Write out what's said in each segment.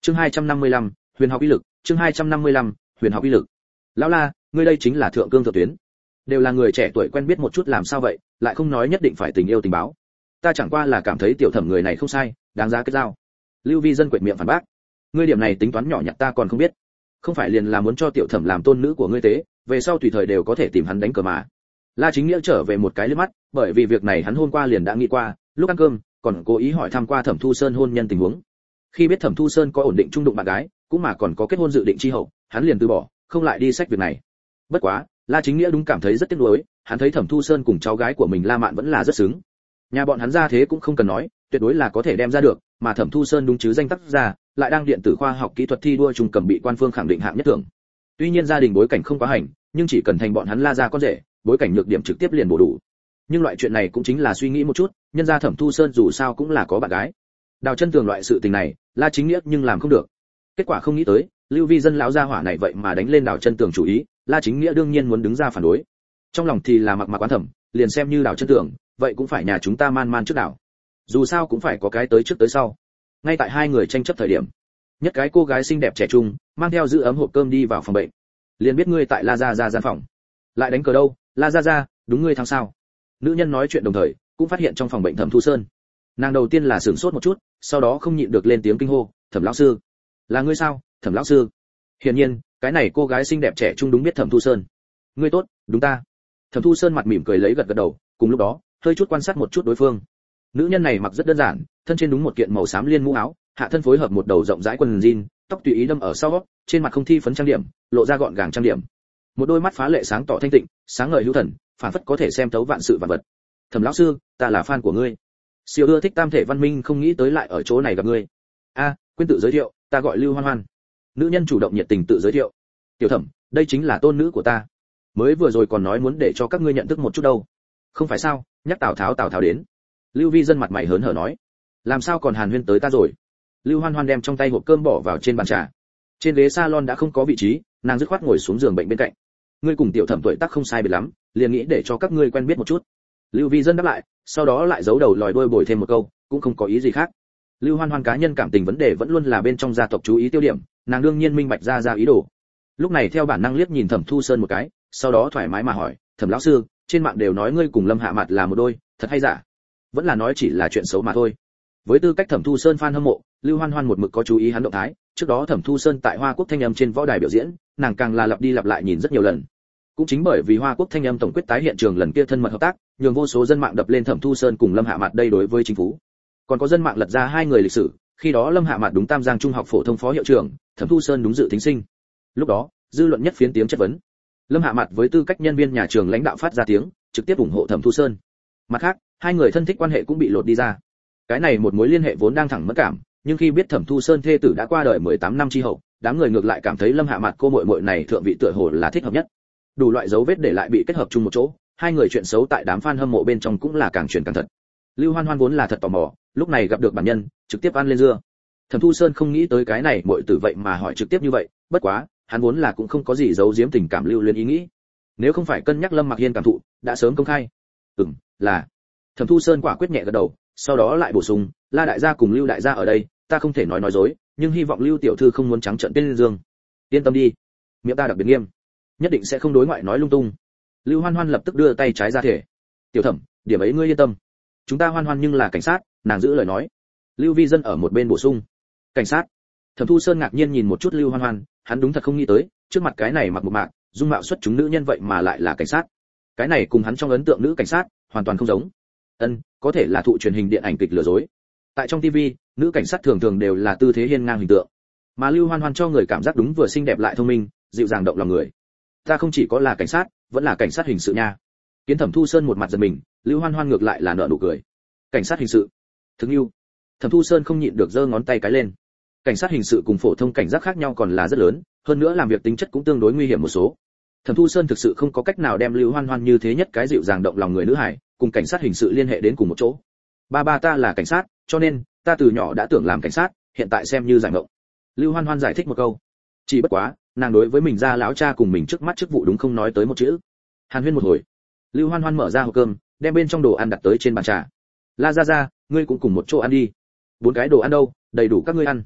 Chương 255, huyền học uy lực, chương 255, huyền học uy lực. Lão La, ngươi đây chính là thượng cương thượng tuyến. Đều là người trẻ tuổi quen biết một chút làm sao vậy, lại không nói nhất định phải tình yêu tình báo. Ta chẳng qua là cảm thấy tiểu thẩm người này không sai, đáng giá kết giao. Lưu Vi Dân quệt miệng phản bác. Ngươi điểm này tính toán nhỏ nhặt ta còn không biết. Không phải liền là muốn cho tiểu thẩm làm tôn nữ của ngươi tế, về sau tùy thời đều có thể tìm hắn đánh cờ mà. La Chính Nghĩa trở về một cái liếc mắt, bởi vì việc này hắn hôm qua liền đã nghĩ qua, lúc ăn cơm, còn cố ý hỏi thăm qua Thẩm Thu Sơn hôn nhân tình huống. Khi biết Thẩm Thu Sơn có ổn định trung đụng bạn gái, cũng mà còn có kết hôn dự định chi hậu, hắn liền từ bỏ, không lại đi sách việc này. Bất quá, La Chính Nghĩa đúng cảm thấy rất tiếc nuối, hắn thấy Thẩm Thu Sơn cùng cháu gái của mình La Mạn vẫn là rất xứng. Nhà bọn hắn ra thế cũng không cần nói, tuyệt đối là có thể đem ra được, mà Thẩm Thu Sơn đúng chứ danh tác ra, lại đang điện tử khoa học kỹ thuật thi đua trung cầm bị quan phương khẳng định hạng nhất thưởng. Tuy nhiên gia đình bối cảnh không quá hành, nhưng chỉ cần thành bọn hắn La gia con rể, bối cảnh nhược điểm trực tiếp liền bổ đủ. Nhưng loại chuyện này cũng chính là suy nghĩ một chút, nhân gia Thẩm Thu Sơn dù sao cũng là có bạn gái. Đào chân tường loại sự tình này, La Chính Nghĩa nhưng làm không được. Kết quả không nghĩ tới, Lưu Vi Dân lão gia hỏa này vậy mà đánh lên Đào chân tường chủ ý, La Chính Nghĩa đương nhiên muốn đứng ra phản đối. Trong lòng thì là mặc quán thẩm, liền xem như Đào chân tường, vậy cũng phải nhà chúng ta man trước đảo. Dù sao cũng phải có cái tới trước tới sau. Ngay tại hai người tranh chấp thời điểm, nhất cái cô gái xinh đẹp trẻ trung, mang theo giữ ấm hộp cơm đi vào phòng bệnh. Liền biết ngươi tại La gia gia gian phòng. Lại đánh cờ đâu, La gia, đúng ngươi thắng sao? Nữ nhân nói chuyện đồng thời, cũng phát hiện trong phòng bệnh Thẩm Thu Sơn. Nàng đầu tiên là sửng sốt một chút, sau đó không nhịn được lên tiếng kinh hô, "Thẩm lão sư, là ngươi sao, Thẩm lão sư?" Hiển nhiên, cái này cô gái xinh đẹp trẻ trung đúng biết Thẩm Thu Sơn. "Ngươi tốt, đúng ta." Thẩm Thu Sơn mặt mỉm cười lấy gật đầu, cùng lúc đó, hơi chút quan sát một chút đối phương. Nữ nhân này mặc rất đơn giản, thân trên đúng một kiện màu xám liên mũ áo, hạ thân phối hợp một đầu rộng rãi quần jean, tóc tùy ý đâm ở sau, trên mặt không thi phấn trang điểm, lộ ra gọn gàng trang điểm. Một đôi mắt phá lệ sáng tỏ thanh tịnh, sáng ngời hữu thần, phản phất có thể xem thấu vạn sự vạn vật. "Thẩm lão sư, ta là fan của ngươi. Siêu ưa thích tam thể văn minh, không nghĩ tới lại ở chỗ này gặp ngươi. A, quên tự giới thiệu, ta gọi Lưu Hoan Hoan." Nữ nhân chủ động nhiệt tình tự giới thiệu. "Tiểu Thẩm, đây chính là tôn nữ của ta. Mới vừa rồi còn nói muốn để cho các ngươi nhận thức một chút đâu." "Không phải sao, nhắc Tào Tháo đến." Lưu Vi Dân mặt mày hớn hở nói. "Làm sao còn hàn huyên tới ta rồi?" Lưu Hoan Hoan đem trong tay hộp cơm bỏ vào trên bàn trà. Trên ghế salon đã không có vị trí, nàng dứt khoát ngồi xuống giường bệnh bên cạnh. "Ngươi cùng Tiểu Thẩm tuổi tác không sai biệt lắm, liền nghĩ để cho các ngươi quen biết một chút." Lưu Vi Dân đáp lại, sau đó lại giấu đầu lòi đuôi bồi thêm một câu, cũng không có ý gì khác. Lưu Hoan Hoan cá nhân cảm tình vấn đề vẫn luôn là bên trong gia tộc chú ý tiêu điểm, nàng đương nhiên minh bạch ra ý đồ. Lúc này theo bản năng liếc nhìn Thẩm Thu Sơn một cái, sau đó thoải mái mà hỏi, "Thẩm lão sư, trên mạng đều nói ngươi cùng Lâm Hạ Mạt là một đôi, thật hay giả? Vẫn là nói chỉ là chuyện xấu mà thôi." Với tư cách Thẩm Thu Sơn fan hâm mộ, Lưu Hoan Hoan một mực có chú ý hắn động thái, trước đó Thẩm Thu Sơn tại Hoa Quốc Thanh Âm trên võ đài biểu diễn, nàng càng là lặp đi lặp lại nhìn rất nhiều lần. Cũng chính bởi vì Hoa Quốc Thanh Âm tổng quyết tái hiện trường lần kia thân mật hợp tác, nhường vô số dân mạng đập lên Thẩm Thu Sơn cùng Lâm Hạ Mạt đây đối với chính phủ. Còn có dân mạng lật ra hai người lịch sử, khi đó Lâm Hạ Mạt đúng Tam Giang Trung học phổ thông phó hiệu trưởng, Thẩm Thu Sơn đúng dự thính sinh. Lúc đó, dư luận nhất phiến tiếng chất vấn. Lâm Hạ Mạt với tư cách nhân viên nhà trường lãnh đạo phát ra tiếng, trực tiếp ủng hộ Thẩm Thu Sơn. Mặt khác, hai người thân thích quan hệ cũng bị lột đi ra. Cái này một mối liên hệ vốn đang thẳng mất cảm, nhưng khi biết Thẩm Thu Sơn thê tử đã qua đời 18 năm chi hậu, đám người ngược lại cảm thấy Lâm Hạ Mạt cô muội muội này thượng vị tựa hồ là thích hợp nhất. Đủ loại dấu vết để lại bị kết hợp chung một chỗ, hai người chuyện xấu tại đám fan hâm mộ bên trong cũng là càng truyền càng thật. Lưu Hoan Hoan vốn là thật tò mò, lúc này gặp được bản nhân, trực tiếp ăn lên dưa. Thẩm Thu Sơn không nghĩ tới cái này muội tử vậy mà hỏi trực tiếp như vậy, bất quá, hắn vốn là cũng không có gì giấu giếm tình cảm lưu luyến ý nghĩ. Nếu không phải cân nhắc Lâm Mặc Hiên cảm thụ, đã sớm công khai. Là. Thẩm Thu Sơn quả quyết nhẹ gật đầu, sau đó lại bổ sung, La đại gia cùng Lưu đại gia ở đây, ta không thể nói dối, nhưng hy vọng Lưu tiểu thư không muốn trắng trợn tên Dương. Yên tâm đi, miệng ta đặc biệt nghiêm, nhất định sẽ không đối ngoại nói lung tung. Lưu Hoan Hoan lập tức đưa tay trái ra thể. "Tiểu Thẩm, điểm ấy ngươi yên tâm, chúng ta Hoan Hoan nhưng là cảnh sát." Nàng giữ lời nói. Lưu Vi Dân ở một bên bổ sung, "Cảnh sát?" Thẩm Thu Sơn ngạc nhiên nhìn một chút Lưu Hoan Hoan, hắn đúng thật không nghĩ tới, trước mặt cái này mặc một mạc, dung mạo xuất chúng nữ nhân vậy mà lại là cảnh sát. Cái này cùng hắn trong ấn tượng nữ cảnh sát hoàn toàn không giống. Có thể là thụ truyền hình điện ảnh kịch lừa dối. Tại trong TV, nữ cảnh sát thường thường đều là tư thế hiên ngang hình tượng, mà Lưu Hoan Hoan cho người cảm giác đúng vừa xinh đẹp lại thông minh, dịu dàng động lòng người. "Ta không chỉ có là cảnh sát, vẫn là cảnh sát hình sự nha." Kiến Thẩm Thu Sơn một mặt giật mình, Lưu Hoan Hoan ngược lại là nở nụ cười. "Cảnh sát hình sự? Thực yêu." Thẩm Thu Sơn không nhịn được giơ ngón tay cái lên. Cảnh sát hình sự cùng phổ thông cảnh giác khác nhau còn là rất lớn, hơn nữa làm việc tính chất cũng tương đối nguy hiểm một số. Thẩm Thu Sơn thực sự không có cách nào đem Lưu Hoan Hoan như thế nhất cái dịu dàng động lòng người nữ hải, cùng cảnh sát hình sự liên hệ đến cùng một chỗ. Ba ta là cảnh sát, cho nên ta từ nhỏ đã tưởng làm cảnh sát, hiện tại xem như giải mộng." Lưu Hoan Hoan giải thích một câu. Chỉ bất quá, nàng đối với mình ra lão cha cùng mình trước mắt chức vụ đúng không nói tới một chữ. Hàn huyên một hồi, Lưu Hoan Hoan mở ra hộp cơm, đem bên trong đồ ăn đặt tới trên bàn trà. "La gia, ngươi cũng cùng một chỗ ăn đi. 4 cái đồ ăn đâu, đầy đủ các ngươi ăn."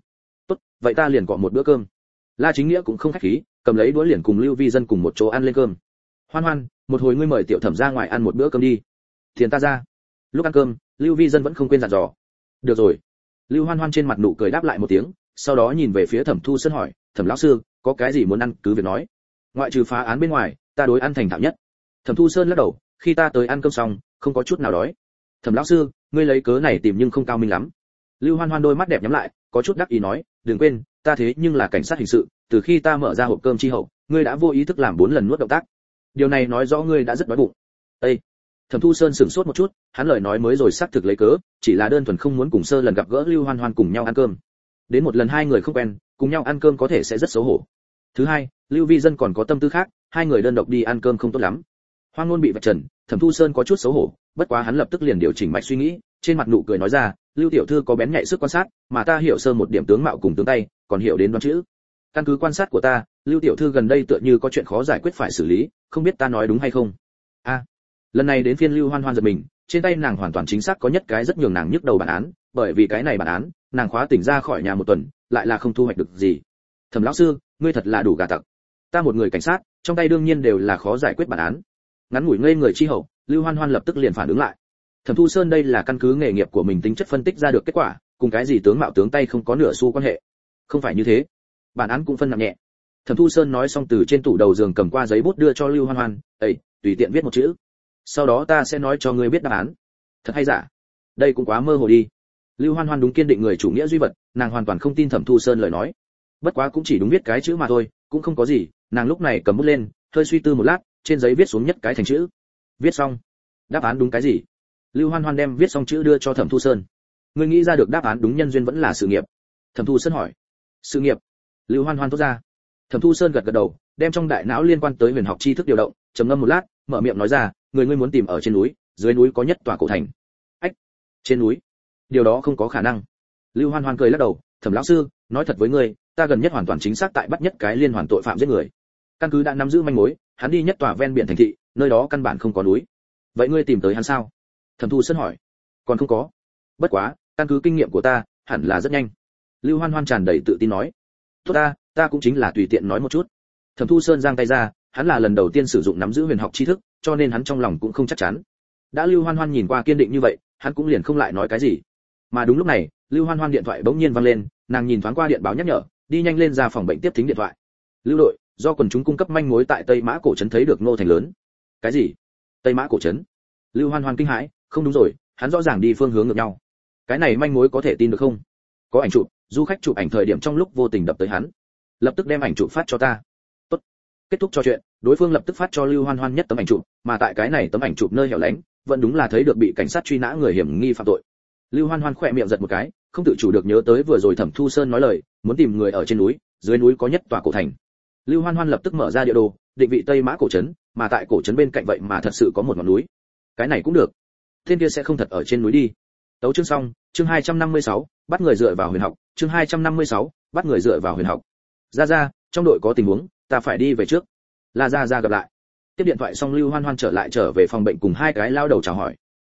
tốt, vậy ta liền gọi một bữa cơm. La Chính Nghĩa cũng không khách khí, cầm lấy đũa liền cùng Lưu Vi Dân cùng một chỗ ăn lên cơm. Hoan Hoan, một hồi ngươi mời tiểu thẩm ra ngoài ăn một bữa cơm đi. Tiền ta ra. Lúc ăn cơm, Lưu Vi Dân vẫn không quên dặn dò. Được rồi. Lưu Hoan Hoan trên mặt nụ cười đáp lại một tiếng, sau đó nhìn về phía Thẩm Thu Sơn hỏi, Thẩm lão sư, có cái gì muốn ăn cứ việc nói. Ngoại trừ phá án bên ngoài, ta đối ăn thành thạo nhất. Thẩm Thu Sơn lắc đầu, khi ta tới ăn cơm xong, không có chút nào đói. Thẩm lão sư, ngươi lấy cớ này tìm nhưng không cao minh lắm. Lưu Hoan Hoan đôi mắt đẹp nhắm lại, có chút đắc ý nói, đừng quên, ta thế nhưng là cảnh sát hình sự, từ khi ta mở ra hộp cơm chi hậu, ngươi đã vô ý thức làm 4 lần nuốt động tác. Điều này nói rõ ngươi đã rất đói bụng. Ê! Thẩm Thu Sơn sửng sốt một chút, hắn lời nói mới rồi xác thực lấy cớ, chỉ là đơn thuần không muốn cùng Sơ lần gặp gỡ Lưu Hoan Hoan cùng nhau ăn cơm. Đến một lần hai người không quen, cùng nhau ăn cơm có thể sẽ rất xấu hổ. Thứ hai, Lưu Vi Dân còn có tâm tư khác, hai người đơn độc đi ăn cơm không tốt lắm. Hoang Nôn bị vạch trần, Thẩm Thu Sơn có chút xấu hổ, bất quá hắn lập tức liền điều chỉnh mạch suy nghĩ, trên mặt nụ cười nói ra, Lưu tiểu thư có bén nhạy sức quan sát, mà ta hiểu sơ một điểm tướng mạo cùng tướng tay, còn hiểu đến đoán chữ. Căn cứ quan sát của ta, Lưu tiểu thư gần đây tựa như có chuyện khó giải quyết phải xử lý, không biết ta nói đúng hay không. A, lần này đến phiên Lưu Hoan Hoan giật mình, trên tay nàng hoàn toàn chính xác có nhất cái rất nhường nàng nhức đầu bản án, bởi vì cái này bản án, nàng khóa tỉnh ra khỏi nhà một tuần, lại là không thu hoạch được gì. Thẩm lão sư, ngươi thật là đủ gà tặc. Ta một người cảnh sát, trong tay đương nhiên đều là khó giải quyết bản án. Ngắn ngủi ngây người chi hậu, Lưu Hoan Hoan lập tức liền phản ứng lại. Thẩm Thu Sơn đây là căn cứ nghề nghiệp của mình tính chất phân tích ra được kết quả, cùng cái gì tướng mạo tướng tay không có nửa xu quan hệ. Không phải như thế. Bản án cũng phân nặng nhẹ. Thẩm Thu Sơn nói xong từ trên tủ đầu giường cầm qua giấy bút đưa cho Lưu Hoan Hoan, "Ê, tùy tiện viết một chữ. Sau đó ta sẽ nói cho ngươi biết đáp án." Thật hay giả? Đây cũng quá mơ hồ đi. Lưu Hoan Hoan đúng kiên định người chủ nghĩa duy vật, nàng hoàn toàn không tin Thẩm Thu Sơn lời nói. Bất quá cũng chỉ đúng viết cái chữ mà thôi, cũng không có gì, nàng lúc này cầm bút lên, hơi suy tư một lát, trên giấy viết xuống nhất cái thành chữ. Viết xong. Đáp án đúng cái gì? Lưu Hoan Hoan đem viết xong chữ đưa cho Thẩm Thu Sơn. Ngươi nghĩ ra được đáp án đúng nhân duyên vẫn là sự nghiệp? Thẩm Thu Sơn hỏi. Sự nghiệp. Lưu Hoan Hoan thốt ra. Thẩm Thu Sơn gật gật đầu, đem trong đại não liên quan tới huyền học tri thức điều động, trầm ngâm một lát, mở miệng nói ra, người ngươi muốn tìm ở trên núi, dưới núi có nhất tòa cổ thành. Ách, trên núi? Điều đó không có khả năng. Lưu Hoan Hoan cười lắc đầu, Thẩm lão sư, nói thật với ngươi, ta gần nhất hoàn toàn chính xác tại bắt nhất cái liên hoàn tội phạm giết người. Căn cứ đã nắm giữ manh mối, hắn đi nhất tòa ven biển thành thị, nơi đó căn bản không có núi. Vậy ngươi tìm tới hắn sao? Thẩm Thu Sơn hỏi. Còn không có. Bất quá, căn cứ kinh nghiệm của ta, hẳn là rất nhanh. Lưu Hoan Hoan tràn đầy tự tin nói. Tốt ta cũng chính là tùy tiện nói một chút. Thẩm Thu Sơn giang tay ra, hắn là lần đầu tiên sử dụng nắm giữ huyền học tri thức, cho nên hắn trong lòng cũng không chắc chắn. Đã Lưu Hoan Hoan nhìn qua kiên định như vậy, hắn cũng liền không lại nói cái gì. Mà đúng lúc này, Lưu Hoan Hoan điện thoại bỗng nhiên vang lên, nàng nhìn thoáng qua điện báo nhắc nhở, đi nhanh lên ra phòng bệnh tiếp thính điện thoại. Lưu đội, do quần chúng cung cấp manh mối tại Tây Mã cổ trấn thấy được Ngô Thành lớn. Cái gì? Tây Mã cổ trấn? Lưu Hoan Hoan kinh hãi, không đúng rồi, hắn rõ ràng đi phương hướng ngược nhau. Cái này manh mối có thể tin được không? Có ảnh chụp, du khách chụp ảnh thời điểm trong lúc vô tình đập tới hắn. Lập tức đem ảnh chụp phát cho ta. Tốt. Kết thúc trò chuyện, đối phương lập tức phát cho Lưu Hoan Hoan nhất tấm ảnh chụp, mà tại cái này tấm ảnh chụp nơi hẻo lánh, vẫn đúng là thấy được bị cảnh sát truy nã người hiểm nghi phạm tội. Lưu Hoan Hoan khỏe miệng giật một cái, không tự chủ được nhớ tới vừa rồi Thẩm Thu Sơn nói lời, muốn tìm người ở trên núi, dưới núi có nhất tòa cổ thành. Lưu Hoan Hoan lập tức mở ra địa đồ, định vị Tây Mã cổ trấn, mà tại cổ trấn bên cạnh vậy mà thật sự có một ngọn núi. Cái này cũng được. Tên kia sẽ không thật ở trên núi đi. Tấu chương xong, chương 256, bắt người dựa vào huyền học, chương 256, bắt người dựa vào huyền học. Ra, trong đội có tình huống, ta phải đi về trước. La ra gặp lại. Tiếp điện thoại xong Lưu Hoan Hoan trở về phòng bệnh cùng hai cái lao đầu chào hỏi.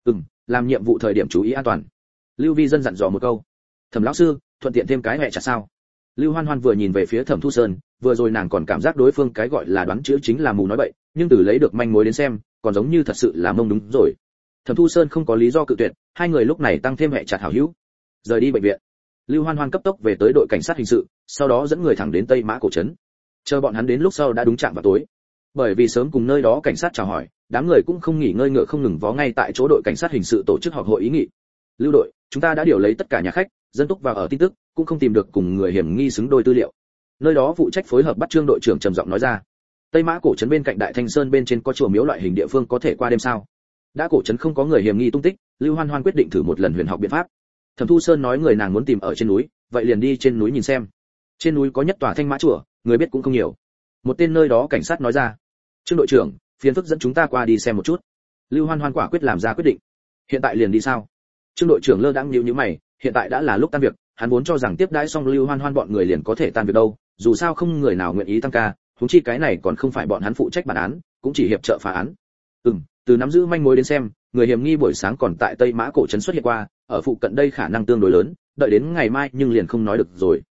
Làm nhiệm vụ thời điểm chú ý an toàn. Lưu Vi Dân dặn dò một câu. Thẩm lão sư, thuận tiện thêm cái mẹ chả sao? Lưu Hoan Hoan vừa nhìn về phía Thẩm Thu Sơn, vừa rồi nàng còn cảm giác đối phương cái gọi là đoán chữ chính là mù nói bậy, nhưng từ lấy được manh mối đến xem, còn giống như thật sự là mông đúng rồi. Thẩm Thu Sơn không có lý do cự tuyệt, hai người lúc này tăng thêm mẹ chặt hảo hữu. Rời đi bệnh viện, Lưu Hoan Hoan cấp tốc về tới đội cảnh sát hình sự, sau đó dẫn người thẳng đến Tây Mã cổ trấn. Chờ bọn hắn đến lúc sau đã đúng chạm vào tối. Bởi vì sớm cùng nơi đó cảnh sát chào hỏi, đám người cũng không nghỉ ngơi ngựa không ngừng vó ngay tại chỗ đội cảnh sát hình sự tổ chức họp hội ý nghị. Lưu đội, chúng ta đã điều lấy tất cả nhà khách, dân túc vào ở tin tức, cũng không tìm được cùng người hiểm nghi xứng đôi tư liệu. Nơi đó phụ trách phối hợp bắt trương đội trưởng trầm giọng nói ra. Tây Mã cổ trấn bên cạnh Đại Thanh Sơn bên trên có chùa miếu loại hình địa phương có thể qua đêm sao? Đã cổ trấn không có người hiểm nghi tung tích, Lưu Hoan Hoan quyết định thử một lần huyền học biện pháp. Thẩm Thu Sơn nói người nàng muốn tìm ở trên núi, vậy liền đi trên núi nhìn xem. Trên núi có nhất tòa Thanh Mã chùa, người biết cũng không nhiều. Một tên nơi đó cảnh sát nói ra. Trương đội trưởng, phiền phức dẫn chúng ta qua đi xem một chút. Lưu Hoan Hoan quả quyết làm ra quyết định. Hiện tại liền đi sao? Trương đội trưởng lơ đãng nhíu mày, hiện tại đã là lúc tan việc, hắn vốn cho rằng tiếp đãi xong Lưu Hoan Hoan bọn người liền có thể tan việc đâu, dù sao không người nào nguyện ý tăng ca, huống chi cái này còn không phải bọn hắn phụ trách bản án, cũng chỉ hiệp trợ phá án. Từ nắm giữ manh mối đến xem, người hiểm nghi buổi sáng còn tại Tây Mã cổ trấn xuất hiện qua, ở phụ cận đây khả năng tương đối lớn, đợi đến ngày mai nhưng liền không nói được rồi.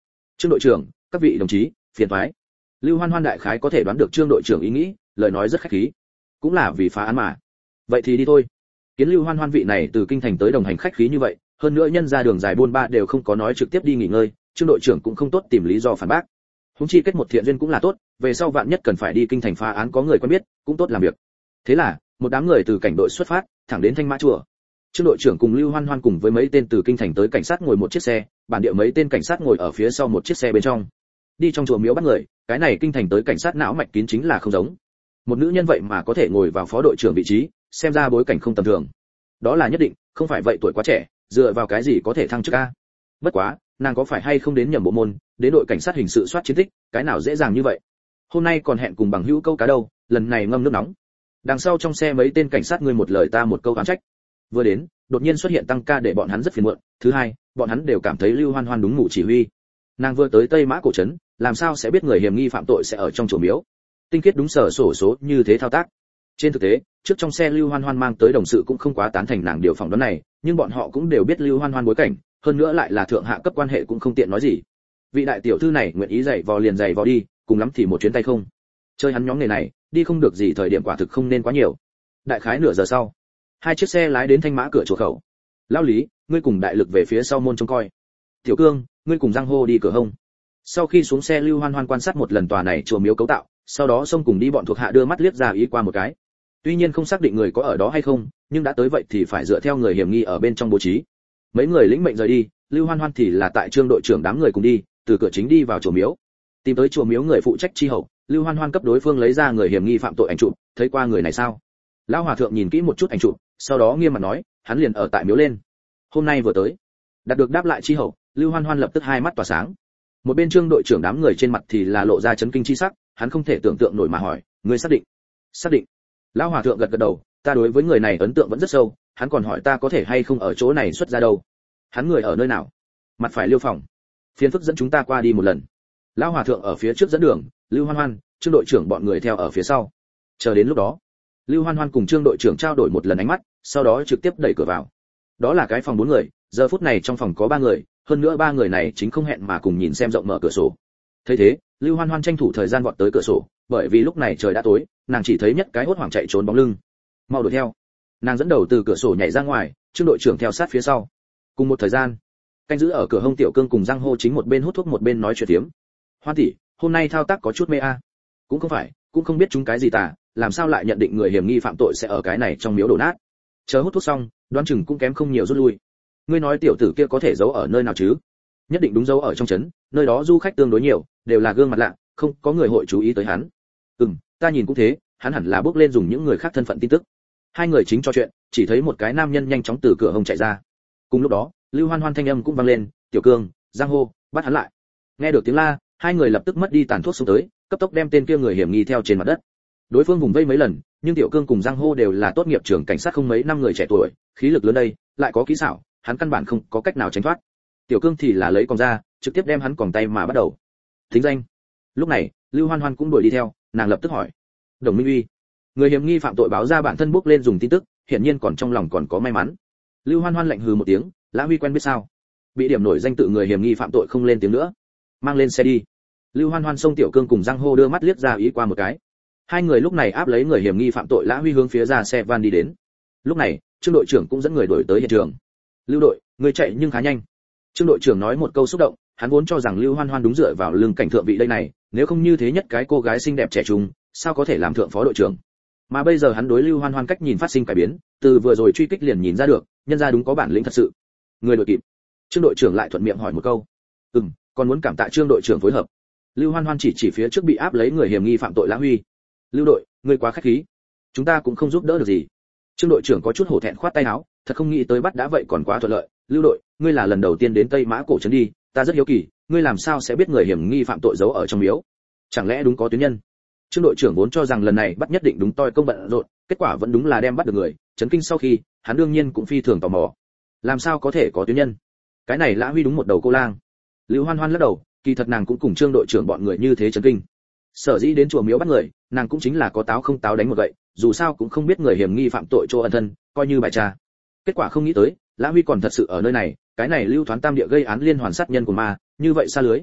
Trương đội trưởng, các vị đồng chí, phiền toái. Lưu Hoan Hoan đại khái có thể đoán được Trương đội trưởng ý nghĩ, lời nói rất khách khí, cũng là vì phá án mà. Vậy thì đi thôi. Kiến Lưu Hoan Hoan vị này từ kinh thành tới đồng hành khách khí như vậy, hơn nữa nhân ra đường dài buôn ba đều không có nói trực tiếp đi nghỉ ngơi, Trương đội trưởng cũng không tốt tìm lý do phản bác. Huống chi kết một thiện duyên cũng là tốt, về sau vạn nhất cần phải đi kinh thành phá án có người quen biết, cũng tốt làm việc. Thế là, một đám người từ cảnh đội xuất phát, thẳng đến Thanh Mã chùa. Trương đội trưởng cùng Lưu Hoan Hoan cùng với mấy tên từ kinh thành tới cảnh sát ngồi một chiếc xe, bản địa mấy tên cảnh sát ngồi ở phía sau một chiếc xe bên trong. Đi trong chùa miếu bắt người, cái này kinh thành tới cảnh sát não mạch kín chính là không giống. Một nữ nhân vậy mà có thể ngồi vào phó đội trưởng vị trí, xem ra bối cảnh không tầm thường. Đó là nhất định, không phải vậy tuổi quá trẻ, dựa vào cái gì có thể thăng chức a? Bất quá, nàng có phải hay không đến nhầm bộ môn, đến đội cảnh sát hình sự soát chiến tích, cái nào dễ dàng như vậy. Hôm nay còn hẹn cùng bằng hữu câu cá đâu, lần này ngâm nước nóng. Đằng sau trong xe mấy tên cảnh sát người một lời ta một câu oán trách. Vừa đến, đột nhiên xuất hiện tăng ca để bọn hắn rất phiền muộn. Thứ hai, bọn hắn đều cảm thấy Lưu Hoan Hoan đúng ngủ chỉ huy. Nàng vừa tới Tây Mã cổ trấn, làm sao sẽ biết người hiểm nghi phạm tội sẽ ở trong chùa miếu? Tinh khiết đúng sở sổ số như thế thao tác. Trên thực tế, trước trong xe Lưu Hoan Hoan mang tới đồng sự cũng không quá tán thành nàng điều phỏng đoán này, nhưng bọn họ cũng đều biết Lưu Hoan Hoan bối cảnh, hơn nữa lại là thượng hạ cấp quan hệ cũng không tiện nói gì. Vị đại tiểu thư này nguyện ý dạy vò liền dạy vò đi, cùng lắm thì một chuyến tay không. Chơi hắn nhóm nghề này, đi không được gì thời điểm quả thực không nên quá nhiều. Đại khái nửa giờ sau, hai chiếc xe lái đến Thanh Mã cửa chùa khẩu. Lão Lý, ngươi cùng đại lực về phía sau môn trông coi. Tiểu Cương, ngươi cùng Giang Hô đi cửa hông. Sau khi xuống xe Lưu Hoan Hoan quan sát một lần tòa này chùa miếu cấu tạo, sau đó xông cùng đi bọn thuộc hạ đưa mắt liếc ra ý qua một cái. Tuy nhiên không xác định người có ở đó hay không, nhưng đã tới vậy thì phải dựa theo người hiểm nghi ở bên trong bố trí. Mấy người lĩnh mệnh rời đi, Lưu Hoan Hoan thì là tại Trương đội trưởng đám người cùng đi, từ cửa chính đi vào chùa miếu. Tìm tới chùa miếu người phụ trách chi hậu, Lưu Hoan Hoan cấp đối phương lấy ra người hiểm nghi phạm tội ảnh chụp, thấy qua người này sao? Lão hòa thượng nhìn kỹ một chút ảnh chụp, sau đó nghiêm mặt nói, hắn liền ở tại miếu lên. Hôm nay vừa tới. Đạt được đáp lại chi hậu, Lưu Hoan Hoan lập tức hai mắt tỏa sáng. Một bên Trương đội trưởng đám người trên mặt thì là lộ ra chấn kinh chi sắc, hắn không thể tưởng tượng nổi mà hỏi, ngươi xác định? Xác định. Lão hòa thượng gật gật đầu, ta đối với người này ấn tượng vẫn rất sâu, hắn còn hỏi ta có thể hay không ở chỗ này xuất ra đâu. Hắn người ở nơi nào? Mặt phải Liêu phòng. Phiền phức dẫn chúng ta qua đi một lần. Lão hòa thượng ở phía trước dẫn đường, Lưu Hoan Hoan, Trương đội trưởng bọn người theo ở phía sau. Chờ đến lúc đó, Lưu Hoan Hoan cùng Trương đội trưởng trao đổi một lần ánh mắt, sau đó trực tiếp đẩy cửa vào. Đó là cái phòng 4 người, giờ phút này trong phòng có 3 người, hơn nữa 3 người này chính không hẹn mà cùng nhìn xem rộng mở cửa sổ. Thấy thế, Lưu Hoan Hoan tranh thủ thời gian vọt tới cửa sổ, bởi vì lúc này trời đã tối, nàng chỉ thấy nhất cái hốt hoảng chạy trốn bóng lưng. Mau đuổi theo. Nàng dẫn đầu từ cửa sổ nhảy ra ngoài, Trương đội trưởng theo sát phía sau. Cùng một thời gian, canh giữ ở cửa hông Tiểu Cương cùng Giang Hô chính một bên hút thuốc một bên nói chuyện tiếm. Hoan tỷ, hôm nay thao tác có chút mê a. Cũng không phải, cũng không biết chúng cái gì tà, làm sao lại nhận định người hiểm nghi phạm tội sẽ ở cái này trong miếu đổ nát. Chờ hút thuốc xong, đoán chừng cũng kém không nhiều rút lui. Ngươi nói tiểu tử kia có thể giấu ở nơi nào chứ? Nhất định đúng giấu ở trong trấn, nơi đó du khách tương đối nhiều, đều là gương mặt lạ, không có người hội chú ý tới hắn. Ta nhìn cũng thế, hắn hẳn là bước lên dùng những người khác thân phận tin tức. Hai người chính trò chuyện, chỉ thấy một cái nam nhân nhanh chóng từ cửa hông chạy ra. Cùng lúc đó, Lưu Hoan Hoan thanh âm cũng vang lên, "Tiểu Cương, Giang Hô, bắt hắn lại." Nghe được tiếng la, hai người lập tức mất đi tàn thuốc xuống tới, cấp tốc đem tên kia người hiểm nghi theo trên mặt đất. Đối phương vùng vây mấy lần, nhưng Tiểu Cương cùng Giang Hô đều là tốt nghiệp trưởng cảnh sát không mấy năm người trẻ tuổi, khí lực lớn đây, lại có kỹ xảo, hắn căn bản không có cách nào tránh thoát. Tiểu Cương thì là lấy còng ra, trực tiếp đem hắn còng tay mà bắt đầu. Thính danh. Lúc này, Lưu Hoan Hoan cũng đuổi đi theo, nàng lập tức hỏi: "Đồng Minh Uy." Người hiểm nghi phạm tội báo ra bản thân bước lên dùng tin tức, hiển nhiên còn trong lòng còn có may mắn. Lưu Hoan Hoan lạnh hừ một tiếng, "Lã Huy quen biết sao?" Bị điểm nổi danh tự người hiểm nghi phạm tội không lên tiếng nữa. "Mang lên xe đi." Lưu Hoan Hoan xông Tiểu Cương cùng Giang Hô đưa mắt liếc ra ý qua một cái. Hai người lúc này áp lấy người hiểm nghi phạm tội Lã Huy hướng phía ra xe van đi đến. Lúc này, Trương đội trưởng cũng dẫn người đuổi tới hiện trường. "Lưu đội, người chạy nhưng khá nhanh." Trương đội trưởng nói một câu xúc động, hắn vốn cho rằng Lưu Hoan Hoan đúng dựa vào lưng cảnh thượng vị đây này, nếu không như thế nhất cái cô gái xinh đẹp trẻ trung, sao có thể làm thượng phó đội trưởng. Mà bây giờ hắn đối Lưu Hoan Hoan cách nhìn phát sinh cải biến, từ vừa rồi truy kích liền nhìn ra được, nhân ra đúng có bản lĩnh thật sự. Người đội kịp. Trương đội trưởng lại thuận miệng hỏi một câu. Còn muốn cảm tạ Trương đội trưởng phối hợp." Lưu Hoan Hoan chỉ phía trước bị áp lấy người hiểm nghi phạm tội Lã Huy. "Lưu đội, ngươi quá khách khí, chúng ta cũng không giúp đỡ được gì." Trương đội trưởng có chút hổ thẹn khoát tay áo, thật không nghĩ tới bắt đã vậy còn quá thuận lợi. "Lưu đội, ngươi là lần đầu tiên đến Tây Mã cổ trấn đi, ta rất hiếu kỳ, ngươi làm sao sẽ biết người hiểm nghi phạm tội giấu ở trong miếu? Chẳng lẽ đúng có tuyến nhân?" Trương đội trưởng vốn cho rằng lần này bắt nhất định đúng toi công bận rộn, kết quả vẫn đúng là đem bắt được người, chấn kinh sau khi, hắn đương nhiên cũng phi thường tò mò. Làm sao có thể có tuyến nhân? Cái này Lã Huy đúng một đầu cô lang. Lưu Hoan Hoan lắc đầu, kỳ thật nàng cũng cùng Trương đội trưởng bọn người như thế chấn kinh. Sở dĩ đến chùa miếu bắt người, nàng cũng chính là có táo không táo đánh một gậy, dù sao cũng không biết người hiểm nghi phạm tội chỗ ẩn thân, coi như bài tra. Kết quả không nghĩ tới, Lã Huy còn thật sự ở nơi này, cái này Lưu Thoán Tam địa gây án liên hoàn sát nhân của ma, như vậy xa lưới.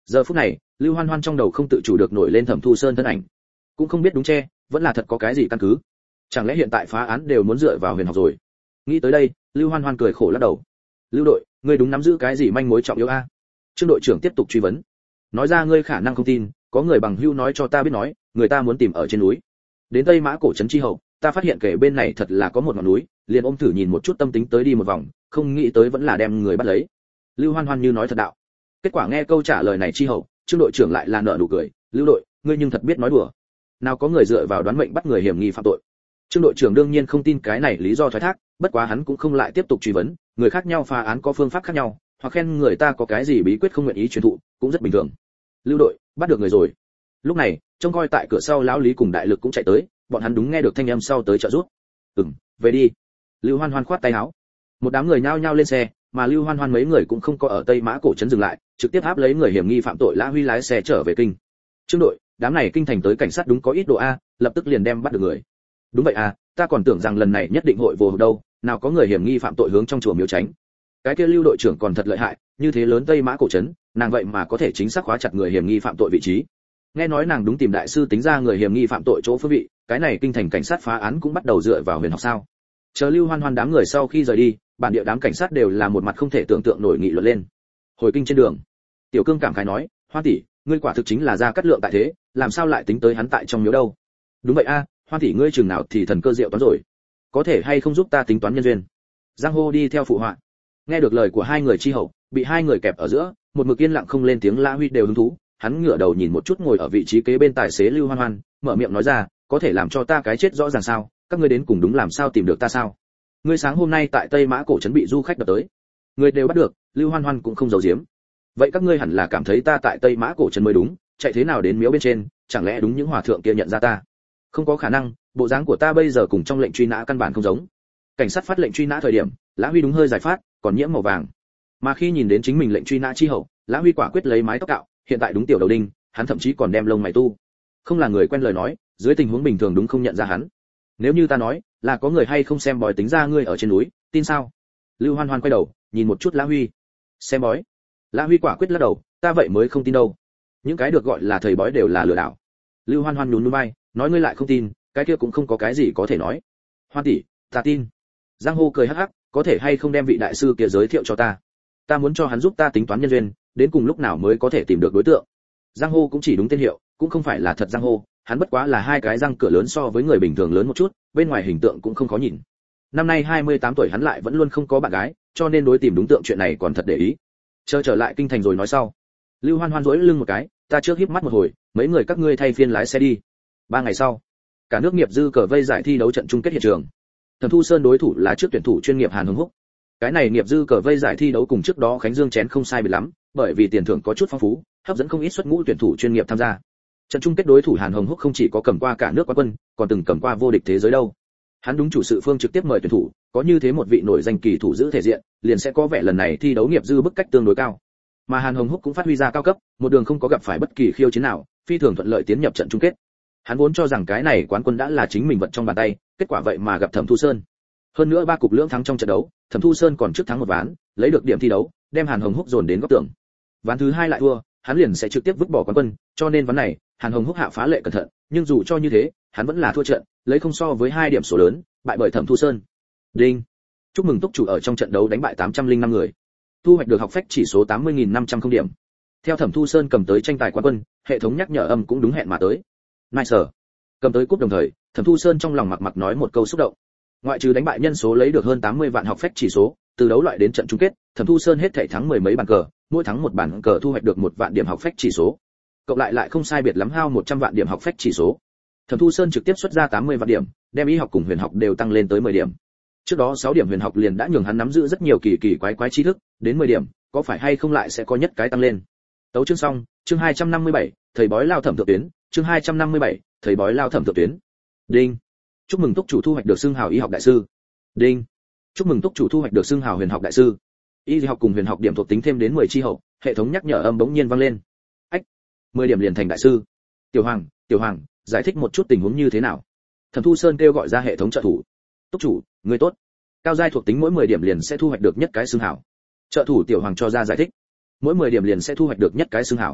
Giờ phút này, Lưu Hoan Hoan trong đầu không tự chủ được nổi lên Thẩm Thu Sơn thân ảnh, cũng không biết đúng che, vẫn là thật có cái gì căn cứ. Chẳng lẽ hiện tại phá án đều muốn dựa vào huyền học rồi? Nghĩ tới đây, Lưu Hoan Hoan cười khổ lắc đầu. Lưu đội, ngươi đúng nắm giữ cái gì manh mối trọng yếu a? Trương đội trưởng tiếp tục truy vấn. Nói ra ngươi khả năng không tin, có người bằng hữu nói cho ta biết nói, người ta muốn tìm ở trên núi. Đến Tây Mã cổ trấn chi hậu, ta phát hiện kể bên này thật là có một ngọn núi, liền ôm thử nhìn một chút tâm tính tới đi một vòng, không nghĩ tới vẫn là đem người bắt lấy. Lưu Hoan Hoan như nói thật đạo. Kết quả nghe câu trả lời này chi hậu, Trương đội trưởng lại là nở nụ cười, Lưu đội, ngươi nhưng thật biết nói đùa. Nào có người dựa vào đoán mệnh bắt người hiểm nghi phạm tội. Trương đội trưởng đương nhiên không tin cái này lý do thoái thác, bất quá hắn cũng không lại tiếp tục truy vấn, người khác nhau phá án có phương pháp khác nhau, hoặc khen người ta có cái gì bí quyết không nguyện ý truyền thụ, cũng rất bình thường. Lưu đội, bắt được người rồi. Lúc này, trông coi tại cửa sau lão Lý cùng đại lực cũng chạy tới, bọn hắn đúng nghe được thanh âm sau tới trợ giúp. Về đi. Lưu Hoan Hoan khoát tay áo. Một đám người nhao nhao lên xe, mà Lưu Hoan Hoan mấy người cũng không có ở Tây Mã cổ trấn dừng lại, trực tiếp áp lấy người hiểm nghi phạm tội Lã Huy lái xe trở về kinh. Trương đội, đám này kinh thành tới cảnh sát đúng có ít độ a, lập tức liền đem bắt được người. Đúng vậy à, ta còn tưởng rằng lần này nhất định hội vô đâu, nào có người hiểm nghi phạm tội hướng trong chùa miếu tránh. Cái kia Lưu đội trưởng còn thật lợi hại, như thế lớn Tây Mã cổ trấn, nàng vậy mà có thể chính xác khóa chặt người hiểm nghi phạm tội vị trí. Nghe nói nàng đúng tìm đại sư tính ra người hiểm nghi phạm tội chỗ phương vị, cái này kinh thành cảnh sát phá án cũng bắt đầu dựa vào huyền học sao? Chờ Lưu Hoan Hoan đám người sau khi rời đi, bản địa đám cảnh sát đều là một mặt không thể tưởng tượng nổi nghị luận lên. Hồi kinh trên đường, Tiểu Cương cảm khái nói, Hoan tỷ, ngươi quả thực chính là gia cát lượng tại thế, làm sao lại tính tới hắn tại trong miếu đâu? Đúng vậy a, Hoan tỷ ngươi chừng nào thì thần cơ diệu toán rồi, có thể hay không giúp ta tính toán nhân duyên? Giang Hô đi theo phụ họa. Nghe được lời của hai người chi hậu, bị hai người kẹp ở giữa, một mực yên lặng không lên tiếng, Lã Huy đều hứng thú, hắn ngửa đầu nhìn một chút ngồi ở vị trí kế bên tài xế Lưu Hoan Hoan, mở miệng nói ra, có thể làm cho ta cái chết rõ ràng sao? Các ngươi đến cùng đúng làm sao tìm được ta sao? Ngươi sáng hôm nay tại Tây Mã cổ trấn bị du khách đập tới, người đều bắt được, Lưu Hoan Hoan cũng không giấu giếm. Vậy các ngươi hẳn là cảm thấy ta tại Tây Mã cổ trấn mới đúng, chạy thế nào đến miếu bên trên, chẳng lẽ đúng những hòa thượng kia nhận ra ta? Không có khả năng, bộ dáng của ta bây giờ cùng trong lệnh truy nã căn bản không giống. Cảnh sát phát lệnh truy nã thời điểm, Lã Huy đúng hơi giải phát, còn nhiễm màu vàng. Mà khi nhìn đến chính mình lệnh truy nã chi hậu, Lã Huy quả quyết lấy mái tóc cạo, hiện tại đúng tiểu đầu đinh, hắn thậm chí còn đem lông mày tu. Không là người quen lời nói, dưới tình huống bình thường đúng không nhận ra hắn. Nếu như ta nói, là có người hay không xem bói tính ra ngươi ở trên núi, tin sao? Lưu Hoan Hoan quay đầu, nhìn một chút Lã Huy. Xem bói? Lã Huy quả quyết lắc đầu, ta vậy mới không tin đâu. Những cái được gọi là thầy bói đều là lừa đảo. Lưu Hoan Hoan nhún nhún vai, nói ngươi lại không tin, cái kia cũng không có cái gì có thể nói. Hoan tỷ, ta tin. Giang Hô cười hắc hắc, có thể hay không đem vị đại sư kia giới thiệu cho ta? Ta muốn cho hắn giúp ta tính toán nhân duyên, đến cùng lúc nào mới có thể tìm được đối tượng. Giang Hô cũng chỉ đúng tên hiệu, cũng không phải là thật Giang Hô, hắn bất quá là hai cái răng cửa lớn so với người bình thường lớn một chút, bên ngoài hình tượng cũng không khó nhìn. Năm nay 28 tuổi hắn lại vẫn luôn không có bạn gái, cho nên đối tìm đúng tượng chuyện này còn thật để ý. Chờ trở lại kinh thành rồi nói sau. Lưu Hoan Hoan duỗi lưng một cái, ta trước híp mắt một hồi, mấy người các ngươi thay phiên lái xe đi. 3 ngày sau, cả nước nghiệp dư cờ vây giải thi đấu trận chung kết hiện trường. Thẩm Thu Sơn đối thủ là trước tuyển thủ chuyên nghiệp Hàn Hồng Húc. Cái này nghiệp dư cờ vây giải thi đấu cùng trước đó Khánh Dương chén không sai biệt lắm, bởi vì tiền thưởng có chút phong phú, hấp dẫn không ít xuất ngũ tuyển thủ chuyên nghiệp tham gia. Trận chung kết đối thủ Hàn Hồng Húc không chỉ có cầm qua cả nước quán quân, còn từng cầm qua vô địch thế giới đâu. Hắn đúng chủ sự phương trực tiếp mời tuyển thủ, có như thế một vị nổi danh kỳ thủ giữ thể diện, liền sẽ có vẻ lần này thi đấu nghiệp dư bức cách tương đối cao. Mà Hàn Hồng Húc cũng phát huy ra cao cấp, một đường không có gặp phải bất kỳ khiêu chiến nào, phi thường thuận lợi tiến nhập trận chung kết. Hắn vốn cho rằng cái này quán quân đã là chính mình vật trong bàn tay, kết quả vậy mà gặp Thẩm Thu Sơn. Hơn nữa 3 cục lưỡng thắng trong trận đấu, Thẩm Thu Sơn còn trước thắng một ván, lấy được điểm thi đấu, đem Hàn Hồng Húc dồn đến góc tường. Ván thứ 2 lại thua, hắn liền sẽ trực tiếp vứt bỏ quán quân, cho nên ván này, Hàn Hồng Húc hạ phá lệ cẩn thận, nhưng dù cho như thế, hắn vẫn là thua trận, lấy không so với 2 điểm số lớn, bại bởi Thẩm Thu Sơn. Đinh. Chúc mừng túc chủ ở trong trận đấu đánh bại 805 người. Thu hoạch được học phách chỉ số 80.500 điểm. Theo Thẩm Thu Sơn cầm tới tranh tài quán quân, hệ thống nhắc nhở âm cũng đúng hẹn mà tới. Nice. Cầm tới cúp đồng thời, Thẩm Thu Sơn trong lòng mặc nói một câu xúc động. Ngoại trừ đánh bại nhân số lấy được hơn 80 vạn học phách chỉ số, từ đấu loại đến trận chung kết, Thẩm Thu Sơn hết thảy thắng mười mấy bàn cờ, mỗi thắng một bàn cờ thu hoạch được 1 vạn điểm học phách chỉ số. Cộng lại không sai biệt lắm hao 100 vạn điểm học phách chỉ số. Thẩm Thu Sơn trực tiếp xuất ra 80 vạn điểm, đem y học cùng huyền học đều tăng lên tới 10 điểm. Trước đó 6 điểm huyền học liền đã nhường hắn nắm giữ rất nhiều kỳ quái tri thức, đến 10 điểm, có phải hay không lại sẽ có nhất cái tăng lên. Tấu chương xong, chương 257, thầy bói lao Thẩm thượng tuyến, chương 257, thầy bói lao Thẩm thượng tuyến. Đinh. Chúc mừng túc chủ thu hoạch được xưng hào y học đại sư. Đinh. Chúc mừng túc chủ thu hoạch được xưng hào huyền học đại sư. Y học cùng huyền học điểm thuộc tính thêm đến 10 chi hậu, hệ thống nhắc nhở âm bỗng nhiên vang lên. Ách, 10 điểm liền thành đại sư. Tiểu Hoàng, giải thích một chút tình huống như thế nào? Thẩm Thu Sơn kêu gọi ra hệ thống trợ thủ. Túc chủ, người tốt. Cao giai thuộc tính mỗi 10 điểm liền sẽ thu hoạch được nhất cái xưng hào. Trợ thủ Tiểu Hoàng cho ra giải thích. Mỗi 10 điểm liền sẽ thu hoạch được nhất cái xưng hào.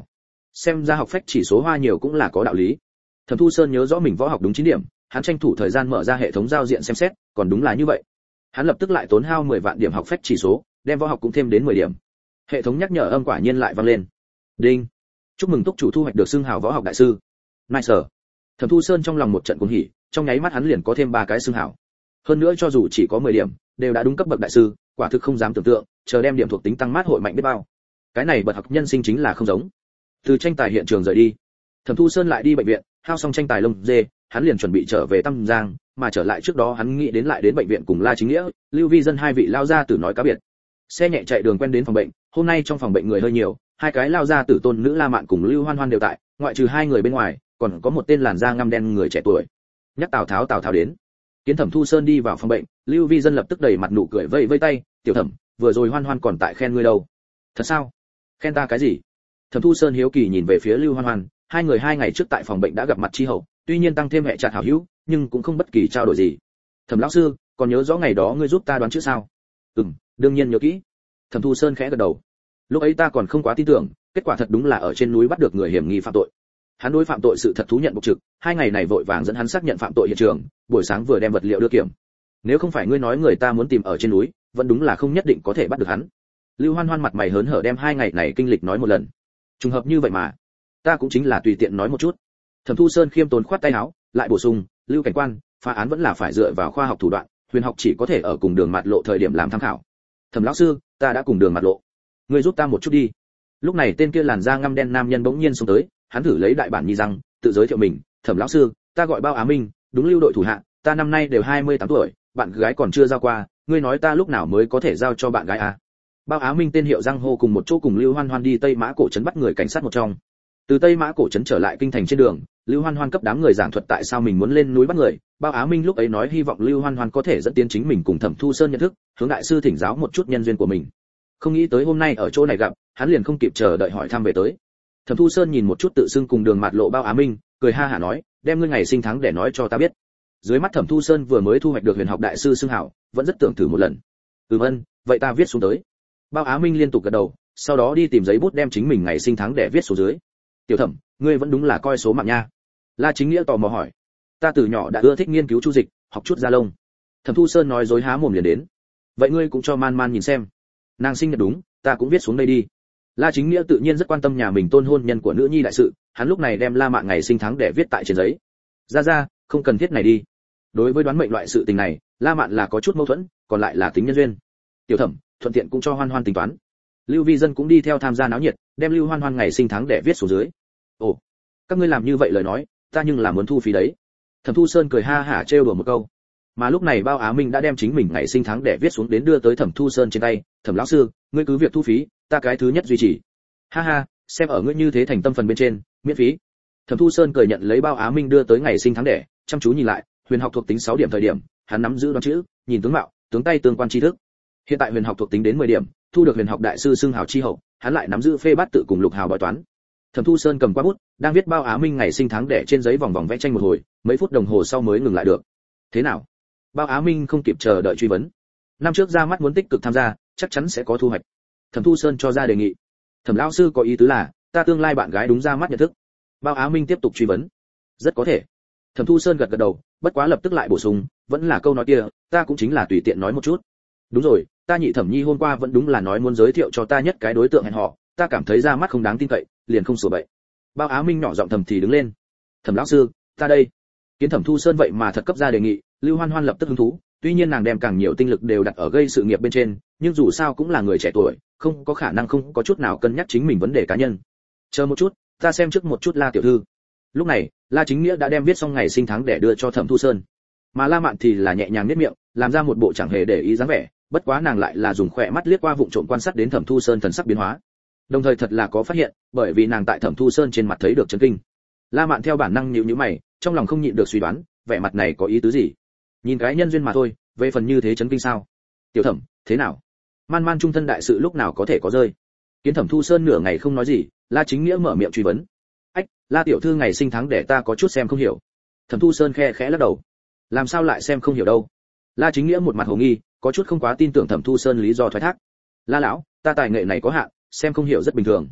Xem ra học phách chỉ số hoa nhiều cũng là có đạo lý. Thẩm Thu Sơn nhớ rõ mình võ học đúng 9 điểm, hắn tranh thủ thời gian mở ra hệ thống giao diện xem xét, còn đúng là như vậy. Hắn lập tức lại tốn hao 10 vạn điểm học phách chỉ số, đem võ học cũng thêm đến 10 điểm. Hệ thống nhắc nhở âm quả nhiên lại vang lên. Đinh. Chúc mừng túc chủ thu hoạch được xưng hào võ học đại sư. Nice. Thẩm Thu Sơn trong lòng một trận cuồng hỉ, trong nháy mắt hắn liền có thêm 3 cái xưng hào. Hơn nữa cho dù chỉ có 10 điểm, đều đã đúng cấp bậc đại sư, quả thực không dám tưởng tượng, chờ đem điểm thuộc tính tăng mát hội mạnh biết bao. Cái này bậc học nhân sinh chính là không giống. Từ tranh tài hiện trường rời đi, Thẩm Thu Sơn lại đi bệnh viện, hao xong tranh tài lông dê, hắn liền chuẩn bị trở về Tam Giang, mà trở lại trước đó hắn nghĩ đến lại đến bệnh viện cùng La Chính Nghĩa, Lưu Vi Dân hai vị lao gia tử nói cá biệt. Xe nhẹ chạy đường quen đến phòng bệnh, hôm nay trong phòng bệnh người hơi nhiều, hai cái lao gia tử tôn nữ La Mạn cùng Lưu Hoan Hoan đều tại, ngoại trừ hai người bên ngoài, còn có một tên làn da ngăm đen người trẻ tuổi. Nhắc Tào Tháo đến. Kiến Thẩm Thu Sơn đi vào phòng bệnh, Lưu Vi Dân lập tức đầy mặt nụ cười vẫy vẫy tay, "Tiểu Thẩm, vừa rồi Hoan Hoan còn tại khen ngươi đâu." "Thật sao? Khen ta cái gì?" Thẩm Thu Sơn hiếu kỳ nhìn về phía Lưu Hoan Hoan, hai người 2 ngày trước tại phòng bệnh đã gặp mặt chi hậu, tuy nhiên tăng thêm hệ chặt hảo hữu, nhưng cũng không bất kỳ trao đổi gì. "Thẩm lão sư, còn nhớ rõ ngày đó ngươi giúp ta đoán chữ sao?" Đương nhiên nhớ kỹ." Thẩm Thu Sơn khẽ gật đầu. "Lúc ấy ta còn không quá tin tưởng, kết quả thật đúng là ở trên núi bắt được người hiểm nghi phạm tội." Hắn đối phạm tội sự thật thú nhận bộc trực, 2 ngày này vội vàng dẫn hắn xác nhận phạm tội hiện trường, buổi sáng vừa đem vật liệu đưa kiểm. "Nếu không phải ngươi nói người ta muốn tìm ở trên núi, vẫn đúng là không nhất định có thể bắt được hắn." Lưu Hoan Hoan mặt mày hớn hở đem 2 ngày này kinh lịch nói một lần. "Trùng hợp như vậy mà, ta cũng chính là tùy tiện nói một chút." Thẩm Thu Sơn khiêm tốn khoát tay áo, lại bổ sung, "Lưu cảnh quan, phá án vẫn là phải dựa vào khoa học thủ đoạn, huyền học chỉ có thể ở cùng đường mạt lộ thời điểm làm tham khảo." "Thẩm lão sư, ta đã cùng đường mạt lộ, ngươi giúp ta một chút đi." Lúc này tên kia làn da ngăm đen nam nhân bỗng nhiên xông tới, hắn thử lấy đại bản nhi răng, tự giới thiệu mình, "Thẩm lão sư, ta gọi Bao Á Minh, đúng Lưu đội thủ hạ, ta năm nay đều 28 tuổi, bạn gái còn chưa giao qua, ngươi nói ta lúc nào mới có thể giao cho bạn gái à?" Bao Á Minh tên hiệu răng hô cùng một chỗ cùng Lưu Hoan Hoan đi Tây Mã cổ trấn bắt người cảnh sát một trong. Từ Tây Mã cổ trấn trở lại kinh thành trên đường, Lưu Hoan Hoan cấp đám người giảng thuật tại sao mình muốn lên núi bắt người. Bao Á Minh lúc ấy nói hy vọng Lưu Hoan Hoan có thể dẫn tiến chính mình cùng Thẩm Thu Sơn nhận thức, hướng đại sư thỉnh giáo một chút nhân duyên của mình. Không nghĩ tới hôm nay ở chỗ này gặp, hắn liền không kịp chờ đợi hỏi thăm về tới. Thẩm Thu Sơn nhìn một chút tự xưng cùng đường mạt lộ Bao Á Minh, cười ha hả nói, "Đem ngươi ngày sinh tháng để nói cho ta biết." Dưới mắt Thẩm Thu Sơn vừa mới thu hoạch được huyền học đại sư xưng hảo, vẫn rất tưởng thử một lần. Vâng, vậy ta viết xuống tới." Bao Á Minh liên tục gật đầu, sau đó đi tìm giấy bút đem chính mình ngày sinh tháng để viết xuống dưới. "Tiểu Thẩm, ngươi vẫn đúng là coi số mạng nha." La Chính Nghĩa tò mò hỏi. "Ta từ nhỏ đã ưa thích nghiên cứu chu dịch, học chút da lông." Thẩm Thu Sơn nói dối há mồm liền đến. "Vậy ngươi cũng cho Man Man nhìn xem." "Nàng sinh nhật đúng, ta cũng viết xuống đây đi." La Chính Nghĩa tự nhiên rất quan tâm nhà mình tôn hôn nhân của nữ nhi đại sự, hắn lúc này đem La Mạn ngày sinh tháng để viết tại trên giấy. Ra, không cần thiết này đi." Đối với đoán mệnh loại sự tình này, La Mạn là có chút mâu thuẫn, còn lại là tính nhân duyên. "Tiểu Thẩm, thuận tiện cũng cho Hoan Hoan tính toán." Lưu Vi Dân cũng đi theo tham gia náo nhiệt, đem Lưu Hoan Hoan ngày sinh tháng để viết xuống dưới. "Ồ, các ngươi làm như vậy lời nói, ta nhưng là muốn thu phí đấy." Thẩm Thu Sơn cười ha hả trêu đùa một câu. Mà lúc này Bao Á Minh đã đem chính mình ngày sinh tháng để viết xuống đến đưa tới Thẩm Thu Sơn trên tay, "Thẩm lão sư, ngươi cứ việc thu phí, ta cái thứ nhất duy trì." "Ha ha, xem ở ngươi như thế thành tâm phần bên trên, miễn phí." Thẩm Thu Sơn cười nhận lấy Bao Á Minh đưa tới ngày sinh tháng đẻ, chăm chú nhìn lại, huyền học thuộc tính 6 điểm thời điểm, hắn nắm giữ đoán chữ, nhìn tướng mạo, tướng tay tương quan tri thức. Hiện tại huyền học thuộc tính đến 10 điểm, thu được huyền học đại sư xưng hào chi hậu, hắn lại nắm giữ phê bát tự cùng lục hào bói toán. Thẩm Thu Sơn cầm qua bút, đang viết Bao Á Minh ngày sinh tháng đẻ trên giấy vòng vòng vẽ tranh một hồi, mấy phút đồng hồ sau mới ngừng lại được. "Thế nào?" Bao Á Minh không kịp chờ đợi truy vấn. "Năm trước ra mắt muốn tích cực tham gia, chắc chắn sẽ có thu hoạch." Thẩm Thu Sơn cho ra đề nghị. "Thẩm lão sư có ý tứ là, ta tương lai bạn gái đúng ra mắt nhận thức." Bao Á Minh tiếp tục truy vấn. "Rất có thể." Thẩm Thu Sơn gật gật đầu, bất quá lập tức lại bổ sung, "Vẫn là câu nói kia, ta cũng chính là tùy tiện nói một chút." "Đúng rồi, ta nhị thẩm nhi hôm qua vẫn đúng là nói muốn giới thiệu cho ta nhất cái đối tượng hẹn hò, ta cảm thấy ra mắt không đáng tin cậy, liền không sửa bậy." Bao Á Minh nhỏ giọng thầm thì đứng lên. "Thẩm lão sư, ta đây." Kiến Thẩm Thu Sơn vậy mà thật cấp ra đề nghị, Lưu Hoan Hoan lập tức hứng thú, tuy nhiên nàng đem càng nhiều tinh lực đều đặt ở gây sự nghiệp bên trên, nhưng dù sao cũng là người trẻ tuổi, không có khả năng không có chút nào cân nhắc chính mình vấn đề cá nhân. "Chờ một chút, ta xem trước một chút La tiểu thư." Lúc này, La Chính Nghĩa đã đem viết xong ngày sinh tháng để đưa cho Thẩm Thu Sơn, mà La Mạn thì là nhẹ nhàng nhếch miệng, làm ra một bộ chẳng hề để ý dáng vẻ, bất quá nàng lại là dùng khỏe mắt liếc qua vụng trộm quan sát đến Thẩm Thu Sơn thần sắc biến hóa, đồng thời thật là có phát hiện, bởi vì nàng tại Thẩm Thu Sơn trên mặt thấy được chấn kinh. La Mạn theo bản năng nhíu nhíu mày, trong lòng không nhịn được suy đoán, vẻ mặt này có ý tứ gì? Nhìn cái nhân duyên mà thôi, về phần như thế chấn kinh sao? "Tiểu Thẩm, thế nào? Man Man trung thân đại sự lúc nào có thể có rơi?" Kiến Thẩm Thu Sơn nửa ngày không nói gì, La Chính Nghĩa mở miệng truy vấn. "Ách, La tiểu thư ngày sinh tháng để ta có chút xem không hiểu." Thẩm Thu Sơn khẽ lắc đầu. "Làm sao lại xem không hiểu đâu?" La Chính Nghĩa một mặt hồ nghi, có chút không quá tin tưởng Thẩm Thu Sơn lý do thoái thác. "La lão, ta tài nghệ này có hạn, xem không hiểu rất bình thường."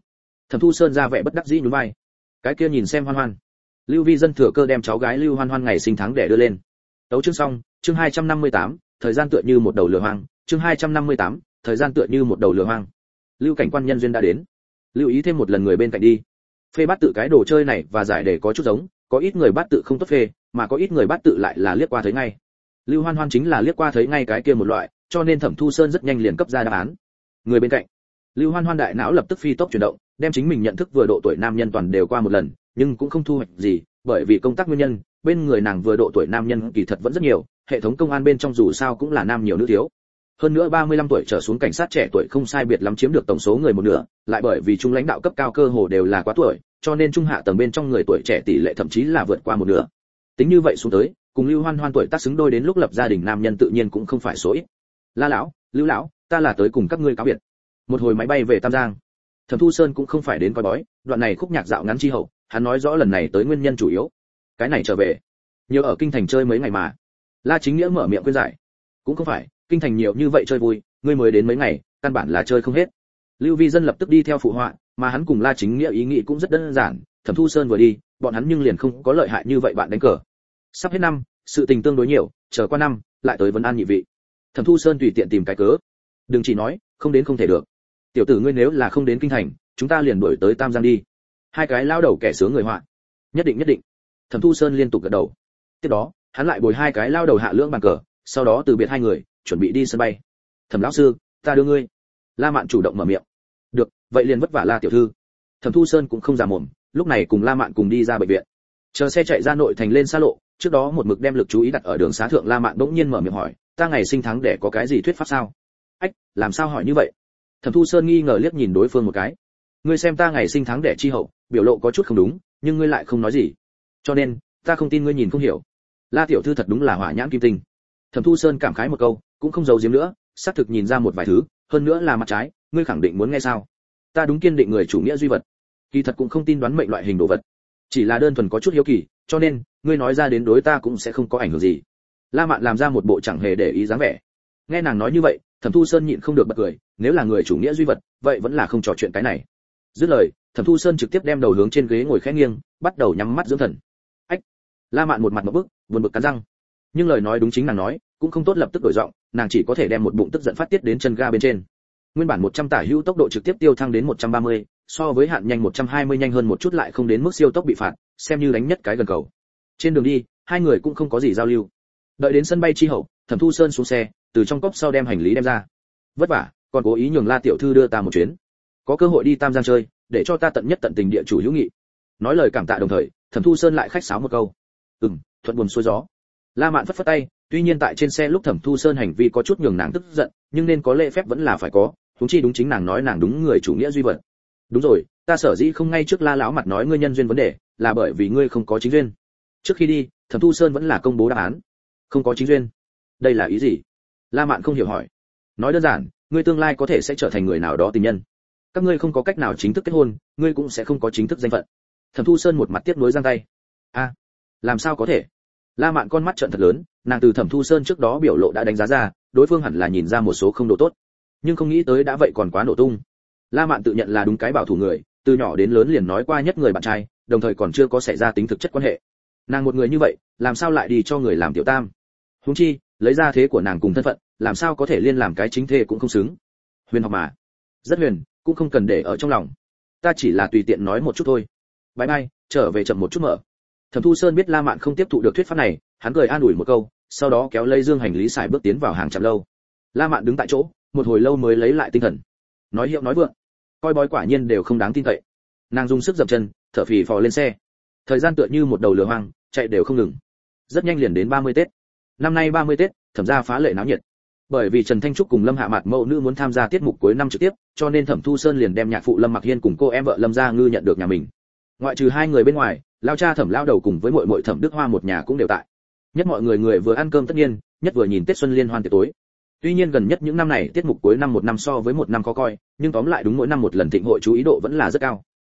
Thẩm Thu Sơn ra vẻ bất đắc dĩ nhún vai. Cái kia nhìn xem Hoan Hoan. Lưu Vi Dân thừa cơ đem cháu gái Lưu Hoan Hoan ngày sinh tháng đẻ đưa lên. Tấu chương xong, chương 258, thời gian tựa như một đầu lửa hoang, chương 258, thời gian tựa như một đầu lửa hoang. Lưu cảnh quan nhân duyên đã đến. Lưu ý thêm một lần người bên cạnh đi. Phê bát tự cái đồ chơi này và giải đề có chút giống, có ít người bát tự không tốt phê, mà có ít người bát tự lại là liếc qua thấy ngay. Lưu Hoan Hoan chính là liếc qua thấy ngay cái kia một loại, cho nên Thẩm Thu Sơn rất nhanh liền cấp ra đáp án. Người bên cạnh. Lưu Hoan Hoan đại não lập tức phi tốc chuyển động, đem chính mình nhận thức vừa độ tuổi nam nhân toàn đều qua một lần, nhưng cũng không thu hoạch gì, bởi vì công tác nguyên nhân, bên người nàng vừa độ tuổi nam nhân kỳ thật vẫn rất nhiều, hệ thống công an bên trong dù sao cũng là nam nhiều nữ thiếu. Hơn nữa 35 tuổi trở xuống cảnh sát trẻ tuổi không sai biệt lắm chiếm được tổng số người một nửa, lại bởi vì trung lãnh đạo cấp cao cơ hồ đều là quá tuổi, cho nên trung hạ tầng bên trong người tuổi trẻ tỷ lệ thậm chí là vượt qua một nửa. Tính như vậy xuống tới, cùng Lưu Hoan Hoan tuổi tác xứng đôi đến lúc lập gia đình nam nhân tự nhiên cũng không phải số ít. La lão, Lưu lão, ta là tới cùng các ngươi cáo biệt. Một hồi máy bay về Tam Giang. Thẩm Thu Sơn cũng không phải đến coi bói, đoạn này khúc nhạc dạo ngắn chi hậu, hắn nói rõ lần này tới nguyên nhân chủ yếu. Cái này trở về, nhiều ở kinh thành chơi mấy ngày mà. La Chính Nghĩa mở miệng khuyên giải. Cũng không phải, kinh thành nhiều như vậy chơi vui, ngươi mới đến mấy ngày, căn bản là chơi không hết. Lưu Vi Dân lập tức đi theo phụ họa, mà hắn cùng La Chính Nghĩa ý nghĩ cũng rất đơn giản, Thẩm Thu Sơn vừa đi, bọn hắn nhưng liền không có lợi hại như vậy bạn đánh cờ. Sắp hết năm, sự tình tương đối nhiều, chờ qua năm, lại tới vấn an nhị vị. Thẩm Thu Sơn tùy tiện tìm cái cớ. Đừng chỉ nói, không đến không thể được. Tiểu tử ngươi nếu là không đến kinh thành, chúng ta liền đuổi tới Tam Giang đi. Hai cái lao đầu kẻ sướng người họa. Nhất định nhất định. Thẩm Thu Sơn liên tục gật đầu. Tiếp đó, hắn lại bồi hai cái lao đầu hạ lưỡng bàn cờ, sau đó từ biệt hai người, chuẩn bị đi sân bay. Thẩm lão sư, ta đưa ngươi. La Mạn chủ động mở miệng. Được, vậy liền vất vả La tiểu thư. Thẩm Thu Sơn cũng không già mồm, lúc này cùng La Mạn cùng đi ra bệnh viện. Chờ xe chạy ra nội thành lên xa lộ, trước đó một mực đem lực chú ý đặt ở đường xá thượng La Mạn bỗng nhiên mở miệng hỏi, ta ngày sinh tháng đẻ có cái gì thuyết pháp sao? Ách, làm sao hỏi như vậy? Thẩm Thu Sơn nghi ngờ liếc nhìn đối phương một cái. Ngươi xem ta ngày sinh tháng đẻ chi hậu, biểu lộ có chút không đúng, nhưng ngươi lại không nói gì. Cho nên, ta không tin ngươi nhìn không hiểu. La tiểu thư thật đúng là hỏa nhãn kim tinh. Thẩm Thu Sơn cảm khái một câu, cũng không giấu giếm nữa, xác thực nhìn ra một vài thứ, hơn nữa là mặt trái, ngươi khẳng định muốn nghe sao? Ta đúng kiên định người chủ nghĩa duy vật. Kỳ thật cũng không tin đoán mệnh loại hình đồ vật, chỉ là đơn thuần có chút hiếu kỳ, cho nên, ngươi nói ra đến đối ta cũng sẽ không có ảnh hưởng gì. La Mạn làm ra một bộ chẳng hề để ý dáng vẻ. Nghe nàng nói như vậy, Thẩm Thu Sơn nhịn không được bật cười, nếu là người chủ nghĩa duy vật, vậy vẫn là không trò chuyện cái này. Dứt lời, Thẩm Thu Sơn trực tiếp đem đầu hướng trên ghế ngồi khẽ nghiêng, bắt đầu nhắm mắt dưỡng thần. Ách. La Mạn một mặt ngộp bức, buồn bực cắn răng. Nhưng lời nói đúng chính nàng nói, cũng không tốt lập tức đổi giọng, nàng chỉ có thể đem một bụng tức giận phát tiết đến chân ga bên trên. Nguyên bản 100 tả hữu tốc độ trực tiếp tiêu thăng đến 130, so với hạn nhanh 120 nhanh hơn một chút lại không đến mức siêu tốc bị phạt, xem như đánh nhất cái gần cầu. Trên đường đi, hai người cũng không có gì giao lưu. Đợi đến sân bay chi hậu, Thẩm Thu Sơn xuống xe, từ trong cốp sau đem hành lý đem ra. Vất vả, còn cố ý nhường La tiểu thư đưa ta một chuyến. Có cơ hội đi Tam Giang chơi, để cho ta tận nhất tận tình địa chủ hữu nghị. Nói lời cảm tạ đồng thời, Thẩm Thu Sơn lại khách sáo một câu. Thuận buồm xuôi gió. La Mạn phất phất tay, tuy nhiên tại trên xe lúc Thẩm Thu Sơn hành vi có chút nhường nàng tức giận, nhưng nên có lễ phép vẫn là phải có, huống chi đúng chính nàng nói nàng đúng người chủ nghĩa duy vật. Đúng rồi, ta sở dĩ không ngay trước La lão mặt nói ngươi nhân duyên vấn đề, là bởi vì ngươi không có chính duyên. Trước khi đi, Thẩm Thu Sơn vẫn là công bố đáp án. Không có chính duyên. Đây là ý gì? La Mạn không hiểu hỏi. Nói đơn giản, ngươi tương lai có thể sẽ trở thành người nào đó tình nhân. Các ngươi không có cách nào chính thức kết hôn, ngươi cũng sẽ không có chính thức danh phận. Thẩm Thu Sơn một mặt tiếc nuối giang tay. A, làm sao có thể? La Mạn con mắt trợn thật lớn, nàng từ Thẩm Thu Sơn trước đó biểu lộ đã đánh giá ra, đối phương hẳn là nhìn ra một số không độ tốt, nhưng không nghĩ tới đã vậy còn quá nổ tung. La Mạn tự nhận là đúng cái bảo thủ người, từ nhỏ đến lớn liền nói qua nhất người bạn trai, đồng thời còn chưa có xảy ra tính thực chất quan hệ. Nàng một người như vậy, làm sao lại đi cho người làm tiểu tam? Huống chi, lấy ra thế của nàng cùng thân phận, làm sao có thể liên làm cái chính thê cũng không xứng. Huyền học mà, rất huyền, cũng không cần để ở trong lòng. Ta chỉ là tùy tiện nói một chút thôi. Bye bye, trở về chậm một chút mở. Thẩm Thu Sơn biết La Mạn không tiếp thụ được thuyết pháp này, hắn cười an ủi một câu, sau đó kéo lấy dương hành lý xài bước tiến vào hàng chạm lâu. La Mạn đứng tại chỗ, một hồi lâu mới lấy lại tinh thần. Nói hiệu nói vượng, coi bói quả nhiên đều không đáng tin cậy. Nàng dùng sức dậm chân, thở phì phò lên xe. Thời gian tựa như một đầu lừa hoang, chạy đều không ngừng. Rất nhanh liền đến 30 Tết. Năm nay 30 Tết, Thẩm gia phá lệ náo nhiệt. Bởi vì Trần Thanh Trúc cùng Lâm Hạ Mạt mẫu nữ muốn tham gia tiết mục cuối năm trực tiếp, cho nên Thẩm Thu Sơn liền đem nhạc phụ Lâm Mặc Hiên cùng cô em vợ Lâm Gia Ngư nhận được nhà mình. Ngoại trừ hai người bên ngoài, lao cha Thẩm lao đầu cùng với muội muội Thẩm Đức Hoa một nhà cũng đều tại. Nhất mọi người vừa ăn cơm tất nhiên, nhất vừa nhìn Tết xuân liên hoan tiệc tối. Tuy nhiên gần nhất những năm này tiết mục cuối năm một năm so với một năm khó coi, nhưng tóm lại đúng mỗi năm một lần thịnh hội chú ý độ vẫn là rất cao.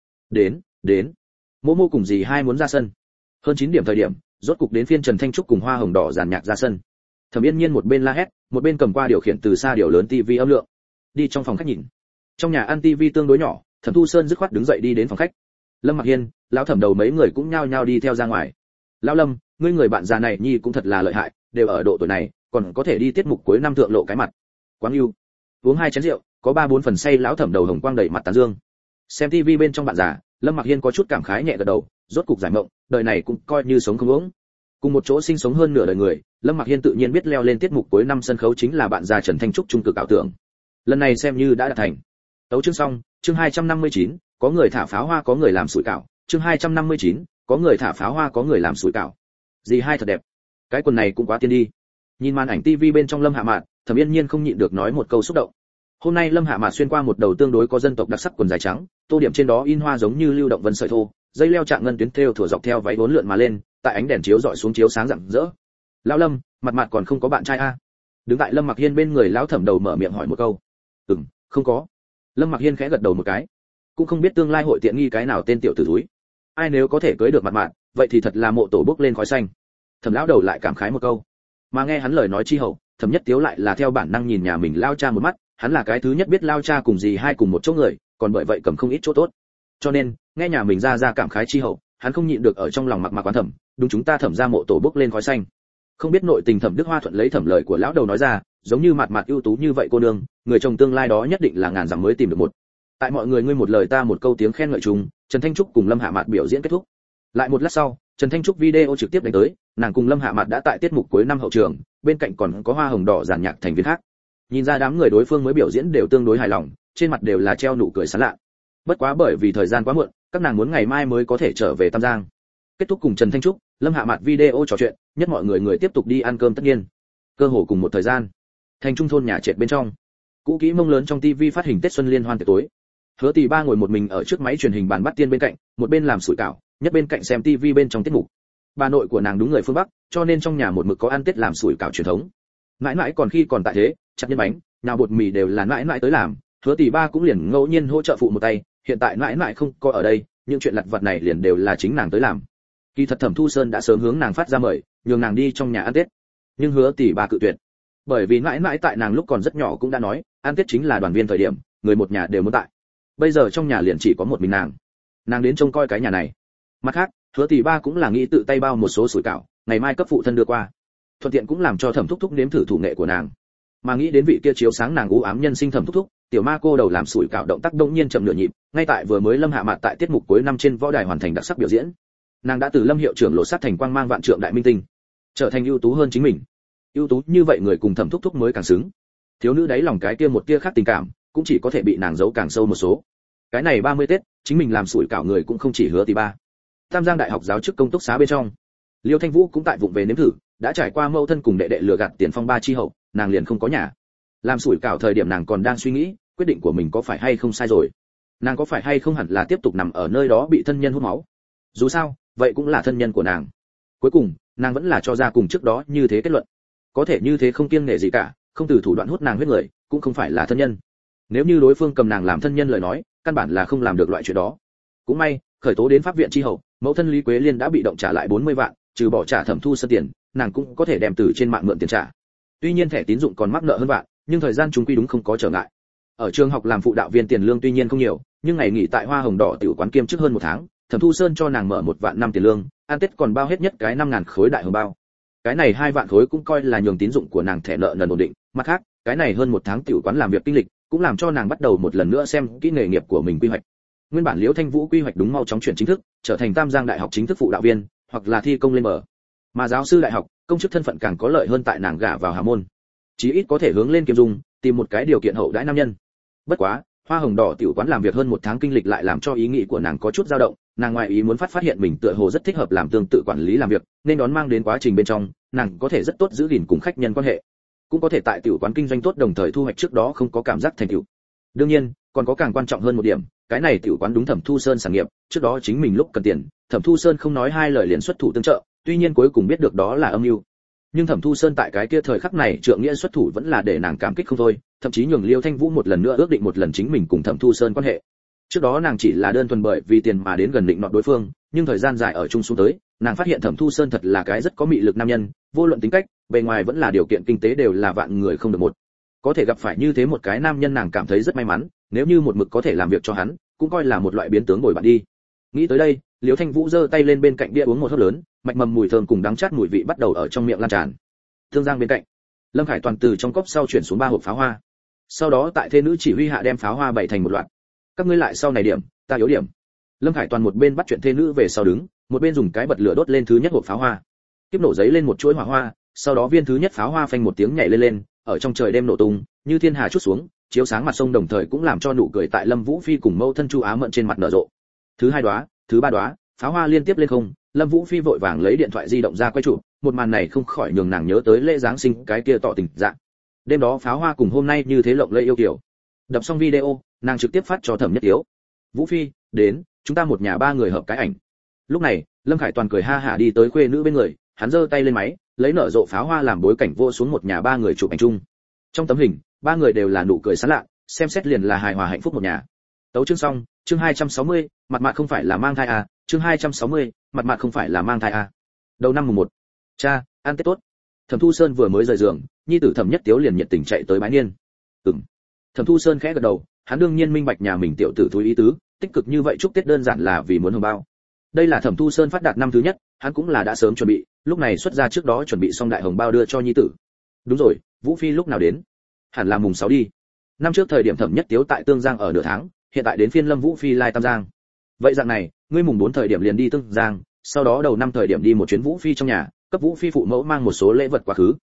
Đến. Mô Mô cùng dì hai muốn ra sân. Hơn 9 điểm thời điểm, rốt cục đến phiên Trần Thanh Trúc cùng Hoa Hồng Đỏ dàn nhạc ra sân. Thẩm Yên Nhiên một bên la hét, một bên cầm qua điều khiển từ xa điều lớn tivi âm lượng. Đi trong phòng khách nhìn. Trong nhà ăn tivi tương đối nhỏ, Thẩm Thu Sơn dứt khoát đứng dậy đi đến phòng khách. Lâm Mặc Hiên, lão Thẩm đầu mấy người cũng nhao nhao đi theo ra ngoài. Lão Lâm, ngươi người bạn già này nhi cũng thật là lợi hại, đều ở độ tuổi này, còn có thể đi tiết mục cuối năm thượng lộ cái mặt. Quáng yêu. Uống 2 chén rượu, có 3-4 phần say, lão Thẩm đầu hồng quang đầy mặt tán dương. Xem TV bên trong bạn già, Lâm Mặc Hiên có chút cảm khái nhẹ gật đầu, rốt cục giải mộng, đời này cũng coi như sống không uống. Cùng một chỗ sinh sống hơn nửa đời người, Lâm Mặc Hiên tự nhiên biết leo lên tiết mục cuối năm sân khấu chính là bạn già Trần Thanh Trúc trung cực ảo tưởng. Lần này xem như đã đạt thành. Tấu chương xong, chương 259, có người thả pháo hoa có người làm sủi cảo, chương 259, có người thả pháo hoa có người làm sủi cảo. Gì hai thật đẹp. Cái quần này cũng quá tiên đi. Nhìn màn ảnh TV bên trong Lâm Hạ Mạn, Thẩm Yên Nhiên không nhịn được nói một câu xúc động. Hôm nay Lâm Hạ Mạn xuyên qua một đầu tương đối có dân tộc đặc sắc quần dài trắng, tô điểm trên đó in hoa giống như lưu động vân sợi thô, dây leo trạng ngân tuyến thêu thủa dọc theo váy bốn lượn mà lên, tại ánh đèn chiếu rọi xuống chiếu sáng rạng rỡ. Lão Lâm, mặt mặt còn không có bạn trai a? Đứng tại Lâm Mặc Hiên bên người lão Thẩm đầu mở miệng hỏi một câu. Không có. Lâm Mặc Hiên khẽ gật đầu một cái. Cũng không biết tương lai hội tiện nghi cái nào tên tiểu tử thúi. Ai nếu có thể cưới được mặt mạn, vậy thì thật là mộ tổ bốc lên khói xanh. Thẩm lão đầu lại cảm khái một câu. Mà nghe hắn lời nói chi hậu, Thẩm Nhất Tiếu lại là theo bản năng nhìn nhà mình lao cha một mắt, hắn là cái thứ nhất biết lao cha cùng gì hai cùng một chỗ người, còn bởi vậy cầm không ít chỗ tốt. Cho nên, nghe nhà mình ra cảm khái chi hậu, hắn không nhịn được ở trong lòng mặc quán thẩm, đúng chúng ta Thẩm ra mộ tổ bốc lên khói xanh. Không biết nội tình Thẩm Đức Hoa thuận lấy Thẩm lời của lão đầu nói ra, giống như mặt ưu tú như vậy cô nương, người chồng tương lai đó nhất định là ngàn dặm mới tìm được một. Tại mọi người ngươi một lời ta một câu tiếng khen ngợi chung, Trần Thanh Trúc cùng Lâm Hạ Mạn biểu diễn kết thúc. Lại một lát sau, Trần Thanh Trúc video trực tiếp đánh tới, nàng cùng Lâm Hạ Mạn đã tại tiết mục cuối năm hậu trường, bên cạnh còn có hoa hồng đỏ giàn nhạc thành viên khác. Nhìn ra đám người đối phương mới biểu diễn đều tương đối hài lòng, trên mặt đều là treo nụ cười sảng lạ. Bất quá bởi vì thời gian quá muộn, các nàng muốn ngày mai mới có thể trở về Tam Giang. Kết thúc cùng Trần Thanh Trúc, Lâm Hạ Mạn video trò chuyện, nhất mọi người tiếp tục đi ăn cơm tất nhiên. Cơ hồ cùng một thời gian, thành trung thôn nhà trệt bên trong, cũ kỹ mông lớn trong TV phát hình Tết xuân liên hoan tiệc tối. Hứa Tỷ Ba ngồi một mình ở trước máy truyền hình bàn bắt tiên bên cạnh, một bên làm sủi cảo, nhất bên cạnh xem TV bên trong tiết mục. Bà nội của nàng đúng người phương Bắc, cho nên trong nhà một mực có ăn Tết làm sủi cảo truyền thống. Mãi mãi còn khi còn tại thế, chặt nhân bánh, nào bột mì đều là mãi mãi tới làm, Hứa Tỷ Ba cũng liền ngẫu nhiên hỗ trợ phụ một tay, hiện tại mãi mãi không có ở đây, những chuyện lặt vặt này liền đều là chính nàng tới làm. Kỳ thật Thẩm Thu Sơn đã sớm hướng nàng phát ra mời, nhường nàng đi trong nhà ăn Tết. Nhưng Hứa Tỷ Ba cự tuyệt. Bởi vì mãi mãi tại nàng lúc còn rất nhỏ cũng đã nói, ăn Tết chính là đoàn viên thời điểm, người một nhà đều muốn tại. Bây giờ trong nhà liền chỉ có một mình nàng đến trông coi cái nhà này. Mặt khác, Hứa Tỷ Ba cũng là nghĩ tự tay bao một số sủi cảo, ngày mai cấp phụ thân đưa qua, thuận tiện cũng làm cho Thẩm Thúc Thúc nếm thử thủ nghệ của nàng. Mà nghĩ đến vị kia chiếu sáng nàng u ám nhân sinh Thẩm Thúc Thúc, tiểu ma cô đầu làm sủi cảo động tác đông nhiên chậm nửa nhịp, ngay tại vừa mới Lâm Hạ Mạn tại tiết mục cuối năm trên võ đài hoàn thành đặc sắc biểu diễn. Nàng đã từ Lâm hiệu trưởng lộ sát thành quang mang vạn trượng đại minh tinh, trở thành ưu tú hơn chính mình. Ưu tú như vậy người cùng Thẩm Thúc Thúc mới càng xứng. Thiếu nữ đáy lòng cái kia một tia khác tình cảm, cũng chỉ có thể bị nàng giấu càng sâu một số. Cái này 30 Tết, chính mình làm sủi cảo người cũng không chỉ Hứa Tỷ Ba. Tam Giang Đại học giáo chức công túc xá bên trong, Liêu Thanh Vũ cũng tại vụng về nếm thử, đã trải qua mâu thân cùng đệ đệ lừa gạt tiền phong ba chi hậu, nàng liền không có nhà. Làm sủi cảo thời điểm nàng còn đang suy nghĩ, quyết định của mình có phải hay không sai rồi. Nàng có phải hay không hẳn là tiếp tục nằm ở nơi đó bị thân nhân hút máu. Dù sao, vậy cũng là thân nhân của nàng. Cuối cùng, nàng vẫn là cho ra cùng trước đó như thế kết luận. Có thể như thế không kiêng nể gì cả, không từ thủ đoạn hút nàng huyết người, cũng không phải là thân nhân. Nếu như đối phương cầm nàng làm thân nhân lời nói, căn bản là không làm được loại chuyện đó. Cũng may, khởi tố đến pháp viện chi hậu, mẫu thân Lý Quế Liên đã bị động trả lại 40 vạn, trừ bỏ trả Thẩm Thu Sơn tiền, nàng cũng có thể đem từ trên mạng mượn tiền trả. Tuy nhiên thẻ tín dụng còn mắc nợ hơn vạn, nhưng thời gian chúng quy đúng không có trở ngại. Ở trường học làm phụ đạo viên tiền lương tuy nhiên không nhiều, nhưng ngày nghỉ tại Hoa Hồng Đỏ tiểu quán kiêm chức hơn 1 tháng, Thẩm Thu Sơn cho nàng mở 1 vạn 5 tiền lương, ăn Tết còn bao hết nhất cái 5000 khối đại hồng bao. Cái này 2 vạn khối cũng coi là nhường tín dụng của nàng thẻ nợ nần ổn định, mặt khác, cái này hơn 1 tháng tiểu quán làm việc kinh lịch, cũng làm cho nàng bắt đầu một lần nữa xem kỹ nghề nghiệp của mình quy hoạch. Nguyên bản Liễu Thanh Vũ quy hoạch đúng mau chóng chuyển chính thức, trở thành Tam Giang Đại học chính thức phụ đạo viên, hoặc là thi công lên mở. Mà giáo sư đại học, công chức thân phận càng có lợi hơn tại nàng gả vào hạ môn. Chí ít có thể hướng lên kiếm dung, tìm một cái điều kiện hậu đãi nam nhân. Bất quá, Hoa Hồng Đỏ tiểu quán làm việc hơn 1 tháng kinh lịch lại làm cho ý nghĩ của nàng có chút dao động, nàng ngoài ý muốn phát hiện mình tựa hồ rất thích hợp làm tương tự quản lý làm việc, nên đón mang đến quá trình bên trong, nàng có thể rất tốt giữ gìn cùng khách nhân quan hệ, cũng có thể tại tiểu quán kinh doanh tốt đồng thời thu hoạch trước đó không có cảm giác thành tựu. Đương nhiên, còn có càng quan trọng hơn một điểm, cái này tiểu quán đúng Thẩm Thu Sơn sản nghiệp, trước đó chính mình lúc cần tiền, Thẩm Thu Sơn không nói hai lời liền xuất thủ tương trợ, tuy nhiên cuối cùng biết được đó là âm mưu. Nhưng Thẩm Thu Sơn tại cái kia thời khắc này trượng nghĩa xuất thủ vẫn là để nàng cảm kích không thôi, thậm chí nhường Liêu Thanh Vũ một lần nữa ước định một lần chính mình cùng Thẩm Thu Sơn quan hệ. Trước đó nàng chỉ là đơn thuần bởi vì tiền mà đến gần định nọt đối phương, nhưng thời gian dài ở chung xuống tới, nàng phát hiện Thẩm Thu Sơn thật là cái rất có mị lực nam nhân, vô luận tính cách, bề ngoài vẫn là điều kiện kinh tế đều là vạn người không được một. Có thể gặp phải như thế một cái nam nhân nàng cảm thấy rất may mắn, nếu như một mực có thể làm việc cho hắn, cũng coi là một loại biến tướng bồi bạn đi. Nghĩ tới đây, Liễu Thanh Vũ giơ tay lên bên cạnh bia uống một hớp lớn, mạch mầm mùi thơm cùng đắng chát mùi vị bắt đầu ở trong miệng lan tràn. Thương Giang bên cạnh, Lâm Khải Toàn từ trong cốc sau chuyển xuống 3 hộp pháo hoa. Sau đó tại thê nữ chỉ huy hạ đem pháo hoa bày thành một loạt. Các ngươi lại sau này điểm, ta yếu điểm. Lâm Khải Toàn một bên bắt chuyện thê nữ về sau đứng, một bên dùng cái bật lửa đốt lên thứ nhất hộp pháo hoa. Tiếp nổ giấy lên một chuỗi hỏa hoa, sau đó viên thứ nhất pháo hoa phanh một tiếng nhảy lên, ở trong trời đêm nổ tung, như thiên hà chút xuống, chiếu sáng mặt sông, đồng thời cũng làm cho nụ cười tại Lâm Vũ Phi cùng mâu thân Chu Á Mẫn trên mặt nở rộ. Thứ 2 đóa, thứ 3 đóa, pháo hoa liên tiếp lên không, Lâm Vũ Phi vội vàng lấy điện thoại di động ra quay chụp, một màn này không khỏi nhường nàng nhớ tới lễ giáng sinh cái kia tỏ tình dạng. Đêm đó pháo hoa cùng hôm nay như thế lộng lẫy yêu kiều. Đập xong video, nàng trực tiếp phát cho Thẩm Nhất Tiếu. Vũ Phi, đến, chúng ta một nhà 3 người hợp cái ảnh. Lúc này, Lâm Khải Toàn cười ha hả đi tới khuê nữ bên người, hắn giơ tay lên máy, lấy nở rộ pháo hoa làm bối cảnh vô xuống một nhà 3 người chụp ảnh chung. Trong tấm hình, 3 người đều là nụ cười sán lạ, xem xét liền là hài hòa hạnh phúc một nhà. Tấu chương xong, chương 260, mặt mạn không phải là mang thai à, chương 260, mặt mạn không phải là mang thai à. Đầu năm mùng 1. Cha, ăn Tết tốt. Thẩm Thu Sơn vừa mới rời giường, nhi tử Thẩm Nhất Tiếu liền nhiệt tình chạy tới bái niên. Thẩm Thu Sơn khẽ gật đầu, hắn đương nhiên minh bạch nhà mình tiểu tử thúi ý tứ, tích cực như vậy chúc Tết đơn giản là vì muốn hồng bao. Đây là Thẩm Thu Sơn phát đạt năm thứ nhất, hắn cũng là đã sớm chuẩn bị, lúc này xuất ra trước đó chuẩn bị xong đại hồng bao đưa cho nhi tử. Đúng rồi, Vũ Phi lúc nào đến? Hẳn là mùng 6 đi. Năm trước thời điểm Thẩm Nhất Tiếu tại Tương Giang ở nửa tháng, hiện tại đến phiên Lâm Vũ Phi lai Tam Giang. Vậy dạng này, ngươi mùng 4 thời điểm liền đi Tương Giang, sau đó đầu năm thời điểm đi một chuyến Vũ Phi trong nhà, cấp Vũ Phi phụ mẫu mang một số lễ vật quá khứ.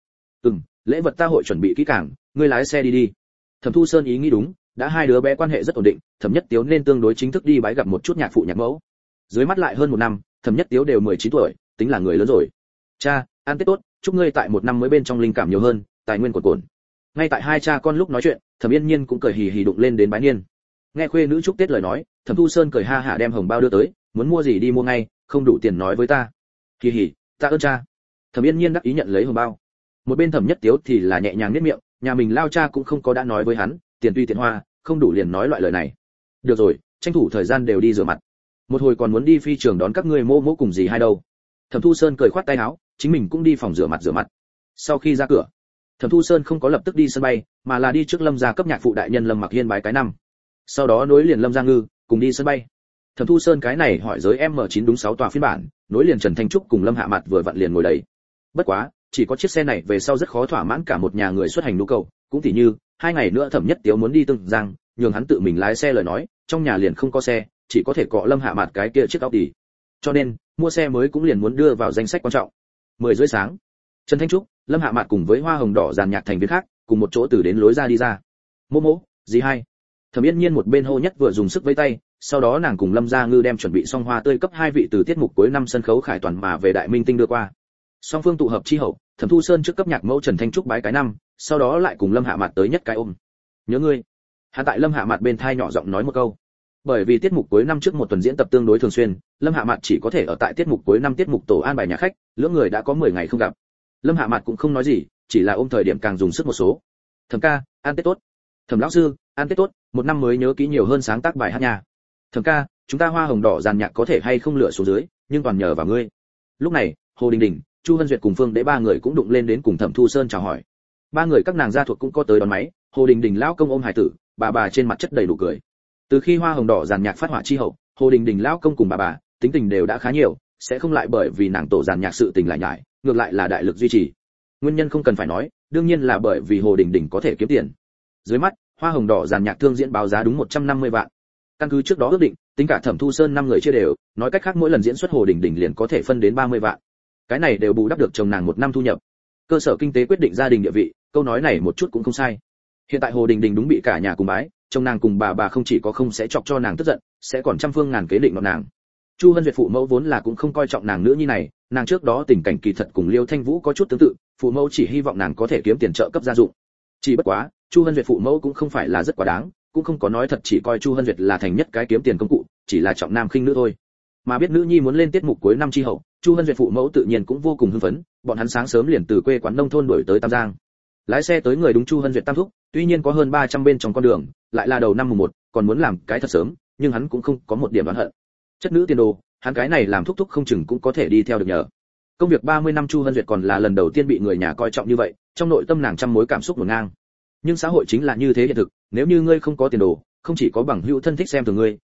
Lễ vật ta hội chuẩn bị kỹ càng, ngươi lái xe đi đi. Thẩm Thu Sơn ý nghĩ đúng, đã hai đứa bé quan hệ rất ổn định, Thẩm Nhất Tiếu nên tương đối chính thức đi bái gặp một chút nhạc phụ nhạc mẫu. Dưới mắt lại hơn 1 năm, Thẩm Nhất Tiếu đều 19 tuổi, tính là người lớn rồi. Cha, ăn Tết tốt, chúc ngươi tại 1 năm mới bên trong linh cảm nhiều hơn, tài nguyên cuồn. Ngay tại hai cha con lúc nói chuyện, Thẩm Yên Nhiên cũng cười hì hì đụng lên đến bái niên. Nghe khuê nữ chúc Tết lời nói, Thẩm Thu Sơn cười ha hả đem hồng bao đưa tới, muốn mua gì đi mua ngay, không đủ tiền nói với ta. Hì hì, ta ơn cha. Thẩm Yên Nhiên đắc ý nhận lấy hồng bao. Một bên Thẩm Nhất Tiếu thì là nhẹ nhàng nhếch miệng, nhà mình lao cha cũng không có đã nói với hắn, tiền tuy tiền hoa, không đủ liền nói loại lời này. Được rồi, tranh thủ thời gian đều đi rửa mặt. Một hồi còn muốn đi phi trường đón các ngươi mô cùng gì hai đâu. Thẩm Thu Sơn cười khoát tay áo, chính mình cũng đi phòng rửa mặt. Sau khi ra cửa, Thẩm Thu Sơn không có lập tức đi sân bay, mà là đi trước Lâm gia cấp nhạc phụ đại nhân Lâm Mặc Hiên bái cái năm. Sau đó nối liền Lâm Gia Ngư, cùng đi sân bay. Thẩm Thu Sơn cái này hỏi giới M9 đúng 6 tòa phiên bản, nối liền Trần Thanh Trúc cùng Lâm Hạ Mạt vừa vặn liền ngồi đầy. Bất quá, chỉ có chiếc xe này về sau rất khó thỏa mãn cả một nhà người xuất hành nhu cầu, cũng tỉ như 2 ngày nữa Thẩm Nhất Tiếu muốn đi Tương Giang, nhường hắn tự mình lái xe lời nói, trong nhà liền không có xe, chỉ có thể cọ Lâm Hạ Mạt cái kia chiếc Audi. Cho nên, mua xe mới cũng liền muốn đưa vào danh sách quan trọng. 10 rưỡi sáng, Trần Thanh Trúc, Lâm Hạ Mạt cùng với Hoa Hồng Đỏ dàn nhạc thành viên khác, cùng một chỗ từ đến lối ra đi ra. Mô, gì hai? Thẩm Yên Nhiên một bên hô nhất vừa dùng sức vẫy tay, sau đó nàng cùng Lâm Gia Ngư đem chuẩn bị xong hoa tươi cấp 2 vị từ tiết mục cuối năm sân khấu Khải Toàn mà về Đại Minh Tinh đưa qua. Song phương tụ hợp chi hậu, Thẩm Thu Sơn trước cấp nhạc mẫu Trần Thanh Trúc bái cái năm, sau đó lại cùng Lâm Hạ Mạt tới nhất cái ôm. Nhớ ngươi. Hắn tại Lâm Hạ Mạt bên thai nhỏ giọng nói một câu. Bởi vì tiết mục cuối năm trước một tuần diễn tập tương đối thường xuyên, Lâm Hạ Mạt chỉ có thể ở tại tiết mục cuối năm tiết mục tổ an bài nhà khách, lưỡng người đã có 10 ngày không gặp. Lâm Hạ Mạt cũng không nói gì, chỉ là ôm thời điểm càng dùng sức một số. Thẩm ca, ăn Tết tốt. Thẩm lão sư, ăn Tết tốt, một năm mới nhớ kỹ nhiều hơn sáng tác bài hát nhà. Thẩm ca, chúng ta Hoa Hồng Đỏ dàn nhạc có thể hay không lựa xuống dưới, nhưng toàn nhờ vào ngươi. Lúc này, Hồ Đình Đình, Chu Hân Duyệt cùng Phương Đế 3 người cũng đụng lên đến cùng Thẩm Thu Sơn chào hỏi. 3 người các nàng gia thuộc cũng có tới đón máy, Hồ Đình Đình lão công ôm hài tử, bà trên mặt chất đầy đủ cười. Từ khi Hoa Hồng Đỏ dàn nhạc phát hỏa chi hậu, Hồ Đình Đình lão công cùng bà tính tình đều đã khá nhiều, sẽ không lại bởi vì nàng tổ dàn nhạc sự tình lại nhải, ngược lại là đại lực duy trì. Nguyên nhân không cần phải nói, đương nhiên là bởi vì Hồ Đình Đình có thể kiếm tiền. Dưới mắt, Hoa Hồng Đỏ dàn nhạc thương diễn báo giá đúng 150 vạn. Căn cứ trước đó ước định, tính cả Thẩm Thu Sơn 5 người chia đều, nói cách khác mỗi lần diễn xuất Hồ Đình Đình liền có thể phân đến 30 vạn. Cái này đều bù đắp được chồng nàng 1 năm thu nhập. Cơ sở kinh tế quyết định gia đình địa vị, câu nói này một chút cũng không sai. Hiện tại Hồ Đình Đình đúng bị cả nhà cùng bái, chồng nàng cùng bà không chỉ có không sẽ chọc cho nàng tức giận, sẽ còn trăm phương ngàn kế định nọt nàng. Chu Hân Duyệt phụ mẫu vốn là cũng không coi trọng nàng nữa như này, nàng trước đó tình cảnh kỳ thật cùng Liêu Thanh Vũ có chút tương tự, phụ mẫu chỉ hy vọng nàng có thể kiếm tiền trợ cấp gia dụng. Chỉ bất quá, Chu Hân Duyệt phụ mẫu cũng không phải là rất quá đáng, cũng không có nói thật chỉ coi Chu Hân Duyệt là thành nhất cái kiếm tiền công cụ, chỉ là trọng nam khinh nữ thôi. Mà biết nữ nhi muốn lên tiết mục cuối năm chi hậu, Chu Hân Duyệt phụ mẫu tự nhiên cũng vô cùng hưng phấn, bọn hắn sáng sớm liền từ quê quán nông thôn đuổi tới Tam Giang. Lái xe tới người đúng Chu Hân Duyệt tam thúc, tuy nhiên có hơn 300 bên trong con đường, lại là đầu năm mùng 1, còn muốn làm cái thật sớm, nhưng hắn cũng không có một điểm oán hận. Chất nữ tiền đồ, hắn cái này làm thúc thúc không chừng cũng có thể đi theo được nhờ. Công việc 30 năm Chu Hân Duyệt còn là lần đầu tiên bị người nhà coi trọng như vậy, trong nội tâm nàng trăm mối cảm xúc hỗn ngang. Nhưng xã hội chính là như thế hiện thực, nếu như ngươi không có tiền đồ, không chỉ có bằng hữu thân thích xem thường ngươi,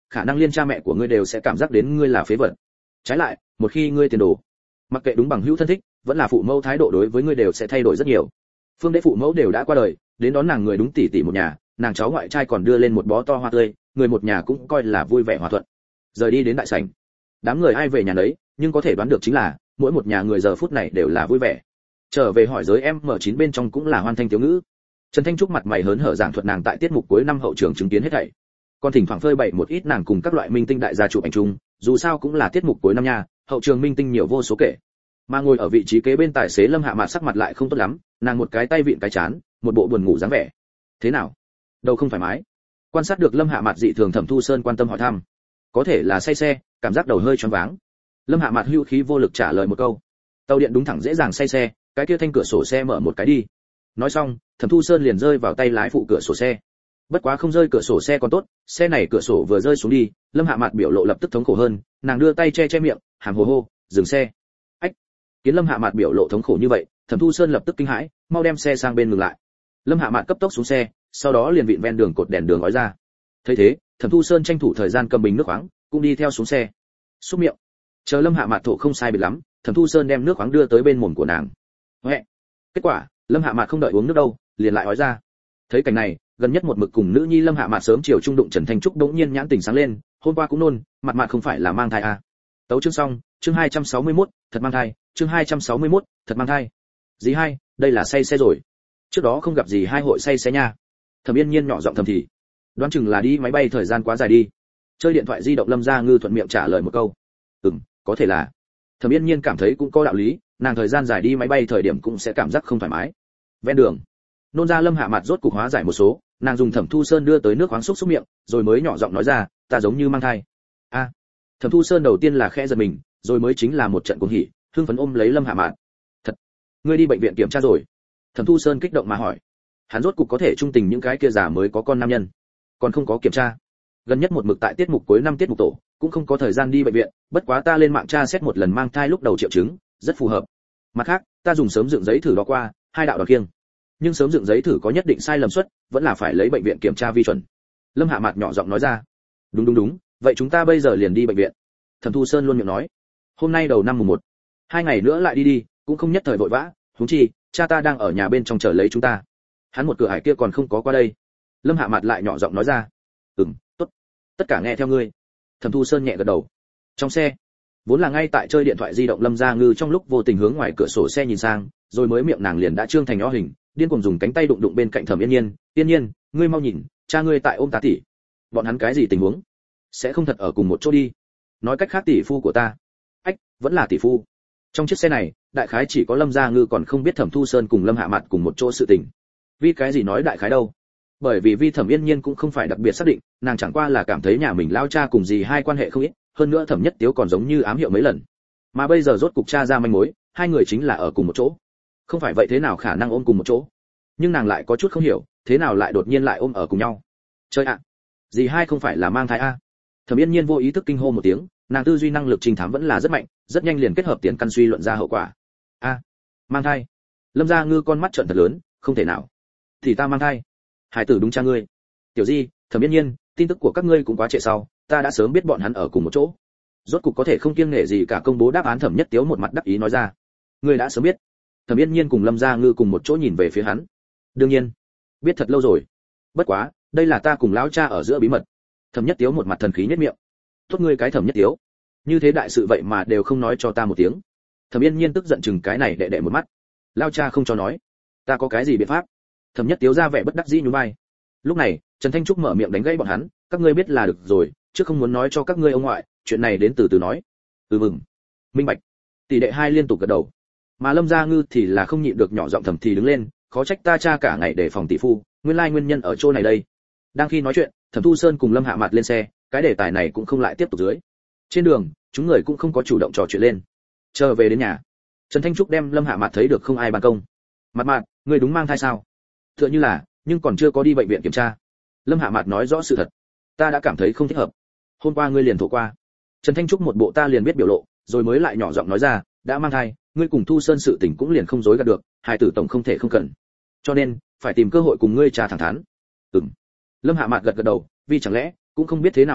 khả năng liên cha mẹ của ngươi đều sẽ cảm giác đến ngươi là phế vật. Trái lại, một khi ngươi tiền đồ, mặc kệ đúng bằng hữu thân thích, vẫn là phụ mẫu thái độ đối với ngươi đều sẽ thay đổi rất nhiều. Phương Đế phụ mẫu đều đã qua đời, đến đón nàng người đúng tỷ tỷ một nhà, nàng cháu ngoại trai còn đưa lên một bó to hoa tươi, người một nhà cũng coi là vui vẻ hòa thuận. Rời đi đến đại sảnh, đám người ai về nhà nấy, nhưng có thể đoán được chính là mỗi một nhà người giờ phút này đều là vui vẻ. Trở về hỏi giới M9 bên trong cũng là hoan thanh tiếu ngữ. Trần Thanh Trúc mặt mày hớn hở giảng thuật nàng tại tiết mục cuối năm hậu trường chứng kiến hết thảy. Còn thỉnh thoảng phơi bày một ít nàng cùng các loại minh tinh đại gia chụp ảnh chung, dù sao cũng là tiết mục cuối năm nha, hậu trường minh tinh nhiều vô số kể. Mà ngồi ở vị trí kế bên tài xế Lâm Hạ Mạn sắc mặt lại không tốt lắm, nàng một cái tay vịn cái chán, một bộ buồn ngủ dáng vẻ. Thế nào? Đầu không thoải mái? Quan sát được Lâm Hạ Mạn dị thường, Thẩm Thu Sơn quan tâm hỏi thăm. Có thể là say xe, cảm giác đầu hơi choáng váng. Lâm Hạ Mạn hữu khí vô lực trả lời một câu. Tàu điện đúng thẳng dễ dàng say xe, cái kia thanh cửa sổ xe mở một cái đi. Nói xong, Thẩm Thu Sơn liền rơi vào tay lái phụ cửa sổ xe. Bất quá không rơi cửa sổ xe còn tốt, xe này cửa sổ vừa rơi xuống đi, Lâm Hạ Mạn biểu lộ lập tức thống khổ hơn, nàng đưa tay che miệng, hàm hồ hô, dừng xe. Ách. Kiến Lâm Hạ Mạn biểu lộ thống khổ như vậy, Thẩm Thu Sơn lập tức kinh hãi, mau đem xe sang bên ngừng lại. Lâm Hạ Mạn cấp tốc xuống xe, sau đó liền vịn ven đường cột đèn đường ói ra. Thấy thế, Thẩm Thu Sơn tranh thủ thời gian cầm bình nước khoáng, cũng đi theo xuống xe. Xúc miệng. Chờ Lâm Hạ Mạn thổ không sai biệt lắm, Thẩm Thu Sơn đem nước khoáng đưa tới bên mồm của nàng. Huệ. Kết quả, Lâm Hạ Mạn không đợi uống nước đâu, liền lại ói ra. Thấy cảnh này, gần nhất một mực cùng nữ nhi Lâm Hạ Mạn sớm chiều trung đụng Trần Thanh Trúc đống nhiên nhãn tỉnh sáng lên, hôm qua cũng nôn, mặt không phải là mang thai à? Tấu chương xong, chương 261, thật mang thai, chương 261, thật mang thai. Dì hai, đây là say xe rồi. Trước đó không gặp dì hai hội say xe nha. Thẩm Yên Nhiên nhỏ giọng thầm thì. Đoán chừng là đi máy bay thời gian quá dài đi. Chơi điện thoại di động Lâm Gia Ngư thuận miệng trả lời một câu. Có thể là. Thẩm Yên Nhiên cảm thấy cũng có đạo lý, nàng thời gian dài đi máy bay thời điểm cũng sẽ cảm giác không thoải mái. Ven đường, nôn ra Lâm Hạ Mạn rốt cục hóa giải một số, nàng dùng Thẩm Thu Sơn đưa tới nước khoáng xúc miệng, rồi mới nhỏ giọng nói ra, ta giống như mang thai. A. Thẩm Thu Sơn đầu tiên là khẽ giật mình, rồi mới chính là một trận cuồng hỉ, hưng phấn ôm lấy Lâm Hạ Mạn. Thật, ngươi đi bệnh viện kiểm tra rồi? Thẩm Thu Sơn kích động mà hỏi. Hắn rốt cục có thể trung tình những cái kia già mới có con nam nhân, còn không có kiểm tra. Gần nhất một mực tại tiết mục cuối năm tiết mục tổ, cũng không có thời gian đi bệnh viện, bất quá ta lên mạng tra xét một lần mang thai lúc đầu triệu chứng, rất phù hợp. Mặt khác, ta dùng sớm dựng giấy thử đo qua, hai đạo đo kiêng. Nhưng sớm dựng giấy thử có nhất định sai lầm suất, vẫn là phải lấy bệnh viện kiểm tra vi chuẩn. Lâm Hạ Mạn nhỏ giọng nói ra. Đúng, vậy chúng ta bây giờ liền đi bệnh viện. Thẩm Thu Sơn luôn miệng nói. Hôm nay đầu năm mùng 1, 2 ngày nữa lại đi, cũng không nhất thời vội vã, huống chi, cha ta đang ở nhà bên trong chờ lấy chúng ta. Hắn một cửa ải kia còn không có qua đây. Lâm Hạ Mạn lại nhỏ giọng nói ra. Tốt, tất cả nghe theo ngươi. Thẩm Thu Sơn nhẹ gật đầu. Trong xe, vốn là ngay tại chơi điện thoại di động Lâm Gia Ngư trong lúc vô tình hướng ngoài cửa sổ xe nhìn sang, rồi mới miệng nàng liền đã trương thành nho hình, điên cuồng dùng cánh tay đụng bên cạnh Thẩm Yên Nhiên. Yên Nhiên, ngươi mau nhìn, cha ngươi tại ôm tá tỷ. Bọn hắn cái gì tình huống? Sẽ không thật ở cùng một chỗ đi? Nói cách khác tỷ phu của ta. Ách, vẫn là tỷ phu. Trong chiếc xe này, đại khái chỉ có Lâm Gia Ngư còn không biết Thẩm Thu Sơn cùng Lâm Hạ Mạn cùng một chỗ sự tình. Vì cái gì nói đại khái đâu? Bởi vì Vi Thẩm Yên Nhiên cũng không phải đặc biệt xác định, nàng chẳng qua là cảm thấy nhà mình lao cha cùng dì hai quan hệ không ít, hơn nữa Thẩm Nhất Tiếu còn giống như ám hiệu mấy lần. Mà bây giờ rốt cục tra ra manh mối, hai người chính là ở cùng một chỗ. Không phải vậy thế nào khả năng ôm cùng một chỗ? Nhưng nàng lại có chút không hiểu, thế nào lại đột nhiên lại ôm ở cùng nhau? Chơi ạ, dì hai không phải là mang thai a? Thẩm Yên Nhiên vô ý thức kinh hô một tiếng, nàng tư duy năng lực trinh thám vẫn là rất mạnh, rất nhanh liền kết hợp tiền căn suy luận ra hậu quả. A, mang thai? Lâm Gia Ngư con mắt trợn thật lớn, không thể nào. Thì ta mang thai? Hải tử đúng cha ngươi. Tiểu Di, Thẩm Yên Nhiên, tin tức của các ngươi cũng quá trễ sau, ta đã sớm biết bọn hắn ở cùng một chỗ. Rốt cục có thể không kiêng nể gì cả công bố đáp án. Thẩm Nhất Tiếu một mặt đắc ý nói ra. Ngươi đã sớm biết? Thẩm Yên Nhiên cùng Lâm Gia Ngư cùng một chỗ nhìn về phía hắn. Đương nhiên, biết thật lâu rồi. Bất quá, đây là ta cùng lão cha ở giữa bí mật. Thẩm Nhất Tiếu một mặt thần khí nhếch miệng. Tốt ngươi cái Thẩm Nhất Tiếu, như thế đại sự vậy mà đều không nói cho ta một tiếng. Thẩm Yên Nhiên tức giận chừng cái này đệ một mắt. Lão cha không cho nói, ta có cái gì biện pháp? Thẩm Nhất Tiếu ra vẻ bất đắc dĩ nhún vai. Lúc này, Trần Thanh Trúc mở miệng đánh gãy bọn hắn, các ngươi biết là được rồi, chứ không muốn nói cho các ngươi ông ngoại, chuyện này đến từ từ nói. Mừng. Minh bạch. Tỷ đệ hai liên tục gật đầu. Mà Lâm Gia Ngư thì là không nhịn được nhỏ giọng thầm thì đứng lên, khó trách ta cha cả ngày để phòng tỷ phu, nguyên lai nguyên nhân ở chỗ này đây. Đang khi nói chuyện, Thẩm Thu Sơn cùng Lâm Hạ Mạn lên xe, cái đề tài này cũng không lại tiếp tục dưới. Trên đường, chúng người cũng không có chủ động trò chuyện lên. Chờ về đến nhà, Trần Thanh Trúc đem Lâm Hạ Mạn thấy được không ai ban công. Mạn, ngươi đúng mang thai sao? Tựa như là, nhưng còn chưa có đi bệnh viện kiểm tra. Lâm Hạ Mạn nói rõ sự thật. Ta đã cảm thấy không thích hợp. Hôm qua ngươi liền thổ qua. Trần Thanh Trúc một bộ ta liền biết biểu lộ, rồi mới lại nhỏ giọng nói ra, đã mang thai, ngươi cùng Thu Sơn sự tình cũng liền không dối gạt được, hai tử tổng không thể không cần. Cho nên, phải tìm cơ hội cùng ngươi trà thẳng thắn. Lâm Hạ Mạn gật gật đầu, vì chẳng lẽ cũng không biết thế nào mở miệng,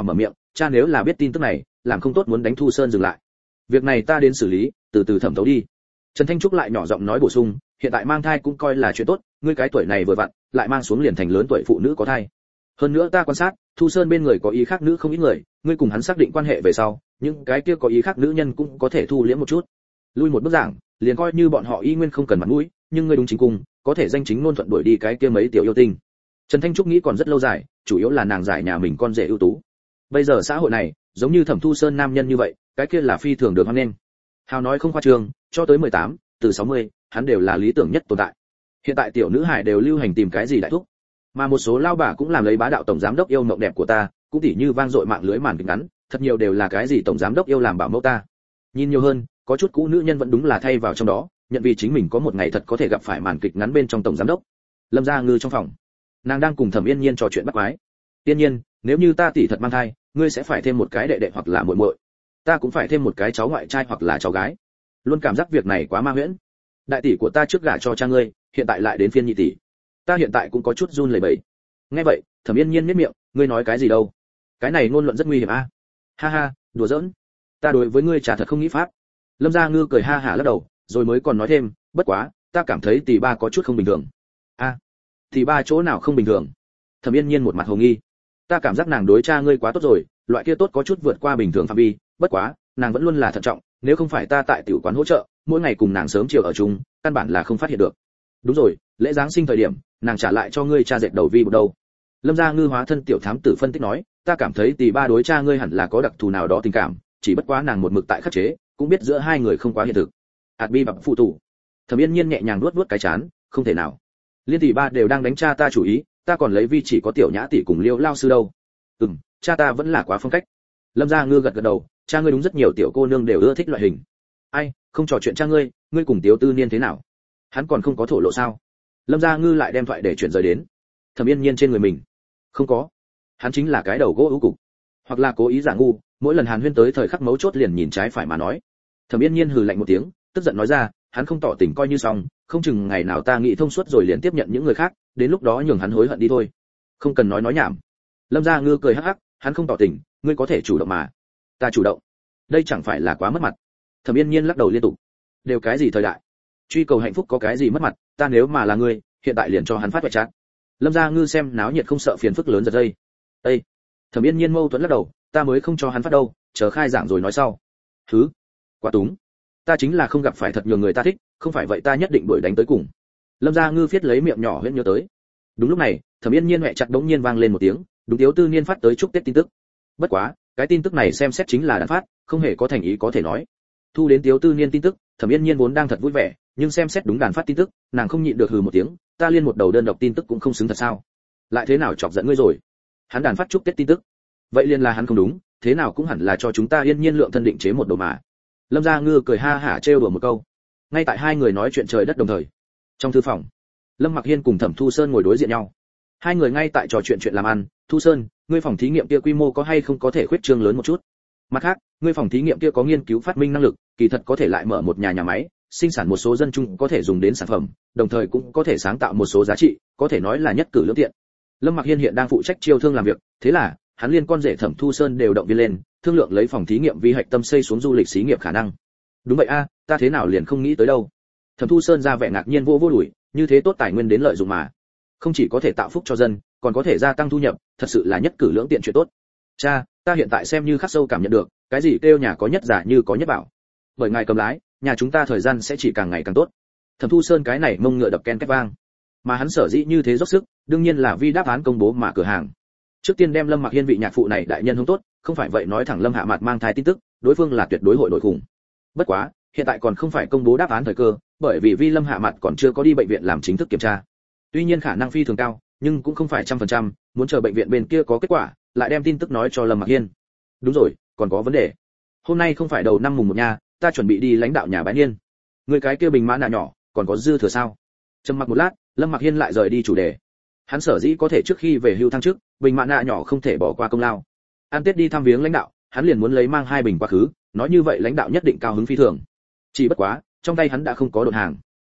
cha nếu là biết tin tức này, làm không tốt muốn đánh Thu Sơn dừng lại. Việc này ta đến xử lý, từ từ thẩm thấu đi. Trần Thanh Trúc lại nhỏ giọng nói bổ sung, hiện tại mang thai cũng coi là chuyện tốt, ngươi cái tuổi này vừa vặn, lại mang xuống liền thành lớn tuổi phụ nữ có thai. Hơn nữa ta quan sát, Thu Sơn bên người có ý khác nữ không ít người, ngươi cùng hắn xác định quan hệ về sau, những cái kia có ý khác nữ nhân cũng có thể thu liễm một chút. Lui một bước giảng, liền coi như bọn họ y nguyên không cần mặt mũi, nhưng ngươi đúng chính cung, có thể danh chính ngôn thuận đuổi đi cái kia mấy tiểu yêu tinh. Trần Thanh Trúc nghĩ còn rất lâu dài, chủ yếu là nàng giải nhà mình con rể ưu tú. Bây giờ xã hội này, giống như Thẩm Thu Sơn nam nhân như vậy, cái kia là phi thường được hoan nghênh. Hào nói không khoa trương, cho tới 18, từ 60, hắn đều là lý tưởng nhất tồn tại. Hiện tại tiểu nữ hải đều lưu hành tìm cái gì đại thúc, mà một số lao bà cũng làm lấy bá đạo tổng giám đốc yêu mộng đẹp của ta, cũng tỉ như vang dội mạng lưới màn kịch ngắn, thật nhiều đều là cái gì tổng giám đốc yêu làm bảo mẫu ta. Nhìn nhiều hơn, có chút cũ nữ nhân vẫn đúng là thay vào trong đó, nhận vì chính mình có một ngày thật có thể gặp phải màn kịch ngắn bên trong tổng giám đốc. Lâm Gia Ngư trong phòng, nàng đang cùng Thẩm Yên Nhiên trò chuyện bắt quái. Yên Nhiên, nếu như ta tỷ thật mang thai, ngươi sẽ phải thêm một cái đệ đệ hoặc là muội muội, ta cũng phải thêm một cái cháu ngoại trai hoặc là cháu gái. Luôn cảm giác việc này quá ma huyễn. Đại tỷ của ta trước gả cho cha ngươi, hiện tại lại đến phiên nhị tỷ, ta hiện tại cũng có chút run lẩy bẩy. Nghe vậy, Thẩm Yên Nhiên nhếch miệng, ngươi nói cái gì đâu? Cái này ngôn luận rất nguy hiểm a. Ha ha, đùa giỡn. Ta đối với ngươi chả thật không nghĩ pháp. Lâm Gia Ngư cười ha hả lắc đầu, rồi mới còn nói thêm, bất quá, ta cảm thấy tỷ ba có chút không bình thường. A, tỷ ba chỗ nào không bình thường? Thẩm Yên Nhiên một mặt hồ nghi. Ta cảm giác nàng đối cha ngươi quá tốt rồi, loại kia tốt có chút vượt qua bình thường phạm vi, bất quá, nàng vẫn luôn là thận trọng, nếu không phải ta tại tiểu quán hỗ trợ, mỗi ngày cùng nàng sớm chiều ở chung, căn bản là không phát hiện được. Đúng rồi, lễ giáng sinh thời điểm, nàng trả lại cho ngươi cha dệt đầu vi một đâu. Lâm Gia Ngư hóa thân tiểu thám tử phân tích nói, ta cảm thấy tỷ ba đối cha ngươi hẳn là có đặc thù nào đó tình cảm, chỉ bất quá nàng một mực tại khắc chế, cũng biết giữa hai người không quá hiện thực. Hạt bi bập phụ tủ. Thẩm Yên Nhiên nhẹ nhàng nuốt nuốt cái chán, không thể nào. Liên tỷ ba đều đang đánh cha ta chủ ý, ta còn lấy vi chỉ có tiểu nhã tỷ cùng Liêu lao sư đâu. Cha ta vẫn là quá phong cách. Lâm Gia Ngư gật gật đầu, cha ngươi đúng rất nhiều tiểu cô nương đều ưa thích loại hình. Ai, không trò chuyện cha ngươi, ngươi cùng Tiếu Tư Niên thế nào? Hắn còn không có thổ lộ sao? Lâm Gia Ngư lại đem thoại để chuyển rời đến Thẩm Yên Nhiên trên người mình. Không có, hắn chính là cái đầu gỗ ưu cục, hoặc là cố ý giả ngu, mỗi lần Hàn Huyên tới thời khắc mấu chốt liền nhìn trái phải mà nói. Thẩm Yên Nhiên hừ lạnh một tiếng, tức giận nói ra, hắn không tỏ tình coi như xong, không chừng ngày nào ta nghĩ thông suốt rồi liền tiếp nhận những người khác, đến lúc đó nhường hắn hối hận đi thôi. Không cần nói nhảm. Lâm Gia Ngư cười hắc hắc, hắn không tỏ tình, ngươi có thể chủ động mà. Ta chủ động, đây chẳng phải là quá mất mặt. Thẩm Yên Nhiên lắc đầu liên tục. Đều cái gì thời đại, truy cầu hạnh phúc có cái gì mất mặt, ta nếu mà là ngươi, hiện tại liền cho hắn phát ngoại chat. Lâm Gia Ngư xem náo nhiệt không sợ phiền phức lớn giật dây. Ê, Thẩm Yên Nhiên mâu thuẫn lắc đầu, ta mới không cho hắn phát đâu, chờ khai giảng rồi nói sau. Thứ, quá túng. Ta chính là không gặp phải thật nhiều người ta thích, không phải vậy ta nhất định đuổi đánh tới cùng. Lâm Gia Ngư viết lấy miệng nhỏ huyễn nhớ tới. Đúng lúc này, Thẩm Yên Nhiên mẹ chặt đống nhiên vang lên một tiếng, đúng Tiếu Tư Niên phát tới chúc Tết tin tức. Bất quá, cái tin tức này xem xét chính là đàn phát, không hề có thành ý có thể nói. Thu đến Tiếu Tư Niên tin tức, Thẩm Yên Nhiên vốn đang thật vui vẻ, nhưng xem xét đúng đàn phát tin tức, nàng không nhịn được hừ một tiếng, ta liên một đầu đơn độc tin tức cũng không xứng thật sao? Lại thế nào chọc giận ngươi rồi? Hắn đàn phát chúc Tết tin tức, vậy liền là hắn không đúng, thế nào cũng hẳn là cho chúng ta Yên Nhiên lượng thân định chế một đồ mà. Lâm Gia Ngư cười ha hả trêu đùa một câu. Ngay tại hai người nói chuyện trời đất đồng thời, trong thư phòng, Lâm Mặc Hiên cùng Thẩm Thu Sơn ngồi đối diện nhau. Hai người ngay tại trò chuyện chuyện làm ăn. Thu Sơn, ngươi phòng thí nghiệm kia quy mô có hay không có thể khuyết trương lớn một chút? Mặt khác, ngươi phòng thí nghiệm kia có nghiên cứu phát minh năng lực, kỳ thật có thể lại mở một nhà máy, sinh sản một số dân chung có thể dùng đến sản phẩm, đồng thời cũng có thể sáng tạo một số giá trị, có thể nói là nhất cử lưỡng tiện. Lâm Mặc Hiên hiện đang phụ trách chiêu thương làm việc, thế là hắn liên con rể Thẩm Thu Sơn đều động viên lên, thương lượng lấy phòng thí nghiệm vi hạch tâm xây xuống du lịch xí nghiệp khả năng. Đúng vậy a, ta thế nào liền không nghĩ tới đâu. Thẩm Thu Sơn ra vẻ ngạc nhiên vô đuổi, như thế tốt tài nguyên đến lợi dụng mà, không chỉ có thể tạo phúc cho dân, còn có thể gia tăng thu nhập, thật sự là nhất cử lưỡng tiện chuyện tốt. Cha, ta hiện tại xem như khắc sâu cảm nhận được, cái gì kêu nhà có nhất giả như có nhất bảo. Bởi ngài cầm lái, nhà chúng ta thời gian sẽ chỉ càng ngày càng tốt. Thẩm Thu Sơn cái này mông ngựa đập ken két vang, mà hắn sở dĩ như thế dốc sức, đương nhiên là vì đáp án công bố mà cửa hàng. Trước tiên đem Lâm Mặc Hiên vị nhạc phụ này đại nhân không tốt, không phải vậy nói thẳng Lâm Hạ Mạt mang thai tin tức, đối phương là tuyệt đối hội nội khủng. Bất quá, hiện tại còn không phải công bố đáp án thời cơ, bởi vì Vi Lâm Hạ Mạt còn chưa có đi bệnh viện làm chính thức kiểm tra. Tuy nhiên khả năng phi thường cao, nhưng cũng không phải 100%, muốn chờ bệnh viện bên kia có kết quả, lại đem tin tức nói cho Lâm Mặc Hiên. Đúng rồi, còn có vấn đề. Hôm nay không phải đầu năm mùng 1 nha, ta chuẩn bị đi lãnh đạo nhà bái niên. Người cái kia bình mã nạ nhỏ, còn có dư thừa sao? Trầm mặc một lát, Lâm Mặc Hiên lại rời đi chủ đề. Hắn sở dĩ có thể trước khi về hưu thăng chức, bình mã nạ nhỏ không thể bỏ qua công lao. Ăn Tết đi thăm viếng lãnh đạo, hắn liền muốn lấy mang 2 bình quá khứ, nói như vậy lãnh đạo nhất định cao hứng phi thường. Chỉ bất quá, trong tay hắn đã không có đột hàng.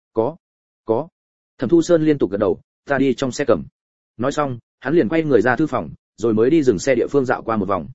Có. Thẩm Thu Sơn liên tục gật đầu, ta đi trong xe cầm. Nói xong, hắn liền quay người ra thư phòng, rồi mới đi dừng xe địa phương dạo qua một vòng.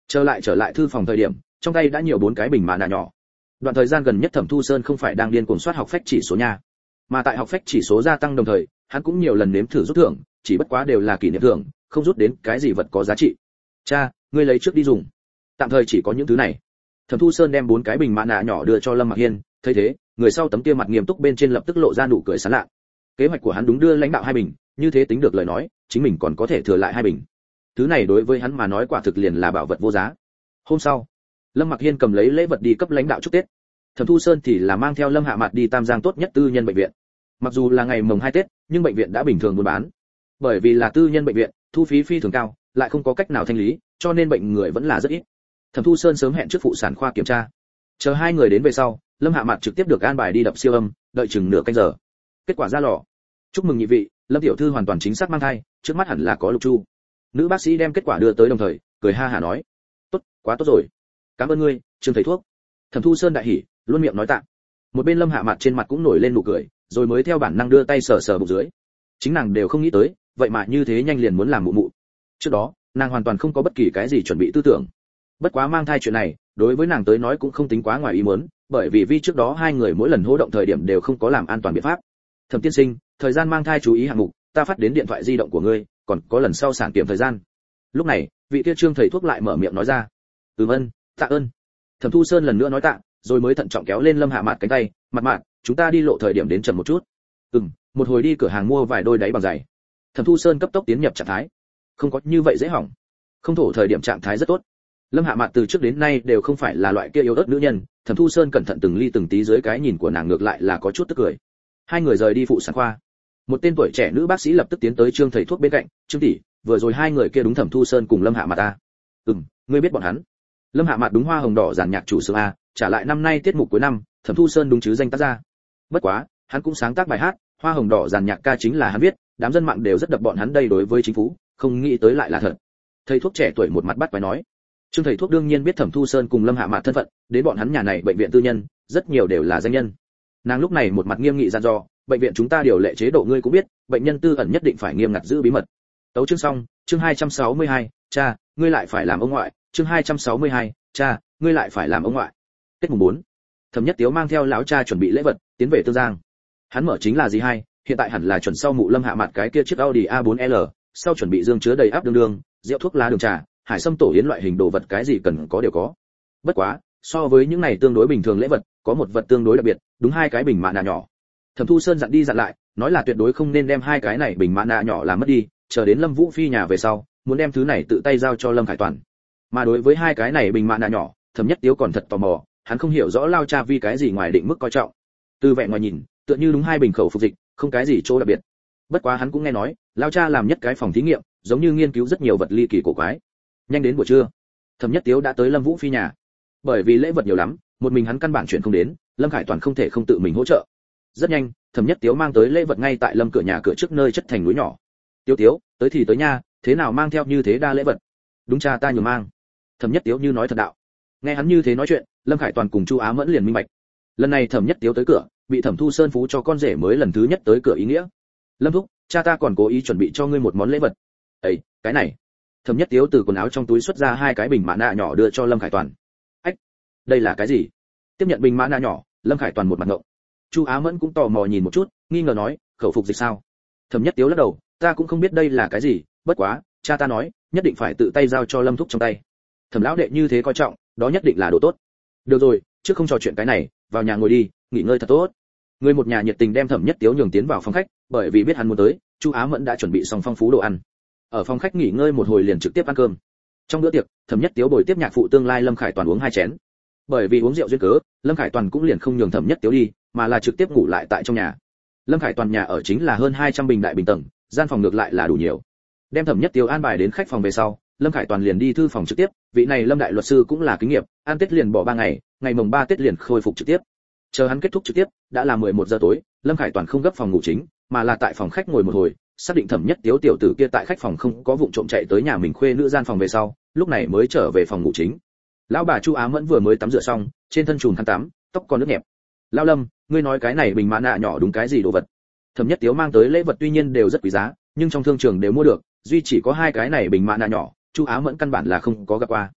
Trở lại thư phòng thời điểm, trong tay đã nhiều 4 cái bình mạ nạ nhỏ. Đoạn thời gian gần nhất Thẩm Thu Sơn không phải đang điên cuồng soát học phách chỉ số nha, mà tại học phách chỉ số gia tăng đồng thời, hắn cũng nhiều lần nếm thử rút thưởng, chỉ bất quá đều là kỷ niệm thưởng, không rút đến cái gì vật có giá trị. Cha, ngươi lấy trước đi dùng, tạm thời chỉ có những thứ này. Thẩm Thu Sơn đem 4 cái bình mạ nạ nhỏ đưa cho Lâm Mặc Hiên, thấy thế, người sau tấm kia mặt nghiêm túc bên trên lập tức lộ ra nụ cười sảng lạ. Kế hoạch của hắn đúng đưa lãnh đạo 2 bình, như thế tính được lời nói, chính mình còn có thể thừa lại 2 bình. Thứ này đối với hắn mà nói quả thực liền là bảo vật vô giá. Hôm sau, Lâm Mặc Hiên cầm lấy lễ vật đi cấp lãnh đạo chúc Tết. Thẩm Thu Sơn thì là mang theo Lâm Hạ Mạt đi Tam Giang tốt nhất tư nhân bệnh viện. Mặc dù là ngày mồng 2 Tết, nhưng bệnh viện đã bình thường buôn bán. Bởi vì là tư nhân bệnh viện, thu phí phi thường cao, lại không có cách nào thanh lý, cho nên bệnh người vẫn là rất ít. Thẩm Thu Sơn sớm hẹn trước phụ sản khoa kiểm tra. Chờ 2 người đến về sau, Lâm Hạ Mạt trực tiếp được an bài đi đập siêu âm, đợi chừng nửa canh giờ. Kết quả ra lò. Chúc mừng nhị vị, Lâm tiểu thư hoàn toàn chính xác mang thai, trước mắt hẳn là có lục chu. Nữ bác sĩ đem kết quả đưa tới đồng thời, cười ha hả nói: "Tốt, quá tốt rồi. Cảm ơn ngươi, Trương thầy thuốc." Thẩm Thu Sơn đại hỉ, luôn miệng nói tạ. Một bên Lâm Hạ Mạt trên mặt cũng nổi lên nụ cười, rồi mới theo bản năng đưa tay sờ sờ bụng dưới. Chính nàng đều không nghĩ tới, vậy mà như thế nhanh liền muốn làm mụ mụ. Trước đó, nàng hoàn toàn không có bất kỳ cái gì chuẩn bị tư tưởng. Bất quá mang thai chuyện này, đối với nàng tới nói cũng không tính quá ngoài ý muốn, bởi vì trước đó 2 người mỗi lần hô động thời điểm đều không có làm an toàn biện pháp. Thẩm tiên sinh, thời gian mang thai chú ý hạng mục, ta phát đến điện thoại di động của ngươi, còn có lần sau sản kiểm thời gian. Lúc này, vị kia Trương thầy thuốc lại mở miệng nói ra. Ơn, tạ ơn. Thẩm Thu Sơn lần nữa nói tạ, rồi mới thận trọng kéo lên Lâm Hạ Mạt cánh tay, "Mạt, chúng ta đi lộ thời điểm đến chậm một chút." Một hồi đi cửa hàng mua vài đôi đáy bằng giày. Thẩm Thu Sơn cấp tốc tiến nhập trạng thái. Không có như vậy dễ hỏng. Không thổ thời điểm trạng thái rất tốt. Lâm Hạ Mạt từ trước đến nay đều không phải là loại kia yếu ớt nữ nhân, Thẩm Thu Sơn cẩn thận từng ly từng tí dưới cái nhìn của nàng ngược lại là có chút tức cười. 2 người rời đi phụ sản khoa. Một tên tuổi trẻ nữ bác sĩ lập tức tiến tới Trương thầy thuốc bên cạnh, "Trương tỷ, vừa rồi 2 người kia đúng Thẩm Thu Sơn cùng Lâm Hạ Mạt ta?" Ngươi biết bọn hắn?" Lâm Hạ Mạt đúng Hoa Hồng Đỏ giàn nhạc chủ xướng a, trả lại năm nay tiết mục cuối năm, Thẩm Thu Sơn đúng chứ danh tác ra. Bất quá, hắn cũng sáng tác bài hát, Hoa Hồng Đỏ giàn nhạc ca chính là hắn viết, đám dân mạng đều rất đập bọn hắn đây đối với chính phủ, không nghĩ tới lại là thật. Thầy thuốc trẻ tuổi một mặt bắt quái nói. Trương thầy thuốc đương nhiên biết Thẩm Thu Sơn cùng Lâm Hạ Mạt thân phận, đến bọn hắn nhà này bệnh viện tư nhân, rất nhiều đều là danh nhân. Nàng lúc này một mặt nghiêm nghị dặn dò, "Bệnh viện chúng ta điều lệ chế độ ngươi cũng biết, bệnh nhân tư ẩn nhất định phải nghiêm ngặt giữ bí mật." Tấu chương xong, chương 262, cha, ngươi lại phải làm ông ngoại, chương 262, cha, ngươi lại phải làm ông ngoại. Tết mùng 4. Thẩm Nhất Tiếu mang theo lão cha chuẩn bị lễ vật, tiến về Tương Giang. Hắn mở chính là gì hay, hiện tại hẳn là chuẩn sau mụ Lâm Hạ Mạt cái kia chiếc Audi A4L, sau chuẩn bị dương chứa đầy áp đường, rượu thuốc lá đường trà, hải sâm tổ yến loại hình đồ vật cái gì cần có đều có. Bất quá, so với những này tương đối bình thường lễ vật, có một vật tương đối đặc biệt, đúng 2 cái bình mạ nạ nhỏ. Thẩm Thu Sơn dặn đi dặn lại, nói là tuyệt đối không nên đem 2 cái này bình mạ nạ nhỏ làm mất đi, chờ đến Lâm Vũ Phi nhà về sau, muốn đem thứ này tự tay giao cho Lâm Khải Toàn. Mà đối với 2 cái này bình mạ nạ nhỏ, Thẩm Nhất Tiếu còn thật tò mò, hắn không hiểu rõ lao cha vì cái gì ngoài định mức coi trọng. Từ vẻ ngoài nhìn, tựa như đúng 2 bình khẩu phục dịch, không cái gì chỗ đặc biệt. Bất quá hắn cũng nghe nói, lao cha làm nhất cái phòng thí nghiệm, giống như nghiên cứu rất nhiều vật ly kỳ cổ quái. Nhanh đến buổi trưa, Thẩm Nhất Tiếu đã tới Lâm Vũ Phi nhà. Bởi vì lễ vật nhiều lắm, một mình hắn căn bản chuyện không đến, Lâm Khải Toàn không thể không tự mình hỗ trợ. Rất nhanh, Thẩm Nhất Tiếu mang tới lễ vật ngay tại Lâm cửa nhà cửa trước nơi chất thành núi nhỏ. "Tiếu, tới thì tới nha, thế nào mang theo như thế đa lễ vật?" "Đúng cha ta nhường mang." Thẩm Nhất Tiếu như nói thật đạo. Nghe hắn như thế nói chuyện, Lâm Khải Toàn cùng Chu Á Mẫn liền minh bạch. Lần này Thẩm Nhất Tiếu tới cửa, bị Thẩm Thu Sơn phú cho con rể mới lần thứ nhất tới cửa ý nghĩa. "Lâm thúc, cha ta còn cố ý chuẩn bị cho ngươi một món lễ vật." "Ấy, cái này?" Thẩm Nhất Tiếu từ quần áo trong túi xuất ra 2 cái bình mạ nạ nhỏ đưa cho Lâm Khải Toàn. "Ách, đây là cái gì?" Tiếp nhận bình mạ nạ nhỏ, Lâm Khải Toàn một mặt ngộng. Chu Á Mẫn cũng tò mò nhìn một chút, nghi ngờ nói, "Khẩu phục dịch sao?" Thẩm Nhất Tiếu lắc đầu, "Ta cũng không biết đây là cái gì, bất quá, cha ta nói, nhất định phải tự tay giao cho Lâm thúc trong tay." Thẩm lão đệ như thế coi trọng, đó nhất định là đồ tốt. "Được rồi, trước không trò chuyện cái này, vào nhà ngồi đi, nghỉ ngơi thật tốt." Người một nhà nhiệt tình đem Thẩm Nhất Tiếu nhường tiến vào phòng khách, bởi vì biết hắn muốn tới, Chu Á Mẫn đã chuẩn bị xong phong phú đồ ăn. Ở phòng khách nghỉ ngơi một hồi liền trực tiếp ăn cơm. Trong bữa tiệc, Thẩm Nhất Tiếu bồi tiếp nhạc phụ tương lai Lâm Khải Toàn uống 2 chén. Bởi vì uống rượu duyên cớ, Lâm Khải Toàn cũng liền không nhường Thẩm Nhất Tiếu đi, mà là trực tiếp ngủ lại tại trong nhà. Lâm Khải Toàn nhà ở chính là hơn 200 bình đại bình tầng, gian phòng ngược lại là đủ nhiều. Đem Thẩm Nhất Tiếu an bài đến khách phòng về sau, Lâm Khải Toàn liền đi thư phòng trực tiếp, vị này Lâm đại luật sư cũng là kinh nghiệm, ăn Tết liền bỏ 3 ngày, ngày mồng 3 Tết liền khôi phục trực tiếp. Chờ hắn kết thúc trực tiếp, đã là 11 giờ tối, Lâm Khải Toàn không gấp phòng ngủ chính, mà là tại phòng khách ngồi một hồi, xác định Thẩm Nhất Tiếu tiểu tử kia tại khách phòng không có vụng trộm chạy tới nhà mình khuê nữ gian phòng về sau, lúc này mới trở về phòng ngủ chính. Lão bà Chu Á Mẫn vừa mới tắm rửa xong, trên thân trùm khăn tắm, tóc còn nước nhẹp. "Lão Lâm, ngươi nói cái này bình mã nạ nhỏ đúng cái gì đồ vật?" Thẩm Nhất Tiếu mang tới lễ vật tuy nhiên đều rất quý giá, nhưng trong thương trường đều mua được, duy chỉ có 2 cái này bình mã nạ nhỏ, Chu Á Mẫn căn bản là không có gặp qua.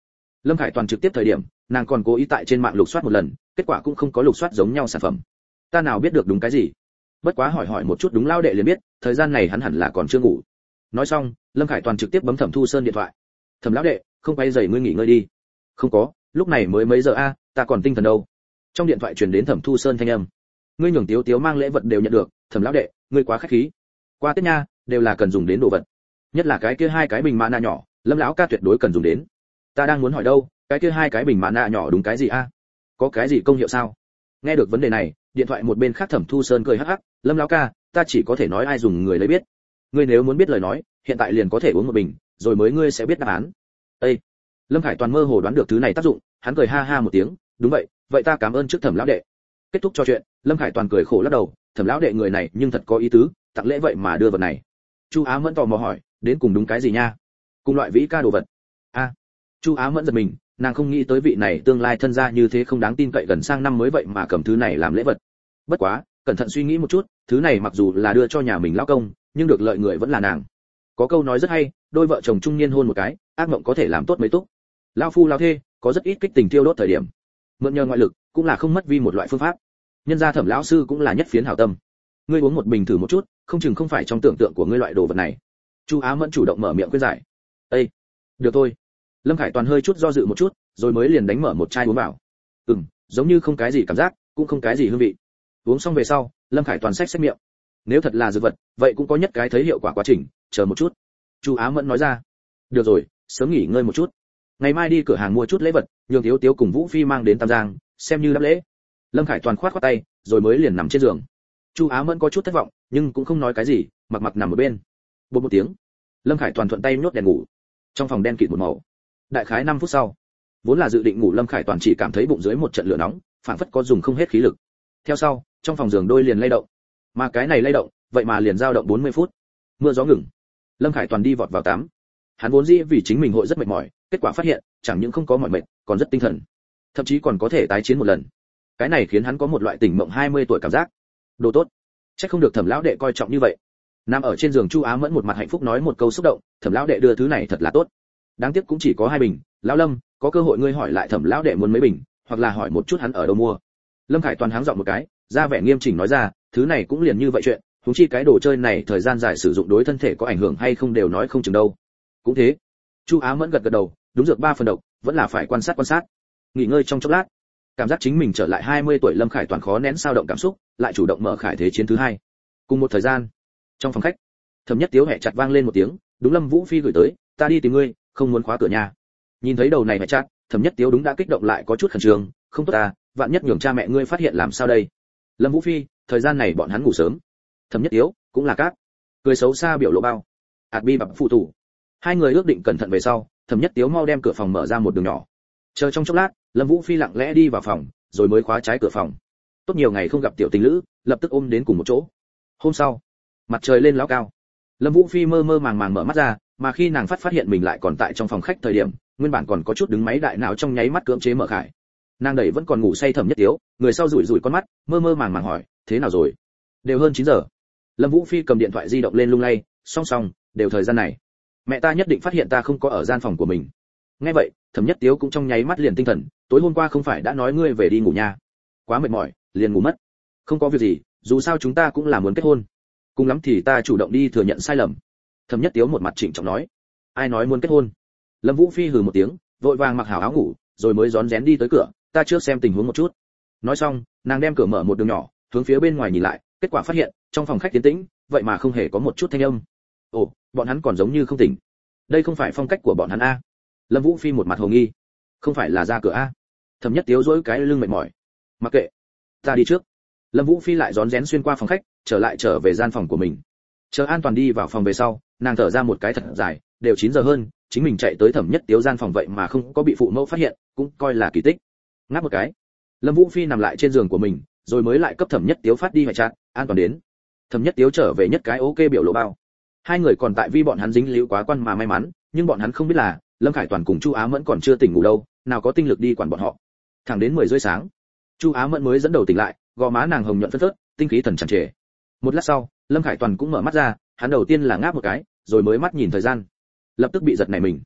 Lâm Khải Toàn trực tiếp thời điểm, nàng còn cố ý tại trên mạng lục soát một lần, kết quả cũng không có lục soát giống nhau sản phẩm. Ta nào biết được đúng cái gì? Bất quá hỏi hỏi một chút đúng lao đệ liền biết, thời gian này hắn hẳn là còn chưa ngủ. Nói xong, Lâm Khải Toàn trực tiếp bấm Thẩm Thu Sơn điện thoại. Thẩm lão đệ, không quay giày ngươi nghỉ ngơi đi. Không có, lúc này mới mấy giờ a, ta còn tinh thần đâu. Trong điện thoại truyền đến Thẩm Thu Sơn thanh âm. Ngươi nhường Tiếu Tiếu mang lễ vật đều nhận được, Thẩm lão đệ, ngươi quá khách khí. Qua Tết nha, đều là cần dùng đến đồ vật. Nhất là cái kia hai cái bình mã na nhỏ, Lâm lão ca tuyệt đối cần dùng đến. Ta đang muốn hỏi đâu, cái kia hai cái bình mã na nhỏ đúng cái gì a? Có cái gì công hiệu sao? Nghe được vấn đề này, điện thoại một bên khác Thẩm Thu Sơn cười hắc hắc, Lâm lão ca, ta chỉ có thể nói ai dùng người lấy biết. Ngươi nếu muốn biết lời nói, hiện tại liền có thể uống một bình, rồi mới ngươi sẽ biết đáp án. Ê! Lâm Khải Toàn mơ hồ đoán được thứ này tác dụng, hắn cười ha ha một tiếng, đúng vậy, vậy ta cảm ơn trước Thẩm lão đệ. Kết thúc trò chuyện, Lâm Khải Toàn cười khổ lắc đầu, Thẩm lão đệ người này nhưng thật có ý tứ, tặng lễ vậy mà đưa vật này. Chu Á Mẫn tò mò hỏi, đến cùng đúng cái gì nha? Cùng loại vĩ ca đồ vật. A. Chu Á Mẫn giật mình, nàng không nghĩ tới vị này tương lai thân gia như thế không đáng tin cậy gần sang năm mới vậy mà cầm thứ này làm lễ vật. Bất quá, cẩn thận suy nghĩ một chút, thứ này mặc dù là đưa cho nhà mình lão công, nhưng được lợi người vẫn là nàng. Có câu nói rất hay, đôi vợ chồng trung niên hôn một cái, ác mộng có thể làm tốt mấy túc. Lão phu lão thê, có rất ít kích tình tiêu đốt thời điểm. Mượn nhờ ngoại lực, cũng là không mất vi một loại phương pháp. Nhân gia Thẩm lão sư cũng là nhất phiến hảo tâm. Ngươi uống một bình thử một chút, không chừng không phải trong tưởng tượng của ngươi loại đồ vật này. Chu Á Mẫn chủ động mở miệng khuyên giải. Ê, được thôi. Lâm Khải Toàn hơi chút do dự một chút, rồi mới liền đánh mở một chai uống vào. Giống như không cái gì cảm giác, cũng không cái gì hương vị. Uống xong về sau, Lâm Khải Toàn xách miệng. Nếu thật là dược vật, vậy cũng có nhất cái thấy hiệu quả quá trình, chờ một chút. Chu Á Mẫn nói ra. Được rồi, sớm nghỉ ngơi một chút. Ngày mai đi cửa hàng mua chút lễ vật, nhường Tiếu Tiếu cùng Vũ Phi mang đến Tam Giang, xem như đáp lễ. Lâm Khải Toàn khoát khoát tay, rồi mới liền nằm trên giường. Chu Á Mẫn có chút thất vọng, nhưng cũng không nói cái gì, mặc mặc nằm ở bên. Bột một tiếng, Lâm Khải Toàn thuận tay nhốt đèn ngủ. Trong phòng đen kịt một màu. Đại khái 5 phút sau, vốn là dự định ngủ Lâm Khải Toàn chỉ cảm thấy bụng dưới một trận lửa nóng, phảng phất có dùng không hết khí lực. Theo sau, trong phòng giường đôi liền lay động. Mà cái này lay động, vậy mà liền dao động 40 phút. Mưa gió ngừng. Lâm Khải Toàn đi vọt vào tắm. Hắn vốn dĩ vì chính mình hội rất mệt mỏi, kết quả phát hiện, chẳng những không có mỏi mệt, còn rất tinh thần. Thậm chí còn có thể tái chiến một lần. Cái này khiến hắn có một loại tỉnh mộng 20 tuổi cảm giác. Đồ tốt. Chắc không được Thẩm lão đệ coi trọng như vậy. Nằm ở trên giường Chu Á Mẫn một mặt hạnh phúc nói một câu xúc động, Thẩm lão đệ đưa thứ này thật là tốt. Đáng tiếc cũng chỉ có 2 bình, lão Lâm, có cơ hội ngươi hỏi lại Thẩm lão đệ muốn mấy bình, hoặc là hỏi một chút hắn ở đâu mua. Lâm Khải Toàn háng giọng một cái, ra vẻ nghiêm chỉnh nói ra, thứ này cũng liền như vậy chuyện, huống chi cái đồ chơi này thời gian dài sử dụng đối thân thể có ảnh hưởng hay không đều nói không chừng đâu. Cũng thế. Chu Á Mẫn gật gật đầu, đúng dược 3 phần độc, vẫn là phải quan sát. Nghỉ ngơi trong chốc lát, cảm giác chính mình trở lại 20 tuổi Lâm Khải Toàn khó nén sao động cảm xúc, lại chủ động mở khải thế chiến thứ 2. Cùng một thời gian, trong phòng khách, Thẩm Nhất Tiếu hẹ chặt vang lên một tiếng, đúng Lâm Vũ Phi gửi tới, ta đi tìm ngươi, không muốn khóa cửa nhà. Nhìn thấy đầu này hẹ chặt, Thẩm Nhất Tiếu đúng đã kích động lại có chút khẩn trương, không tốt ta, vạn nhất nhường cha mẹ ngươi phát hiện làm sao đây? Lâm Vũ Phi, thời gian này bọn hắn ngủ sớm. Thẩm Nhất Tiếu, cũng là cát. Cười xấu xa biểu lộ bao. Bi bập phụ thủ. Hai người ước định cẩn thận về sau, Thẩm Nhất Tiếu mau đem cửa phòng mở ra một đường nhỏ. Chờ trong chốc lát, Lâm Vũ Phi lặng lẽ đi vào phòng, rồi mới khóa trái cửa phòng. Tốt nhiều ngày không gặp tiểu tình lữ, lập tức ôm đến cùng một chỗ. Hôm sau, mặt trời lên lão cao. Lâm Vũ Phi mơ mơ màng màng mở mắt ra, mà khi nàng phát hiện mình lại còn tại trong phòng khách thời điểm, nguyên bản còn có chút đứng máy đại não trong nháy mắt cưỡng chế mở khải. Nàng đẩy vẫn còn ngủ say Thẩm Nhất Tiếu, người sau rủi rủi con mắt, mơ mơ màng màng hỏi, thế nào rồi? Đều hơn 9 giờ. Lâm Vũ Phi cầm điện thoại di động lên lung lay, song, đều thời gian này. Mẹ ta nhất định phát hiện ta không có ở gian phòng của mình. Nghe vậy, Thẩm Nhất Tiếu cũng trong nháy mắt liền tinh thần, tối hôm qua không phải đã nói ngươi về đi ngủ nha? Quá mệt mỏi, liền ngủ mất. Không có việc gì, dù sao chúng ta cũng là muốn kết hôn. Cùng lắm thì ta chủ động đi thừa nhận sai lầm. Thẩm Nhất Tiếu một mặt trịnh trọng nói. Ai nói muốn kết hôn? Lâm Vũ Phi hừ một tiếng, vội vàng mặc hảo áo ngủ, rồi mới rón rén đi tới cửa, ta trước xem tình huống một chút. Nói xong, nàng đem cửa mở một đường nhỏ, hướng phía bên ngoài nhìn lại, kết quả phát hiện, trong phòng khách tiến tĩnh, vậy mà không hề có một chút thanh âm. Ồ, bọn hắn còn giống như không tỉnh. Đây không phải phong cách của bọn hắn a. Lâm Vũ Phi một mặt hồ nghi. Không phải là ra cửa a? Thẩm Nhất Tiếu dỗi cái lưng mệt mỏi. Mặc kệ, ta đi trước. Lâm Vũ Phi lại rón rén xuyên qua phòng khách, trở về gian phòng của mình. Chờ an toàn đi vào phòng về sau, nàng thở ra một cái thật dài, đều 9 giờ hơn, chính mình chạy tới Thẩm Nhất Tiếu gian phòng vậy mà không có bị phụ mẫu phát hiện, cũng coi là kỳ tích. Ngáp một cái, Lâm Vũ Phi nằm lại trên giường của mình, rồi mới lại cấp Thẩm Nhất Tiếu phát đi hoại trạng, an toàn đến. Thẩm Nhất Tiếu trở về nhất cái ok biểu lộ bao. Hai người còn tại vì bọn hắn dính líu quá quan mà may mắn, nhưng bọn hắn không biết là Lâm Khải Toàn cùng Chu Á Mẫn còn chưa tỉnh ngủ đâu, nào có tinh lực đi quản bọn họ. Thẳng đến 10 rưỡi sáng, Chu Á Mẫn mới dẫn đầu tỉnh lại, gò má nàng hồng nhuận phất phớt, tinh khí thần tràn trề. Một lát sau, Lâm Khải Toàn cũng mở mắt ra, hắn đầu tiên là ngáp một cái, rồi mới mắt nhìn thời gian, lập tức bị giật nảy mình.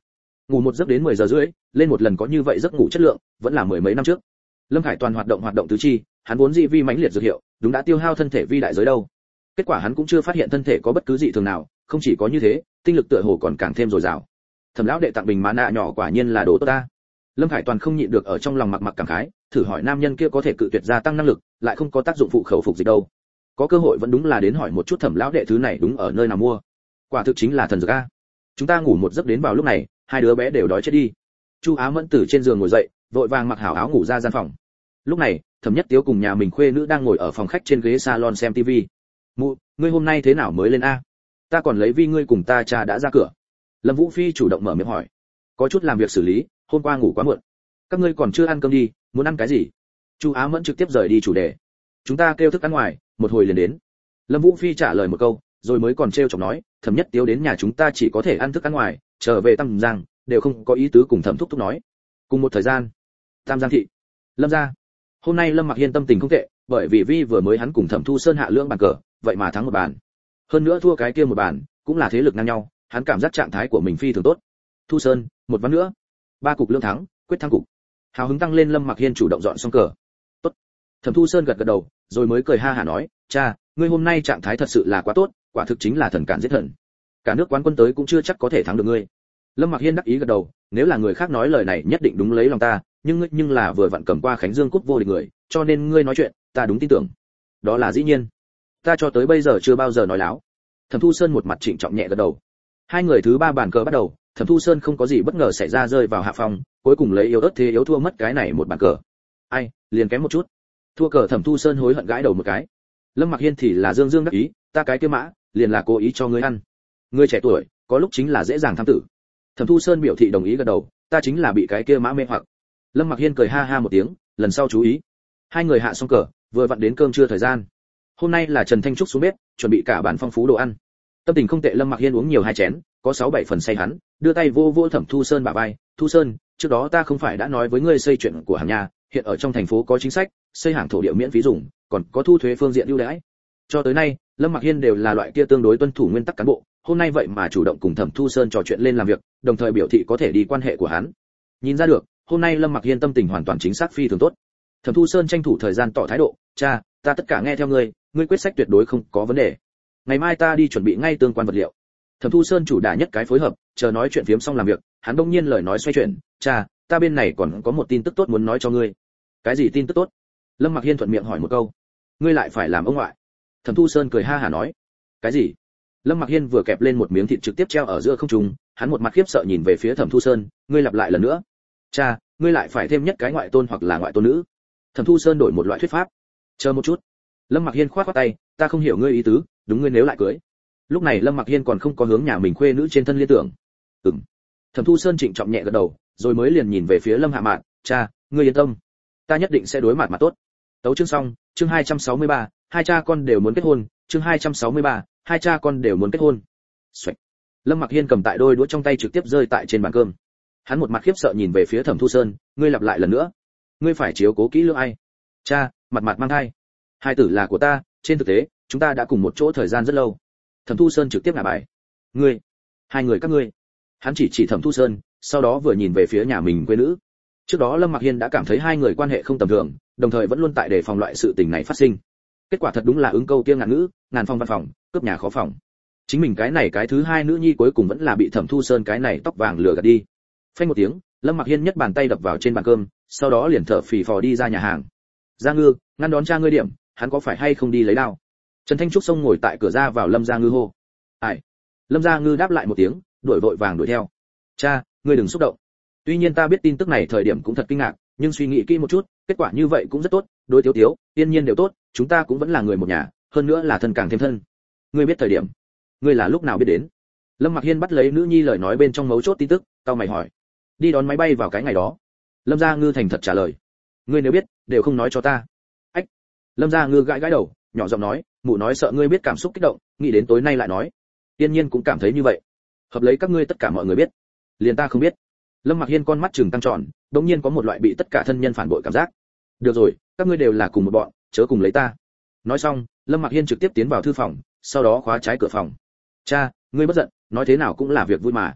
Ngủ một giấc đến 10 giờ rưỡi, lên một lần có như vậy giấc ngủ chất lượng, vẫn là mười mấy năm trước. Lâm Khải Toàn hoạt động tứ chi, hắn vốn dị vi mãnh liệt dược hiệu, đúng đã tiêu hao thân thể vi đại giới đâu. Kết quả hắn cũng chưa phát hiện thân thể có bất cứ dị thường nào, không chỉ có như thế, tinh lực tựa hồ còn càng thêm dồi dào. Thẩm lão đệ tặng bình má nạ nhỏ quả nhiên là đồ tốt ta. Lâm Khải Toàn không nhịn được ở trong lòng mặc cảm khái, thử hỏi nam nhân kia có thể cự tuyệt gia tăng năng lực, lại không có tác dụng phụ khẩu phục dịch đâu. Có cơ hội vẫn đúng là đến hỏi một chút Thẩm lão đệ thứ này đúng ở nơi nào mua. Quả thực chính là thần dược a. Chúng ta ngủ một giấc đến vào lúc này, hai đứa bé đều đói chết đi. Chu Á Mẫn từ trên giường ngồi dậy, vội vàng mặc hảo áo ngủ ra gian phòng. Lúc này, Thẩm Nhất Tiếu cùng nhà mình khuê nữ đang ngồi ở phòng khách trên ghế salon xem tivi. Mụ, ngươi hôm nay thế nào mới lên a? Ta còn lấy vi ngươi cùng ta cha đã ra cửa. Lâm Vũ Phi chủ động mở miệng hỏi. Có chút làm việc xử lý, hôm qua ngủ quá muộn. Các ngươi còn chưa ăn cơm đi, muốn ăn cái gì? Chu Á Mẫn trực tiếp rời đi chủ đề. Chúng ta kêu thức ăn ngoài, một hồi liền đến. Lâm Vũ Phi trả lời một câu, rồi mới còn trêu chọc nói, Thẩm Nhất Tiếu đến nhà chúng ta chỉ có thể ăn thức ăn ngoài, trở về Tam Giang đều không có ý tứ cùng Thẩm Thúc Thúc nói. Cùng một thời gian, Tam Giang thị, Lâm gia. Hôm nay Lâm Mặc Hiên tâm tình không tệ, bởi vì vi vừa mới hắn cùng Thẩm Thu Sơn hạ lưỡng bàn cờ, vậy mà thắng một bàn. Hơn nữa thua cái kia một bàn, cũng là thế lực ngang nhau, hắn cảm giác trạng thái của mình phi thường tốt. Thu Sơn, một ván nữa. Ba cục lương thắng, quyết thắng cục. Hào hứng tăng lên, Lâm Mặc Hiên chủ động dọn xong cờ. Tốt. Thẩm Thu Sơn gật gật đầu, rồi mới cười ha hả nói, cha, ngươi hôm nay trạng thái thật sự là quá tốt, quả thực chính là thần cản giết thần. Cả nước quán quân tới cũng chưa chắc có thể thắng được ngươi. Lâm Mặc Hiên đắc ý gật đầu, nếu là người khác nói lời này nhất định đúng lấy lòng ta, nhưng là vừa vặn cầm qua Khánh Dương cúp vô địch người, cho nên ngươi nói chuyện, ta đúng tin tưởng. Đó là dĩ nhiên. Ta cho tới bây giờ chưa bao giờ nói láo. Thẩm Thu Sơn một mặt trịnh trọng nhẹ gật đầu. Hai người thứ ba bàn cờ bắt đầu, Thẩm Thu Sơn không có gì bất ngờ xảy ra rơi vào hạ phòng, cuối cùng lấy yếu ớt thế yếu thua mất cái này một bàn cờ. Ai, liền kém một chút. Thua cờ Thẩm Thu Sơn hối hận gãi đầu một cái. Lâm Mặc Hiên thì là dương dương đắc ý, ta cái kia mã, liền là cố ý cho ngươi ăn. Ngươi trẻ tuổi, có lúc chính là dễ dàng tham tử. Thẩm Thu Sơn biểu thị đồng ý gật đầu, ta chính là bị cái kia mã mê hoặc. Lâm Mặc Hiên cười ha ha một tiếng, lần sau chú ý. Hai người hạ xong cờ, vừa vặn đến cơm trưa thời gian. Hôm nay là Trần Thanh Trúc xuống bếp, chuẩn bị cả bàn phong phú đồ ăn. Tâm tình không tệ, Lâm Mặc Hiên uống nhiều hai chén, có 6-7 phần say hắn, đưa tay vô vô Thẩm Thu Sơn bả vai, "Thu Sơn, trước đó ta không phải đã nói với ngươi xây chuyện của hàng nhà, hiện ở trong thành phố có chính sách, xây hàng thổ địa miễn phí dùng, còn có thu thuế phương diện ưu đãi." Cho tới nay, Lâm Mặc Hiên đều là loại kia tương đối tuân thủ nguyên tắc cán bộ, hôm nay vậy mà chủ động cùng Thẩm Thu Sơn trò chuyện lên làm việc, đồng thời biểu thị có thể đi quan hệ của hắn. Nhìn ra được, hôm nay Lâm Mặc Hiên tâm tình hoàn toàn chính xác phi thường tốt. Thẩm Thu Sơn tranh thủ thời gian tỏ thái độ, "Cha, ta tất cả nghe theo ngươi, ngươi quyết sách tuyệt đối không có vấn đề. Ngày mai ta đi chuẩn bị ngay tương quan vật liệu." Thẩm Thu Sơn chủ đả nhất cái phối hợp, chờ nói chuyện phiếm xong làm việc, hắn đông nhiên lời nói xoay chuyển, "Cha, ta bên này còn có một tin tức tốt muốn nói cho ngươi." "Cái gì tin tức tốt?" Lâm Mặc Hiên thuận miệng hỏi một câu. "Ngươi lại phải làm ông ngoại." Thẩm Thu Sơn cười ha hả nói. "Cái gì?" Lâm Mặc Hiên vừa kẹp lên một miếng thịt trực tiếp treo ở giữa không trung, hắn một mặt khiếp sợ nhìn về phía Thẩm Thu Sơn, "Ngươi lặp lại lần nữa." "Cha, ngươi lại phải thêm nhất cái ngoại tôn hoặc là ngoại tôn nữ." Thẩm Thu Sơn đổi một loại thuyết pháp. "Chờ một chút." Lâm Mặc Hiên khoát khoát tay, "Ta không hiểu ngươi ý tứ, đúng ngươi nếu lại cưới." Lúc này Lâm Mặc Hiên còn không có hướng nhà mình khuê nữ trên thân liên tưởng. "Ừm." Thẩm Thu Sơn trịnh trọng nhẹ gật đầu, rồi mới liền nhìn về phía Lâm Hạ Mạn, "Cha, ngươi yên tâm, ta nhất định sẽ đối mặt mà tốt." Tấu chương xong, chương 263, hai cha con đều muốn kết hôn, chương 263, hai cha con đều muốn kết hôn. Xoạch. Lâm Mặc Hiên cầm tại đôi đũa trong tay trực tiếp rơi tại trên bàn cơm. Hắn một mặt khiếp sợ nhìn về phía Thẩm Thu Sơn, "Ngươi lặp lại lần nữa, ngươi phải chiếu cố kỹ lưỡng ai?" "Cha, mặt mang thai. Hai tử là của ta, trên thực tế, chúng ta đã cùng một chỗ thời gian rất lâu." Thẩm Thu Sơn trực tiếp ngả bài. "Ngươi, hai người các ngươi." Hắn chỉ Thẩm Thu Sơn, sau đó vừa nhìn về phía nhà mình quê nữ. Trước đó Lâm Mặc Hiên đã cảm thấy hai người quan hệ không tầm thường, đồng thời vẫn luôn tại đề phòng loại sự tình này phát sinh. Kết quả thật đúng là ứng câu kia ngạn ngữ, ngàn phòng văn phòng, cướp nhà khó phòng. Chính mình cái này cái thứ hai nữ nhi cuối cùng vẫn là bị Thẩm Thu Sơn cái này tóc vàng lừa gạt đi. Phanh một tiếng, Lâm Mặc Hiên nhất bàn tay đập vào trên bàn cơm, sau đó liền thở phì phò đi ra nhà hàng. "Gia Ngư, ngăn đón cha ngươi điểm, hắn có phải hay không đi lấy đao?" Trần Thanh Trúc xông ngồi tại cửa ra vào Lâm Gia Ngư hô. "Ai?" Lâm Gia Ngư đáp lại một tiếng, đuổi vội vàng đuổi theo. "Cha, ngươi đừng xúc động. Tuy nhiên ta biết tin tức này thời điểm cũng thật kinh ngạc, nhưng suy nghĩ kỹ một chút, kết quả như vậy cũng rất tốt, đối Tiếu Tiếu, Tiên Nhiên đều tốt, chúng ta cũng vẫn là người một nhà, hơn nữa là thân càng thêm thân. Ngươi biết thời điểm, ngươi là lúc nào biết đến?" Lâm Mặc Hiên bắt lấy nữ nhi lời nói bên trong mấu chốt tin tức, cau mày hỏi. "Đi đón máy bay vào cái ngày đó." Lâm Gia Ngư thành thật trả lời. "Ngươi nếu biết, đều không nói cho ta." Ách. Lâm Gia Ngư gãi gãi đầu, nhỏ giọng nói, "Mụ nói sợ ngươi biết cảm xúc kích động, nghĩ đến tối nay lại nói." Tiên Nhiên cũng cảm thấy như vậy. "Hợp lấy các ngươi tất cả mọi người biết, liền ta không biết." Lâm Mặc Hiên con mắt trừng tăng tròn, đột nhiên có một loại bị tất cả thân nhân phản bội cảm giác. "Được rồi, các ngươi đều là cùng một bọn, chớ cùng lấy ta." Nói xong, Lâm Mặc Hiên trực tiếp tiến vào thư phòng, sau đó khóa trái cửa phòng. "Cha, ngươi bất giận, nói thế nào cũng là việc vui mà."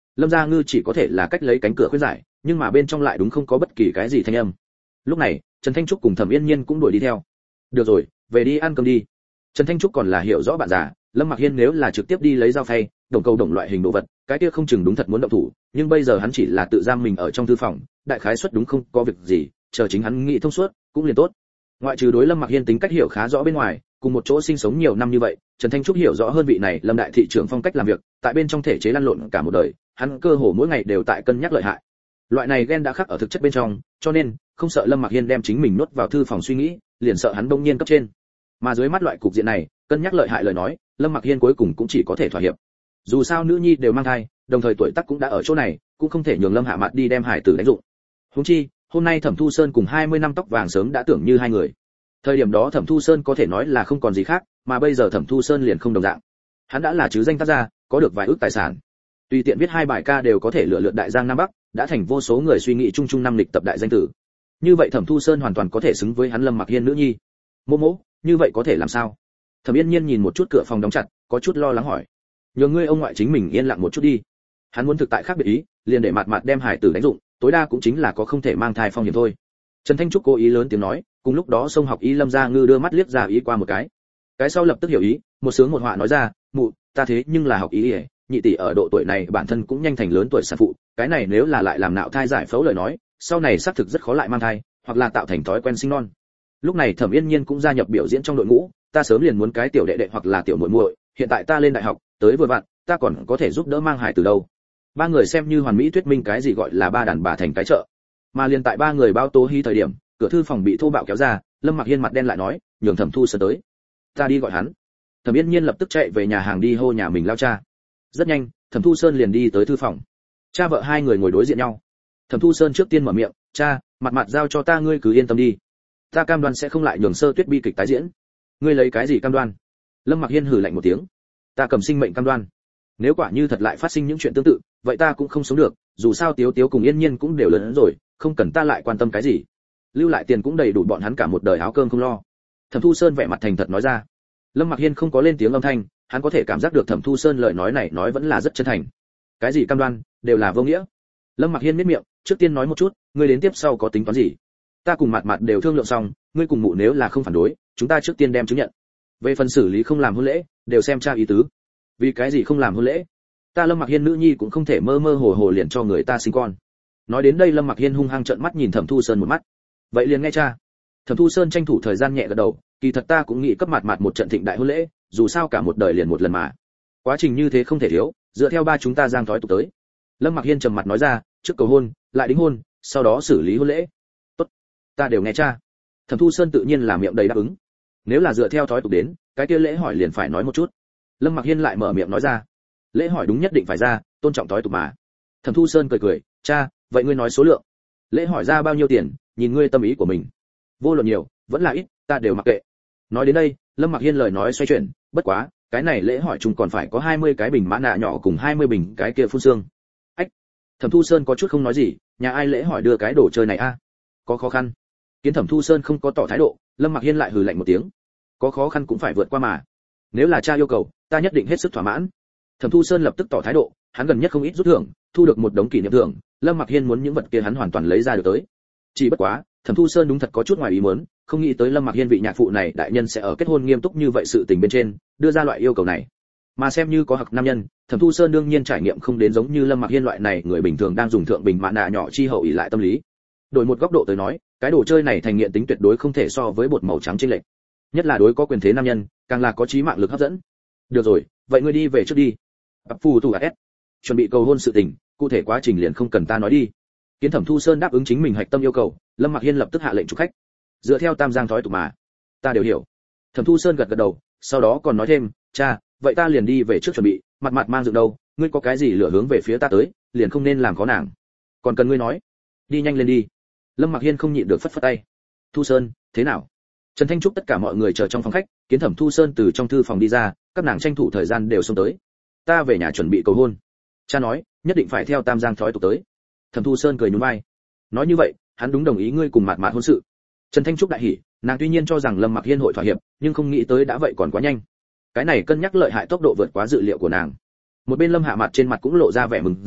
Lâm Gia Ngư chỉ có thể là cách lấy cánh cửa khuyên giải, nhưng mà bên trong lại đúng không có bất kỳ cái gì thanh âm. Lúc này, Trần Thanh Trúc cùng Thẩm Yên Nhiên cũng đuổi đi theo. Được rồi, về đi ăn cơm đi. Trần Thanh Trúc còn là hiểu rõ bạn già, Lâm Mặc Hiên nếu là trực tiếp đi lấy dao phay, đồng cầu đồng loại hình đồ vật, cái kia không chừng đúng thật muốn động thủ, nhưng bây giờ hắn chỉ là tự giam mình ở trong thư phòng, đại khái suất đúng không có việc gì, chờ chính hắn nghĩ thông suốt, cũng liền tốt. Ngoại trừ đối Lâm Mặc Hiên tính cách hiểu khá rõ bên ngoài, cùng một chỗ sinh sống nhiều năm như vậy, Trần Thanh Trúc hiểu rõ hơn vị này Lâm đại thị trưởng phong cách làm việc, tại bên trong thể chế lăn lộn cả một đời, hắn cơ hồ mỗi ngày đều tại cân nhắc lợi hại. Loại này ghen đã khắc ở thực chất bên trong, cho nên không sợ Lâm Mặc Hiên đem chính mình nuốt vào thư phòng suy nghĩ, liền sợ hắn bỗng nhiên cấp trên. Mà dưới mắt loại cục diện này, cân nhắc lợi hại lời nói, Lâm Mặc Hiên cuối cùng cũng chỉ có thể thỏa hiệp. Dù sao nữ nhi đều mang thai, đồng thời tuổi tác cũng đã ở chỗ này, cũng không thể nhường Lâm Hạ Mạt đi đem hải tử đánh dụng. Huống chi, hôm nay Thẩm Thu Sơn cùng 20 năm tóc vàng sớm đã tưởng như hai người. Thời điểm đó Thẩm Thu Sơn có thể nói là không còn gì khác, mà bây giờ Thẩm Thu Sơn liền không đồng dạng. Hắn đã là chứ danh tác gia, có được vài ước tài sản. Tùy tiện viết 2 bài ca đều có thể lựa lượt đại giang nam bắc, đã thành vô số người suy nghĩ chung chung năm lịch tập đại danh tử. Như vậy Thẩm Thu Sơn hoàn toàn có thể xứng với hắn Lâm Mặc Hiên nữ nhi. Mô mô, như vậy có thể làm sao? Thẩm Yên Nhiên nhìn một chút cửa phòng đóng chặt, có chút lo lắng hỏi. Nhường ngươi ông ngoại chính mình yên lặng một chút đi. Hắn muốn thực tại khác biệt ý, liền để mạt đem hải tử đánh dụng, tối đa cũng chính là có không thể mang thai phong hiểm thôi. Trần Thanh Trúc cố ý lớn tiếng nói, cùng lúc đó sông học ý Lâm Gia Ngư đưa mắt liếc ra ý qua một cái sau lập tức hiểu ý, một sướng một họa nói ra, mụ, ta thế nhưng là học ý, nhị tỷ ở độ tuổi này bản thân cũng nhanh thành lớn tuổi sản phụ, cái này nếu là lại làm nạo thai giải phẫu lời nói, sau này xác thực rất khó lại mang thai, hoặc là tạo thành thói quen sinh non. Lúc này Thẩm Yên Nhiên cũng gia nhập biểu diễn trong đội ngũ, ta sớm liền muốn cái tiểu đệ đệ hoặc là tiểu muội muội, hiện tại ta lên đại học, tới vừa vặn, ta còn có thể giúp đỡ mang hài từ đâu. Ba người xem như hoàn mỹ thuyết minh cái gì gọi là ba đàn bà thành cái chợ. Mà liền tại ba người bao tố hí thời điểm, cửa thư phòng bị thô bạo kéo ra, Lâm Mặc Hiên mặt đen lại nói, nhường Thẩm Thu Sơn tới. Ta đi gọi hắn. Thẩm Yên Nhiên lập tức chạy về nhà hàng đi hô nhà mình lao cha. Rất nhanh, Thẩm Thu Sơn liền đi tới thư phòng. Cha vợ hai người ngồi đối diện nhau. Thẩm Thu Sơn trước tiên mở miệng, cha, mặt giao cho ta, ngươi cứ yên tâm đi. Ta cam đoan sẽ không lại nhường Sơ Tuyết bi kịch tái diễn. Ngươi lấy cái gì cam đoan? Lâm Mặc Hiên hừ lạnh một tiếng. Ta cầm sinh mệnh cam đoan. Nếu quả như thật lại phát sinh những chuyện tương tự, vậy ta cũng không sống được, dù sao Tiếu Tiếu cùng Yên Nhiên cũng đều lớn rồi, không cần ta lại quan tâm cái gì. Lưu lại tiền cũng đầy đủ bọn hắn cả một đời áo cơm không lo. Thẩm Thu Sơn vẻ mặt thành thật nói ra. Lâm Mặc Hiên không có lên tiếng âm thanh, hắn có thể cảm giác được Thẩm Thu Sơn lời nói này nói vẫn là rất chân thành. Cái gì cam đoan, đều là vô nghĩa. Lâm Mặc Hiên miết miệng, trước tiên nói một chút, ngươi đến tiếp sau có tính toán gì? Ta cùng Mạt đều thương lượng xong, ngươi cùng mụ nếu là không phản đối, chúng ta trước tiên đem chứng nhận. Về phần xử lý không làm hôn lễ, đều xem cha ý tứ. Vì cái gì không làm hôn lễ? Ta Lâm Mặc Hiên nữ nhi cũng không thể mơ mơ hồ hồ liền cho người ta sinh con. Nói đến đây Lâm Mặc Hiên hung hăng trợn mắt nhìn Thẩm Thu Sơn một mắt. Vậy liền nghe cha. Thẩm Thu Sơn tranh thủ thời gian nhẹ gật đầu, kỳ thật ta cũng nghĩ cấp Mạt một trận thịnh đại hôn lễ, dù sao cả một đời liền một lần mà. Quá trình như thế không thể thiếu, dựa theo ba chúng ta giang thói tục tới. Lâm Mặc Hiên trầm mặt nói ra, trước cầu hôn, lại đính hôn, sau đó xử lý hôn lễ. Tốt, ta đều nghe cha. Thẩm Thu Sơn tự nhiên là miệng đầy đáp ứng. Nếu là dựa theo thói tục đến, cái kia lễ hỏi liền phải nói một chút. Lâm Mặc Hiên lại mở miệng nói ra, lễ hỏi đúng nhất định phải ra, tôn trọng thói tục mà. Thẩm Thu Sơn cười cười, cha, vậy ngươi nói số lượng. Lễ hỏi ra bao nhiêu tiền, nhìn ngươi tâm ý của mình. Vô luận nhiều, vẫn là ít, ta đều mặc kệ. Nói đến đây, Lâm Mặc Hiên lời nói xoay chuyển, bất quá, cái này lễ hỏi chung còn phải có 20 cái bình mã nạ nhỏ cùng 20 bình cái kia phun xương. Ách. Thẩm Thu Sơn có chút không nói gì, nhà ai lễ hỏi đưa cái đồ chơi này a? Có khó khăn. Kiến Thẩm Thu Sơn không có tỏ thái độ, Lâm Mặc Hiên lại hừ lạnh một tiếng. Có khó khăn cũng phải vượt qua mà. Nếu là cha yêu cầu, ta nhất định hết sức thỏa mãn. Thẩm Thu Sơn lập tức tỏ thái độ, hắn gần nhất không ít rút thưởng, thu được một đống kỷ niệm thưởng, Lâm Mặc Hiên muốn những vật kia hắn hoàn toàn lấy ra được tới. Chỉ bất quá, Thẩm Thu Sơn đúng thật có chút ngoài ý muốn, không nghĩ tới Lâm Mặc Hiên vị nhạc phụ này đại nhân sẽ ở kết hôn nghiêm túc như vậy sự tình bên trên, đưa ra loại yêu cầu này. Mà xem như có hặc nam nhân, Thẩm Thu Sơn đương nhiên trải nghiệm không đến giống như Lâm Mặc Hiên loại này người bình thường đang dùng thượng bình mã nạ nhỏ chi hậu ỷ lại tâm lý. Đổi một góc độ tới nói, cái đồ chơi này thành nghiện tính tuyệt đối không thể so với bột màu trắng chênh lệch. Nhất là đối có quyền thế nam nhân, càng là có chí mạng lực hấp dẫn. Được rồi, vậy ngươi đi về trước đi. Phù thủ S. Chuẩn bị cầu hôn sự tình, cụ thể quá trình liền không cần ta nói đi. Kiến Thẩm Thu Sơn đáp ứng chính mình hạch tâm yêu cầu, Lâm Mặc Hiên lập tức hạ lệnh chúc khách. Dựa theo tam giang thói tục mà, ta đều hiểu. Thẩm Thu Sơn gật gật đầu, sau đó còn nói thêm, cha, vậy ta liền đi về trước chuẩn bị, mặt mang dựng đâu, ngươi có cái gì lửa hướng về phía ta tới, liền không nên làm khó nàng. Còn cần ngươi nói, đi nhanh lên đi. Lâm Mặc Hiên không nhịn được phất phất tay. Thu Sơn, thế nào? Trần Thanh Trúc tất cả mọi người chờ trong phòng khách, Kiến Thẩm Thu Sơn từ trong thư phòng đi ra, các nàng tranh thủ thời gian đều xông tới. Ta về nhà chuẩn bị cầu hôn. Cha nói, nhất định phải theo tam giang thói tục tới. Thẩm Thu Sơn cười nhún vai. Nói như vậy, hắn đúng đồng ý ngươi cùng mạt hôn sự. Trần Thanh Trúc đại hỉ, nàng tuy nhiên cho rằng Lâm Mặc Hiên hội thỏa hiệp, nhưng không nghĩ tới đã vậy còn quá nhanh. Cái này cân nhắc lợi hại tốc độ vượt quá dự liệu của nàng. Một bên Lâm Hạ Mạt trên mặt cũng lộ ra vẻ mừng rỡ,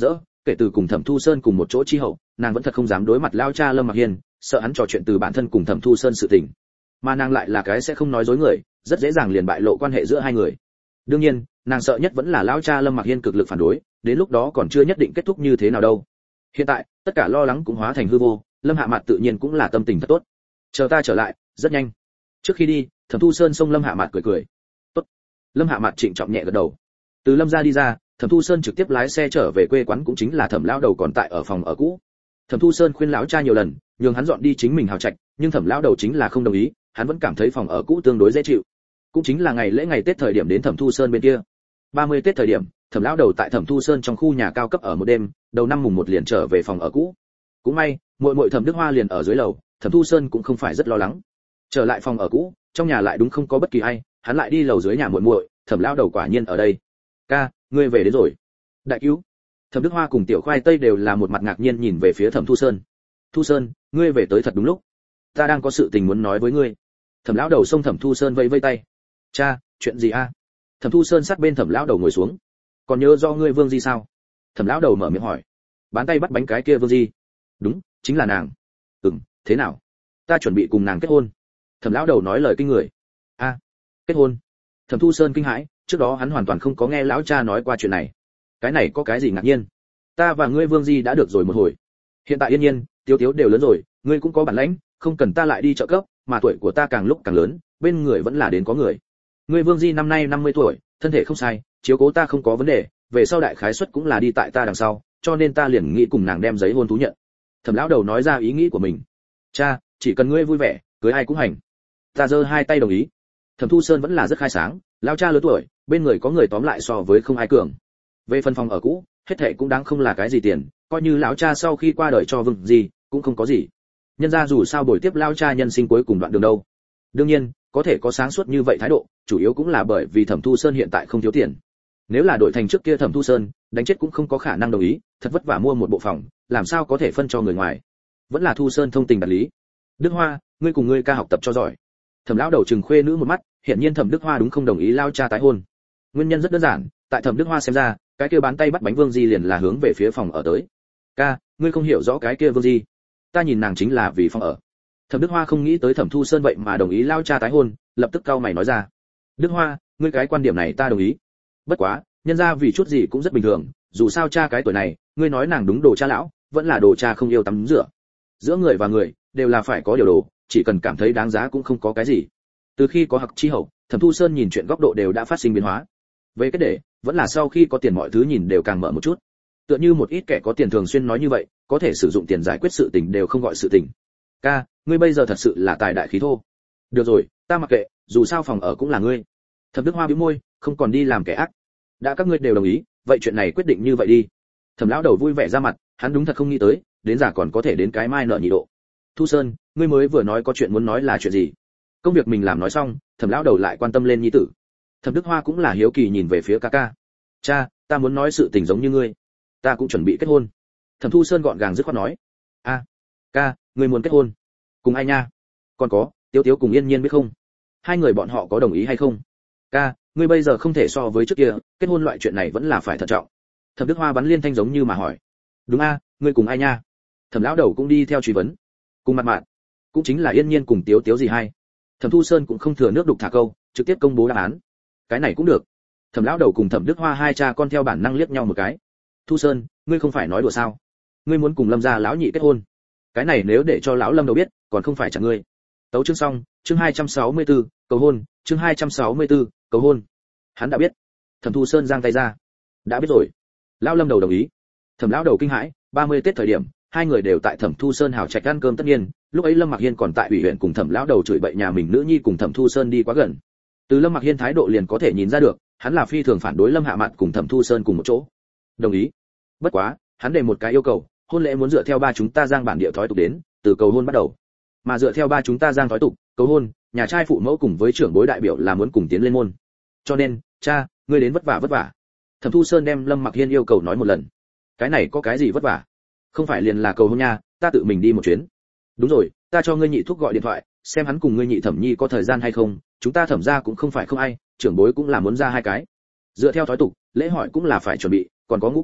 kể từ cùng Thẩm Thu Sơn cùng một chỗ chi hậu, nàng vẫn thật không dám đối mặt lao cha Lâm Mặc Hiên, sợ hắn trò chuyện từ bản thân cùng Thẩm Thu Sơn sự tình. Mà nàng lại là cái sẽ không nói dối người, rất dễ dàng liền bại lộ quan hệ giữa hai người. Đương nhiên, nàng sợ nhất vẫn là lao cha Lâm Mặc Hiên cực lực phản đối, đến lúc đó còn chưa nhất định kết thúc như thế nào đâu. Hiện tại, tất cả lo lắng cũng hóa thành hư vô, Lâm Hạ Mạt tự nhiên cũng là tâm tình thật tốt. Chờ ta trở lại, rất nhanh. Trước khi đi, Thẩm Thu Sơn xông Lâm Hạ Mạt cười cười. "Tốt." Lâm Hạ Mạt trịnh trọng nhẹ gật đầu. Từ Lâm gia đi ra, Thẩm Thu Sơn trực tiếp lái xe trở về quê quán, cũng chính là Thẩm lão đầu còn tại ở phòng ở cũ. Thẩm Thu Sơn khuyên lão cha nhiều lần, nhường hắn dọn đi chính mình hào trạch, nhưng Thẩm lão đầu chính là không đồng ý, hắn vẫn cảm thấy phòng ở cũ tương đối dễ chịu. Cũng chính là ngày lễ ngày Tết thời điểm đến Thẩm Thu Sơn bên kia. 30 Tết thời điểm, Thẩm lão đầu tại Thẩm Thu Sơn trong khu nhà cao cấp ở một đêm, đầu năm mùng 1 liền trở về phòng ở cũ. Cũng may, muội Thẩm Đức Hoa liền ở dưới lầu, Thẩm Thu Sơn cũng không phải rất lo lắng. Trở lại phòng ở cũ, trong nhà lại đúng không có bất kỳ ai, hắn lại đi lầu dưới nhà muội, Thẩm lão đầu quả nhiên ở đây. "Ca, ngươi về đến rồi." "Đại cứu." Thẩm Đức Hoa cùng Tiểu Khoai Tây đều là một mặt ngạc nhiên nhìn về phía Thẩm Thu Sơn. "Thu Sơn, ngươi về tới thật đúng lúc. Ta đang có sự tình muốn nói với ngươi." Thẩm lão đầu xông Thẩm Thu Sơn vẫy vẫy tay. "Cha, chuyện gì a?" Thẩm Thu Sơn sát bên Thẩm lão đầu ngồi xuống. "Còn nhớ do ngươi Vương Di sao?" Thẩm lão đầu mở miệng hỏi. "Bán tay bắt bánh cái kia Vương Di?" "Đúng, chính là nàng." Thế nào?" "Ta chuẩn bị cùng nàng kết hôn." Thẩm lão đầu nói lời kinh người. "A, kết hôn?" Thẩm Thu Sơn kinh hãi, trước đó hắn hoàn toàn không có nghe lão cha nói qua chuyện này. Cái này có cái gì ngạc nhiên? Ta và ngươi Vương Di đã được rồi một hồi. Hiện tại Yên Nhiên, Tiếu Tiếu đều lớn rồi, ngươi cũng có bản lãnh, không cần ta lại đi trợ cấp, mà tuổi của ta càng lúc càng lớn, bên người vẫn là đến có người. Ngươi Vương Di năm nay 50 tuổi, thân thể không sai, chiếu cố ta không có vấn đề, về sau đại khái suất cũng là đi tại ta đằng sau, cho nên ta liền nghĩ cùng nàng đem giấy hôn thú nhận. Thẩm lão đầu nói ra ý nghĩ của mình. "Cha, chỉ cần ngươi vui vẻ, cưới ai cũng hành." Ta giơ hai tay đồng ý. Thẩm Thu Sơn vẫn là rất khai sáng, lão cha lớn tuổi, bên người có người tóm lại so với không ai cường. Về phần phòng ở cũ, hết thảy cũng đáng không là cái gì tiền, coi như lão cha sau khi qua đời cho Vương Di, cũng không có gì. Nhân gia dù sao bồi tiếp lão cha nhân sinh cuối cùng đoạn đường đâu. Đương nhiên, có thể có sáng suốt như vậy thái độ, chủ yếu cũng là bởi vì Thẩm Thu Sơn hiện tại không thiếu tiền. Nếu là đổi thành trước kia Thẩm Thu Sơn, đánh chết cũng không có khả năng đồng ý, thật vất vả mua một bộ phòng, làm sao có thể phân cho người ngoài. Vẫn là Thu Sơn thông tình đạt lý. "Đức Hoa, ngươi cùng ngươi ca học tập cho giỏi." Thẩm lão đầu trừng khuê nữ một mắt, hiển nhiên Thẩm Đức Hoa đúng không đồng ý lao cha tái hôn. Nguyên nhân rất đơn giản, tại Thẩm Đức Hoa xem ra, cái kia bán tay bắt bánh Vương Di liền là hướng về phía phòng ở tới. "Ca, ngươi không hiểu rõ cái kia Vương Di, ta nhìn nàng chính là vì phòng ở." Thẩm Đức Hoa không nghĩ tới Thẩm Thu Sơn vậy mà đồng ý lao cha tái hôn, lập tức cau mày nói ra. "Đức Hoa, ngươi cái quan điểm này ta đồng ý. Bất quá, nhân ra vì chút gì cũng rất bình thường, dù sao cha cái tuổi này, ngươi nói nàng đúng đồ cha lão, vẫn là đồ cha không yêu tắm rửa. Giữa người và người, đều là phải có điều đồ, chỉ cần cảm thấy đáng giá cũng không có cái gì." Từ khi có Hặc Chi Hậu, Thẩm Thu Sơn nhìn chuyện góc độ đều đã phát sinh biến hóa. Về cái để, vẫn là sau khi có tiền mọi thứ nhìn đều càng mở một chút. Tựa như một ít kẻ có tiền thường xuyên nói như vậy, có thể sử dụng tiền giải quyết sự tình đều không gọi sự tình. "Ca, ngươi bây giờ thật sự là tài đại khí thô." "Được rồi, ta mặc kệ, dù sao phòng ở cũng là ngươi." Thẩm Đức Hoa bĩu môi, không còn đi làm kẻ ác. "Đã các ngươi đều đồng ý, vậy chuyện này quyết định như vậy đi." Thẩm lão đầu vui vẻ ra mặt, hắn đúng thật không nghĩ tới, đến già còn có thể đến cái mai nợ nhị độ. "Thu Sơn, ngươi mới vừa nói có chuyện muốn nói là chuyện gì?" Công việc mình làm nói xong, Thẩm lão đầu lại quan tâm lên nhi tử. Thẩm Đức Hoa cũng là hiếu kỳ nhìn về phía ca ca. "Cha, ta muốn nói sự tình giống như ngươi, ta cũng chuẩn bị kết hôn." Thẩm Thu Sơn gọn gàng dứt khoát nói. "A, ca, ngươi muốn kết hôn? Cùng ai nha? Còn có, Tiếu Tiếu cùng Yên Nhiên biết không? Hai người bọn họ có đồng ý hay không?" "Ca, ngươi bây giờ không thể so với trước kia, kết hôn loại chuyện này vẫn là phải thận trọng." Thẩm Đức Hoa bắn liên thanh giống như mà hỏi. "Đúng a, ngươi cùng ai nha?" Thẩm lão đầu cũng đi theo truy vấn. "Cùng Mạn Mạn, cũng chính là Yên Nhiên cùng Tiếu Tiếu gì hai." Thẩm Thu Sơn cũng không thừa nước đục thả câu, trực tiếp công bố đáp án. "Cái này cũng được." Thẩm lão đầu cùng Thẩm Đức Hoa hai cha con theo bản năng liếc nhau một cái. "Thu Sơn, ngươi không phải nói đùa sao? Ngươi muốn cùng Lâm gia lão nhị kết hôn? Cái này nếu để cho lão Lâm đầu biết, còn không phải chặt ngươi." Tấu chương xong, chương 264, cầu hôn, chương 264, cầu hôn. Hắn đã biết. Thẩm Thu Sơn giang tay ra. "Đã biết rồi." Lão Lâm đầu đồng ý. Thẩm lão đầu kinh hãi, 30 Tết thời điểm, hai người đều tại Thẩm Thu Sơn hào trạch ăn cơm tất nhiên, lúc ấy Lâm Mặc Hiên còn tại ủy huyện cùng Thẩm lão đầu chửi bậy nhà mình nữ nhi cùng Thẩm Thu Sơn đi quá gần. Từ Lâm Mặc Hiên thái độ liền có thể nhìn ra được, hắn là phi thường phản đối Lâm Hạ Mạn cùng Thẩm Thu Sơn cùng một chỗ. Đồng ý. Bất quá, hắn đề một cái yêu cầu, hôn lễ muốn dựa theo ba chúng ta Giang bản địa thói tục đến, từ cầu hôn bắt đầu. Mà dựa theo ba chúng ta Giang thói tục, cầu hôn, nhà trai phụ mẫu cùng với trưởng bối đại biểu là muốn cùng tiến lên môn. Cho nên, cha, ngươi đến vất vả. Thẩm Thu Sơn đem Lâm Mặc Hiên yêu cầu nói một lần. Cái này có cái gì vất vả? Không phải liền là cầu hôn nha, ta tự mình đi một chuyến. Đúng rồi, ta cho ngươi nhị thúc gọi điện thoại, xem hắn cùng ngươi nhị thẩm nhi có thời gian hay không, chúng ta thẩm gia cũng không phải không ai, trưởng bối cũng là muốn ra hai cái. Dựa theo thói tục, lễ hỏi cũng là phải chuẩn bị, còn có ngũ kim,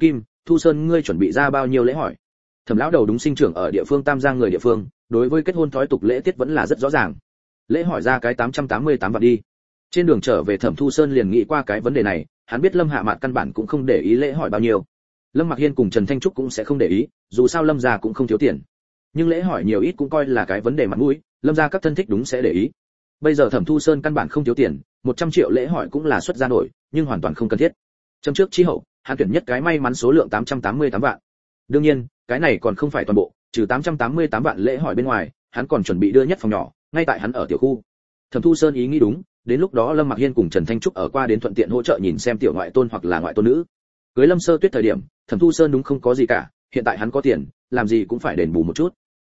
Thu Sơn ngươi chuẩn bị ra bao nhiêu lễ hỏi? Thẩm lão đầu đúng sinh trưởng ở địa phương Tam Giang người địa phương, đối với kết hôn thói tục lễ tiết vẫn là rất rõ ràng. Lễ hỏi ra cái 888 vạn đi. Trên đường trở về Thẩm Thu Sơn liền nghĩ qua cái vấn đề này, hắn biết Lâm Hạ Mạn căn bản cũng không để ý lễ hỏi bao nhiêu. Lâm Mặc Hiên cùng Trần Thanh Trúc cũng sẽ không để ý, dù sao Lâm gia cũng không thiếu tiền. Nhưng lễ hỏi nhiều ít cũng coi là cái vấn đề mặt mũi, Lâm gia các thân thích đúng sẽ để ý. Bây giờ Thẩm Thu Sơn căn bản không thiếu tiền, 100 triệu lễ hỏi cũng là xuất ra nổi, nhưng hoàn toàn không cần thiết. Châm trước chi hậu, hắn tuyển nhất cái may mắn số lượng 888 vạn. Đương nhiên, cái này còn không phải toàn bộ, trừ 888 vạn lễ hỏi bên ngoài, hắn còn chuẩn bị đưa nhất phòng nhỏ, ngay tại hắn ở tiểu khu. Thẩm Thu Sơn ý nghĩ đúng, đến lúc đó Lâm Mặc Hiên cùng Trần Thanh Trúc ở qua đến thuận tiện hỗ trợ nhìn xem tiểu ngoại tôn hoặc là ngoại tôn nữ. Cưới Lâm Sơ Tuyết thời điểm, Thẩm Thu Sơn đúng không có gì cả, hiện tại hắn có tiền, làm gì cũng phải đền bù một chút.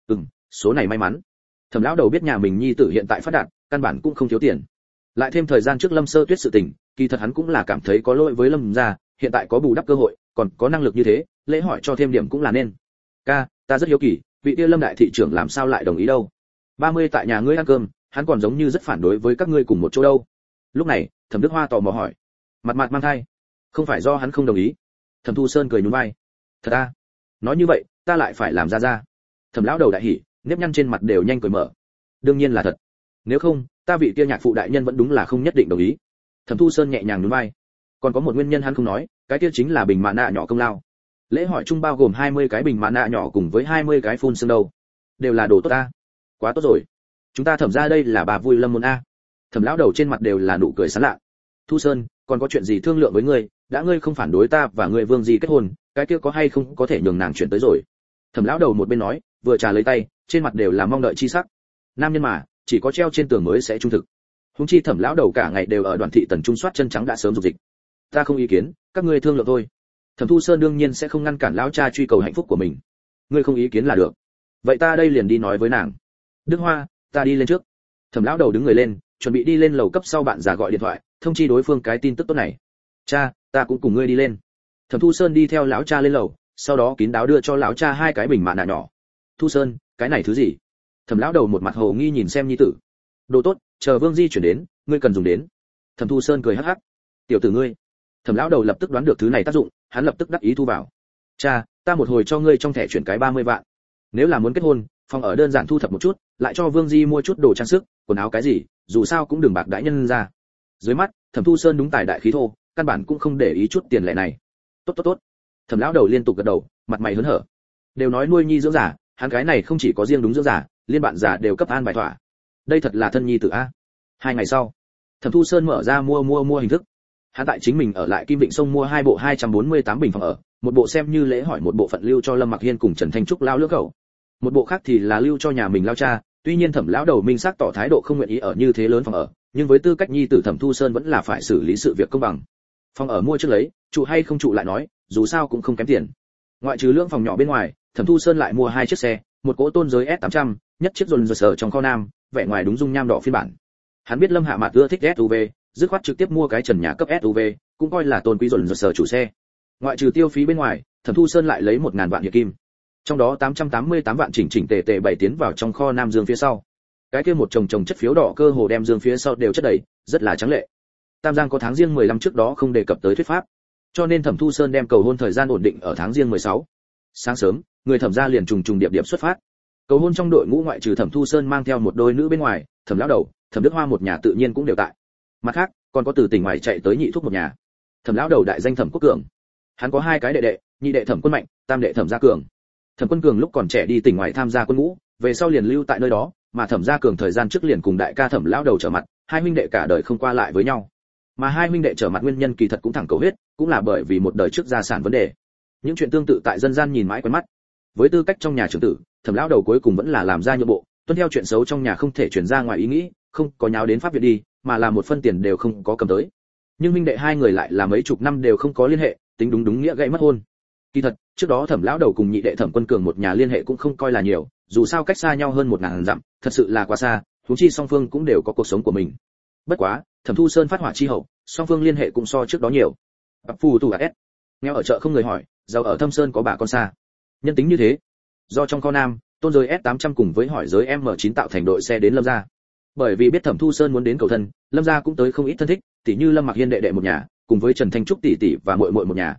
Số này may mắn. Thẩm lão đầu biết nhà mình nhi tử hiện tại phát đạt, căn bản cũng không thiếu tiền. Lại thêm thời gian trước Lâm Sơ Tuyết sự tình, kỳ thật hắn cũng là cảm thấy có lỗi với Lâm gia, hiện tại có bù đắp cơ hội, còn có năng lực như thế, lễ hỏi cho thêm điểm cũng là nên. Ca, ta rất hiếu kỳ, vị kia Lâm đại thị trưởng làm sao lại đồng ý đâu? 30 tại nhà ngươi ăn cơm, hắn còn giống như rất phản đối với các ngươi cùng một chỗ đâu. Lúc này, Thẩm Đức Hoa tò mò hỏi. Mặt mang thai. Không phải do hắn không đồng ý. Thẩm Thu Sơn cười nhún vai. Thật à? Nói như vậy, ta lại phải làm ra. Thẩm lão đầu đại hỉ, nếp nhăn trên mặt đều nhanh cười mở. Đương nhiên là thật. Nếu không, ta vị kia nhạc phụ đại nhân vẫn đúng là không nhất định đồng ý. Thẩm Thu Sơn nhẹ nhàng nhún vai. Còn có một nguyên nhân hắn không nói, cái kia chính là bình mạ nạ nhỏ công lao. Lễ hỏi chung bao gồm 20 cái bình mạ nạ nhỏ cùng với 20 cái phun xương đầu. Đều là đồ tốt ta. Quá tốt rồi. Chúng ta Thẩm ra đây là bà vui lâm môn a. Thẩm lão đầu trên mặt đều là nụ cười sán lạ. Thu Sơn, còn có chuyện gì thương lượng với ngươi, đã ngươi không phản đối ta và ngươi Vương Di kết hôn, cái kia có hay không có thể nhường nàng chuyển tới rồi. Thẩm lão đầu một bên nói, vừa trà lấy tay, trên mặt đều là mong đợi chi sắc. Nam nhân mà, chỉ có treo trên tường mới sẽ trung thực. Huống chi Thẩm lão đầu cả ngày đều ở Đoàn thị Tần Trung soát chân trắng đã sớm dục dịch. Ta không ý kiến, các ngươi thương lượng thôi. Thẩm Thu Sơn đương nhiên sẽ không ngăn cản lão cha truy cầu hạnh phúc của mình. Ngươi không ý kiến là được. Vậy ta đây liền đi nói với nàng. Đức Hoa, ta đi lên trước. Thẩm lão đầu đứng người lên, chuẩn bị đi lên lầu cấp sau bạn già gọi điện thoại, thông chi đối phương cái tin tức tốt này. Cha, ta cũng cùng ngươi đi lên. Thẩm Thu Sơn đi theo lão cha lên lầu, sau đó kín đáo đưa cho lão cha 2 cái bình mạ nạ nhỏ. Thu Sơn, cái này thứ gì? Thẩm lão đầu một mặt hồ nghi nhìn xem nhi tử. Đồ tốt, chờ Vương Di chuyển đến, ngươi cần dùng đến. Thẩm Thu Sơn cười hắc hắc. Tiểu tử ngươi. Thẩm lão đầu lập tức đoán được thứ này tác dụng, hắn lập tức đắc ý thu vào. Cha, ta một hồi cho ngươi trong thẻ chuyển cái 30 vạn. Nếu là muốn kết hôn, phòng ở đơn giản thu thập một chút, lại cho Vương Di mua chút đồ trang sức, quần áo cái gì, dù sao cũng đừng bạc đãi nhân ra. Dưới mắt, Thẩm Thu Sơn đúng tài đại khí thô, căn bản cũng không để ý chút tiền lẻ này. Tốt. Thẩm lão đầu liên tục gật đầu, mặt mày hớn hở. Đều nói nuôi nhi dưỡng giả, hắn cái này không chỉ có riêng đúng dưỡng giả, liên bạn giả đều cấp an bài thỏa. Đây thật là thân nhi tử a. 2 ngày sau, Thẩm Thu Sơn mở ra mua hình thức. Hắn tại chính mình ở lại Kim Vịnh Sông mua 2 bộ 248 bình phòng ở, một bộ xem như lễ hỏi một bộ phận lưu cho Lâm Mặc Hiên cùng Trần Thanh Trúc lao lưỡng khẩu. Một bộ khác thì là lưu cho nhà mình lao cha, tuy nhiên Thẩm lão đầu minh xác tỏ thái độ không nguyện ý ở như thế lớn phòng ở, nhưng với tư cách nhi tử Thẩm Thu Sơn vẫn là phải xử lý sự việc công bằng. Phòng ở mua trước lấy, trụ hay không trụ lại nói, dù sao cũng không kém tiền. Ngoại trừ lưỡng phòng nhỏ bên ngoài, Thẩm Thu Sơn lại mua 2 chiếc xe, một cỗ tôn giới S800, nhất chiếc dồn dơ sở trong kho nam, vẻ ngoài đúng dung nham đỏ phiên bản. Hắn biết Lâm Hạ Mạt ưa thích SUV, dứt khoát trực tiếp mua cái trần nhà cấp SUV, cũng coi là tôn quý dồn dơ sở chủ xe. Ngoại trừ tiêu phí bên ngoài, Thẩm Thu Sơn lại lấy 1000 vạn hiện kim. Trong đó 888 vạn chỉnh tề bày tiến vào trong kho nam dương phía sau. Cái kia một chồng chất phiếu đỏ cơ hồ đem dương phía sau đều chất đầy, rất là trắng lệ. Tam Giang có tháng riêng 15 trước đó không đề cập tới thuyết pháp, cho nên Thẩm Thu Sơn đem cầu hôn thời gian ổn định ở tháng riêng 16. Sáng sớm, người Thẩm gia liền trùng điệp xuất phát. Cầu hôn trong đội ngũ ngoại trừ Thẩm Thu Sơn mang theo một đôi nữ bên ngoài, Thẩm lão đầu, Thẩm Đức Hoa một nhà tự nhiên cũng đều tại. Mặt khác, còn có từ tỉnh ngoài chạy tới nhị thúc một nhà. Thẩm lão đầu đại danh Thẩm Quốc Cường. Hắn có 2 cái đệ đệ, nhị đệ Thẩm Quân Mạnh, tam đệ Thẩm Gia Cường. Thẩm Quân Cường lúc còn trẻ đi tỉnh ngoài tham gia quân ngũ, về sau liền lưu tại nơi đó, mà Thẩm Gia Cường thời gian trước liền cùng đại ca Thẩm lão đầu trở mặt, 2 huynh đệ cả đời không qua lại với nhau. Mà 2 huynh đệ trở mặt nguyên nhân kỳ thật cũng thẳng cầu huyết, cũng là bởi vì một đời trước gia sản vấn đề. Những chuyện tương tự tại dân gian nhìn mãi quen mắt. Với tư cách trong nhà trưởng tử, Thẩm lão đầu cuối cùng vẫn là làm ra nhượng bộ, tuân theo chuyện xấu trong nhà không thể truyền ra ngoài ý nghĩ, không có nháo đến pháp viện đi, mà là một phân tiền đều không có cầm tới. Nhưng huynh đệ 2 người lại là mấy chục năm đều không có liên hệ, tính đúng nghĩa gãy mất hôn. Kỳ thật, trước đó Thẩm lão đầu cùng nhị đệ Thẩm Quân Cường một nhà liên hệ cũng không coi là nhiều, dù sao cách xa nhau hơn 1000 dặm, thật sự là quá xa, huống chi song phương cũng đều có cuộc sống của mình. Bất quá, Thẩm Thu Sơn phát hỏa chi hậu, song phương liên hệ cũng so trước đó nhiều. Phù tu S, nghèo ở chợ không người hỏi, giàu ở Thâm Sơn có bà con xa. Nhân tính như thế. Do trong kho nam, tôn giới S800 cùng với hỏi giới M9 tạo thành đội xe đến Lâm gia. Bởi vì biết Thẩm Thu Sơn muốn đến cầu thân, Lâm gia cũng tới không ít thân thích, tỷ như Lâm Mặc Hiên đệ đệ một nhà, cùng với Trần Thanh Trúc tỷ tỷ và muội muội một nhà.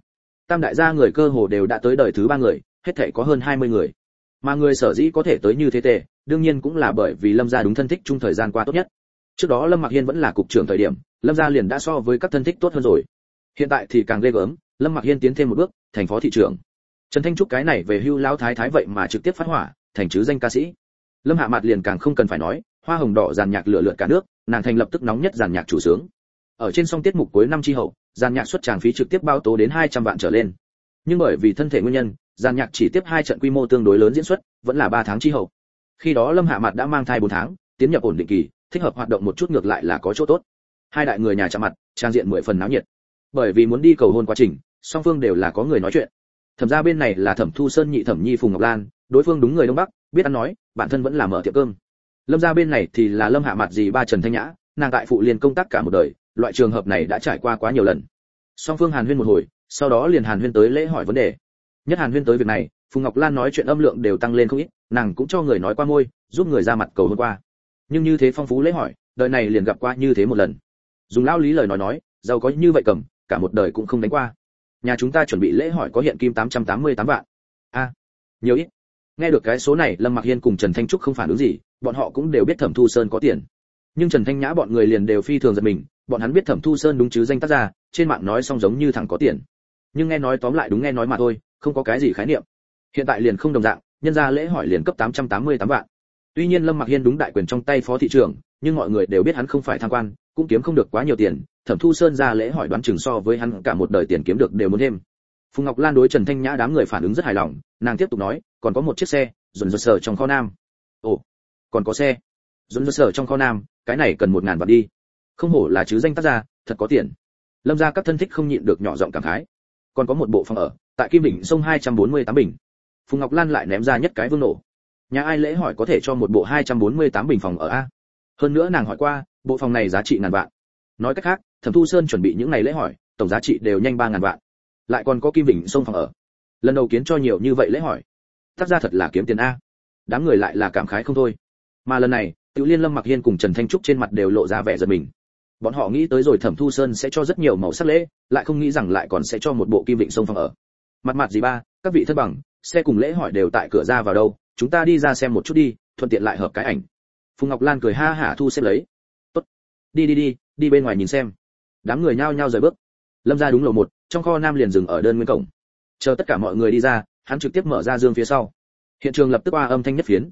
Tam đại gia người cơ hồ đều đã tới đời thứ 3 người, hết thảy có hơn 20 người. Mà người sở dĩ có thể tới như thế tề, đương nhiên cũng là bởi vì Lâm gia đúng thân thích chung thời gian qua tốt nhất. Trước đó Lâm Mặc Hiên vẫn là cục trưởng thời điểm, Lâm gia liền đã so với các thân thích tốt hơn rồi. Hiện tại thì càng ghê gớm, Lâm Mặc Hiên tiến thêm một bước, thành phó thị trưởng. Trần Thanh Trúc cái này về hưu lão thái thái vậy mà trực tiếp phát hỏa, thành chứ danh ca sĩ. Lâm Hạ Mạt liền càng không cần phải nói, hoa hồng đỏ dàn nhạc lựa lượn cả nước, nàng thành lập tức nóng nhất dàn nhạc chủ sướng. Ở trên song tiết mục cuối năm chi hậu, dàn nhạc xuất tràng phí trực tiếp bao tố đến 200 vạn trở lên. Nhưng bởi vì thân thể nguyên nhân, dàn nhạc chỉ tiếp 2 trận quy mô tương đối lớn diễn xuất, vẫn là 3 tháng chi hậu. Khi đó Lâm Hạ Mạt đã mang thai 4 tháng, tiến nhập ổn định kỳ, thích hợp hoạt động một chút ngược lại là có chỗ tốt. Hai đại người nhà chạm mặt, trang diện 10 phần náo nhiệt. Bởi vì muốn đi cầu hôn quá trình, song phương đều là có người nói chuyện. Thẩm gia bên này là Thẩm Thu Sơn nhị thẩm nhi Phùng Ngọc Lan, đối phương đúng người Đông Bắc, biết ăn nói, bản thân vẫn là mở tiệm cơm. Lâm gia bên này thì là Lâm Hạ Mạt dì ba Trần Thanh Nhã, nàng tại phụ liên công tác cả một đời, loại trường hợp này đã trải qua quá nhiều lần. Song phương hàn huyên một hồi, sau đó liền hàn huyên tới lễ hỏi vấn đề. Nhất hàn huyên tới việc này, Phùng Ngọc Lan nói chuyện âm lượng đều tăng lên không ít, nàng cũng cho người nói qua môi, giúp người ra mặt cầu hôn qua. Nhưng như thế phong phú lễ hỏi, đời này liền gặp qua như thế một lần. Dùng lão lý lời nói, giàu có như vậy cầm, cả một đời cũng không đánh qua. Nhà chúng ta chuẩn bị lễ hỏi có hiện kim 888 vạn. A, nhiều ít. Nghe được cái số này, Lâm Mặc Hiên cùng Trần Thanh Trúc không phản ứng gì, bọn họ cũng đều biết Thẩm Thu Sơn có tiền. Nhưng Trần Thanh Nhã bọn người liền đều phi thường giật mình, bọn hắn biết Thẩm Thu Sơn đúng chứ danh tác gia, trên mạng nói xong giống như thằng có tiền. Nhưng nghe nói tóm lại đúng nghe nói mà thôi, không có cái gì khái niệm. Hiện tại liền không đồng dạng, nhân ra lễ hỏi liền cấp 888 vạn. Tuy nhiên Lâm Mặc Hiên đúng đại quyền trong tay phó thị trưởng, nhưng mọi người đều biết hắn không phải tham quan, cũng kiếm không được quá nhiều tiền, Thẩm Thu Sơn ra lễ hỏi đoán chừng so với hắn cả một đời tiền kiếm được đều muốn thêm. Phùng Ngọc Lan đối Trần Thanh Nhã đám người phản ứng rất hài lòng, nàng tiếp tục nói, còn có một chiếc xe, dồn dồn sở trong kho nam. Ồ, còn có xe, dồn dồn sở trong kho nam, cái này cần 1000 vạn đi. Không hổ là chứ danh tác gia, thật có tiền. Lâm gia các thân thích không nhịn được nhỏ giọng cảm khái. Còn có một bộ phòng ở, tại Kim Bình sông 248 bình. Phùng Ngọc Lan lại ném ra nhất cái vương nổ. Nhà ai lễ hỏi có thể cho một bộ 248 bình phòng ở a? Hơn nữa nàng hỏi qua, bộ phòng này giá trị ngàn vạn. Nói cách khác, Thẩm Thu Sơn chuẩn bị những ngày lễ hỏi, tổng giá trị đều nhanh 3000 vạn. Lại còn có Kim Bình sông phòng ở. Lần đầu kiến cho nhiều như vậy lễ hỏi. Tác ra thật là kiếm tiền a. Đám người lại là cảm khái không thôi. Mà lần này, Tiểu Liên Lâm Mặc Hiên cùng Trần Thanh Trúc trên mặt đều lộ ra vẻ giật mình. Bọn họ nghĩ tới rồi Thẩm Thu Sơn sẽ cho rất nhiều màu sắc lễ, lại không nghĩ rằng lại còn sẽ cho một bộ Kim Vịnh sông phòng ở. Mặt mặt gì ba, các vị thân bằng, xe cùng lễ hỏi đều tại cửa ra vào đâu, chúng ta đi ra xem một chút đi, thuận tiện lại hợp cái ảnh. Phùng Ngọc Lan cười ha hả thu xếp lấy. Tốt, đi bên ngoài nhìn xem. Đám người nhao nhao rời bước. Lâm ra đúng lầu 1, trong kho nam liền dừng ở đơn nguyên cổng. Chờ tất cả mọi người đi ra, hắn trực tiếp mở ra dương phía sau. Hiện trường lập tức oa âm thanh nhất phiến.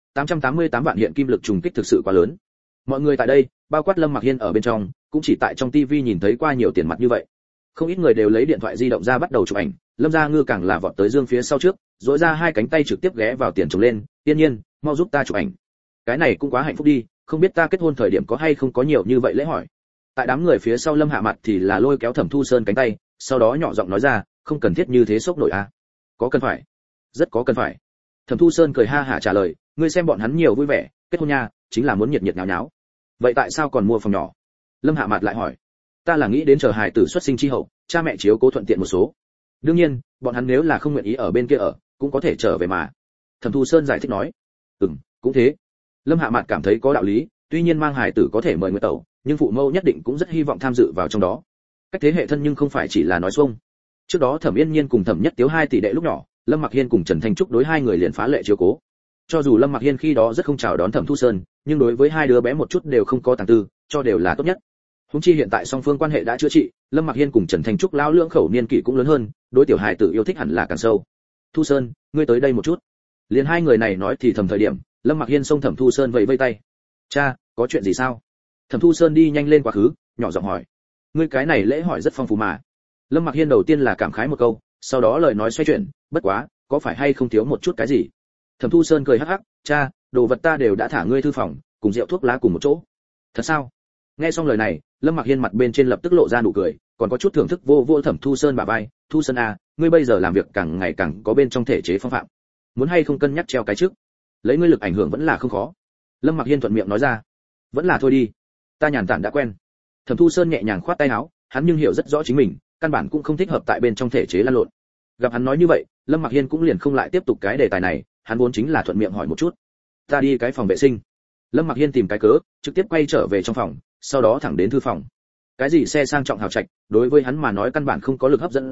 888 vạn hiện kim lực trùng kích thực sự quá lớn. Mọi người tại đây, bao quát Lâm Mặc Hiên ở bên trong, cũng chỉ tại trong tivi nhìn thấy qua nhiều tiền mặt như vậy. Không ít người đều lấy điện thoại di động ra bắt đầu chụp ảnh, Lâm Gia Ngư càng là vọt tới dương phía sau trước, duỗi ra hai cánh tay trực tiếp ghé vào tiền trồng lên, "Tiên Nhiên, mau giúp ta chụp ảnh." Cái này cũng quá hạnh phúc đi, không biết ta kết hôn thời điểm có hay không có nhiều như vậy lễ hỏi. Tại đám người phía sau Lâm Hạ Mặt thì là lôi kéo Thẩm Thu Sơn cánh tay, sau đó nhỏ giọng nói ra, "Không cần thiết như thế sốc nổi a." "Có cần phải." "Rất có cần phải." Thẩm Thu Sơn cười ha hả trả lời, "Ngươi xem bọn hắn nhiều vui vẻ, kết hôn nha, chính là muốn nhiệt nhiệt nháo nháo. Vậy tại sao còn mua phòng nhỏ?" Lâm Hạ Mặt lại hỏi. "Ta là nghĩ đến chờ hài tử xuất sinh chi hậu, cha mẹ chiếu cố thuận tiện một số. Đương nhiên, bọn hắn nếu là không nguyện ý ở bên kia ở, cũng có thể trở về mà." Thẩm Thu Sơn giải thích nói. Cũng thế." Lâm Hạ Mạt cảm thấy có đạo lý, tuy nhiên mang hài tử có thể mời người tẩu, nhưng phụ mẫu nhất định cũng rất hy vọng tham dự vào trong đó. Cách thế hệ thân nhưng không phải chỉ là nói xuông. Trước đó Thẩm Yên Nhiên cùng Thẩm Nhất Tiếu hai tỷ đệ lúc nhỏ, Lâm Mặc Hiên cùng Trần Thanh Trúc đối hai người liền phá lệ chiếu cố. Cho dù Lâm Mặc Hiên khi đó rất không chào đón Thẩm Thu Sơn, nhưng đối với hai đứa bé một chút đều không có tàng tư, cho đều là tốt nhất. Huống chi hiện tại song phương quan hệ đã chữa trị, Lâm Mặc Hiên cùng Trần Thanh Trúc lão lưỡng khẩu niên kỷ cũng lớn hơn, đối tiểu hài tử yêu thích hẳn là càng sâu. "Thu Sơn, ngươi tới đây một chút." Liền hai người này nói thì thầm thời điểm, Lâm Mặc Hiên xông Thẩm Thu Sơn vẫy vẫy tay. "Cha, có chuyện gì sao?" Thẩm Thu Sơn đi nhanh lên quá khứ, nhỏ giọng hỏi. "Ngươi cái này lễ hỏi rất phong phú mà." Lâm Mặc Hiên đầu tiên là cảm khái một câu, sau đó lời nói xoay chuyển, "Bất quá, có phải hay không thiếu một chút cái gì?" Thẩm Thu Sơn cười hắc hắc, "Cha, đồ vật ta đều đã thả ngươi thư phòng, cùng rượu thuốc lá cùng một chỗ." "Thật sao?" Nghe xong lời này, Lâm Mặc Hiên mặt bên trên lập tức lộ ra nụ cười, còn có chút thưởng thức vô vô Thẩm Thu Sơn bả vai, "Thu Sơn à, ngươi bây giờ làm việc càng ngày càng có bên trong thể chế phong phạm, muốn hay không cân nhắc treo cái trước, lấy ngươi lực ảnh hưởng vẫn là không khó." Lâm Mặc Hiên thuận miệng nói ra. "Vẫn là thôi đi, ta nhàn tản đã quen." Thẩm Thu Sơn nhẹ nhàng khoát tay áo, hắn nhưng hiểu rất rõ chính mình, căn bản cũng không thích hợp tại bên trong thể chế lăn lộn. Gặp hắn nói như vậy, Lâm Mặc Hiên cũng liền không lại tiếp tục cái đề tài này, hắn vốn chính là thuận miệng hỏi một chút. "Ta đi cái phòng vệ sinh." Lâm Mặc Hiên tìm cái cớ, trực tiếp quay trở về trong phòng, sau đó thẳng đến thư phòng. Cái gì xe sang trọng hào trạch, đối với hắn mà nói căn bản không có lực hấp dẫn gì,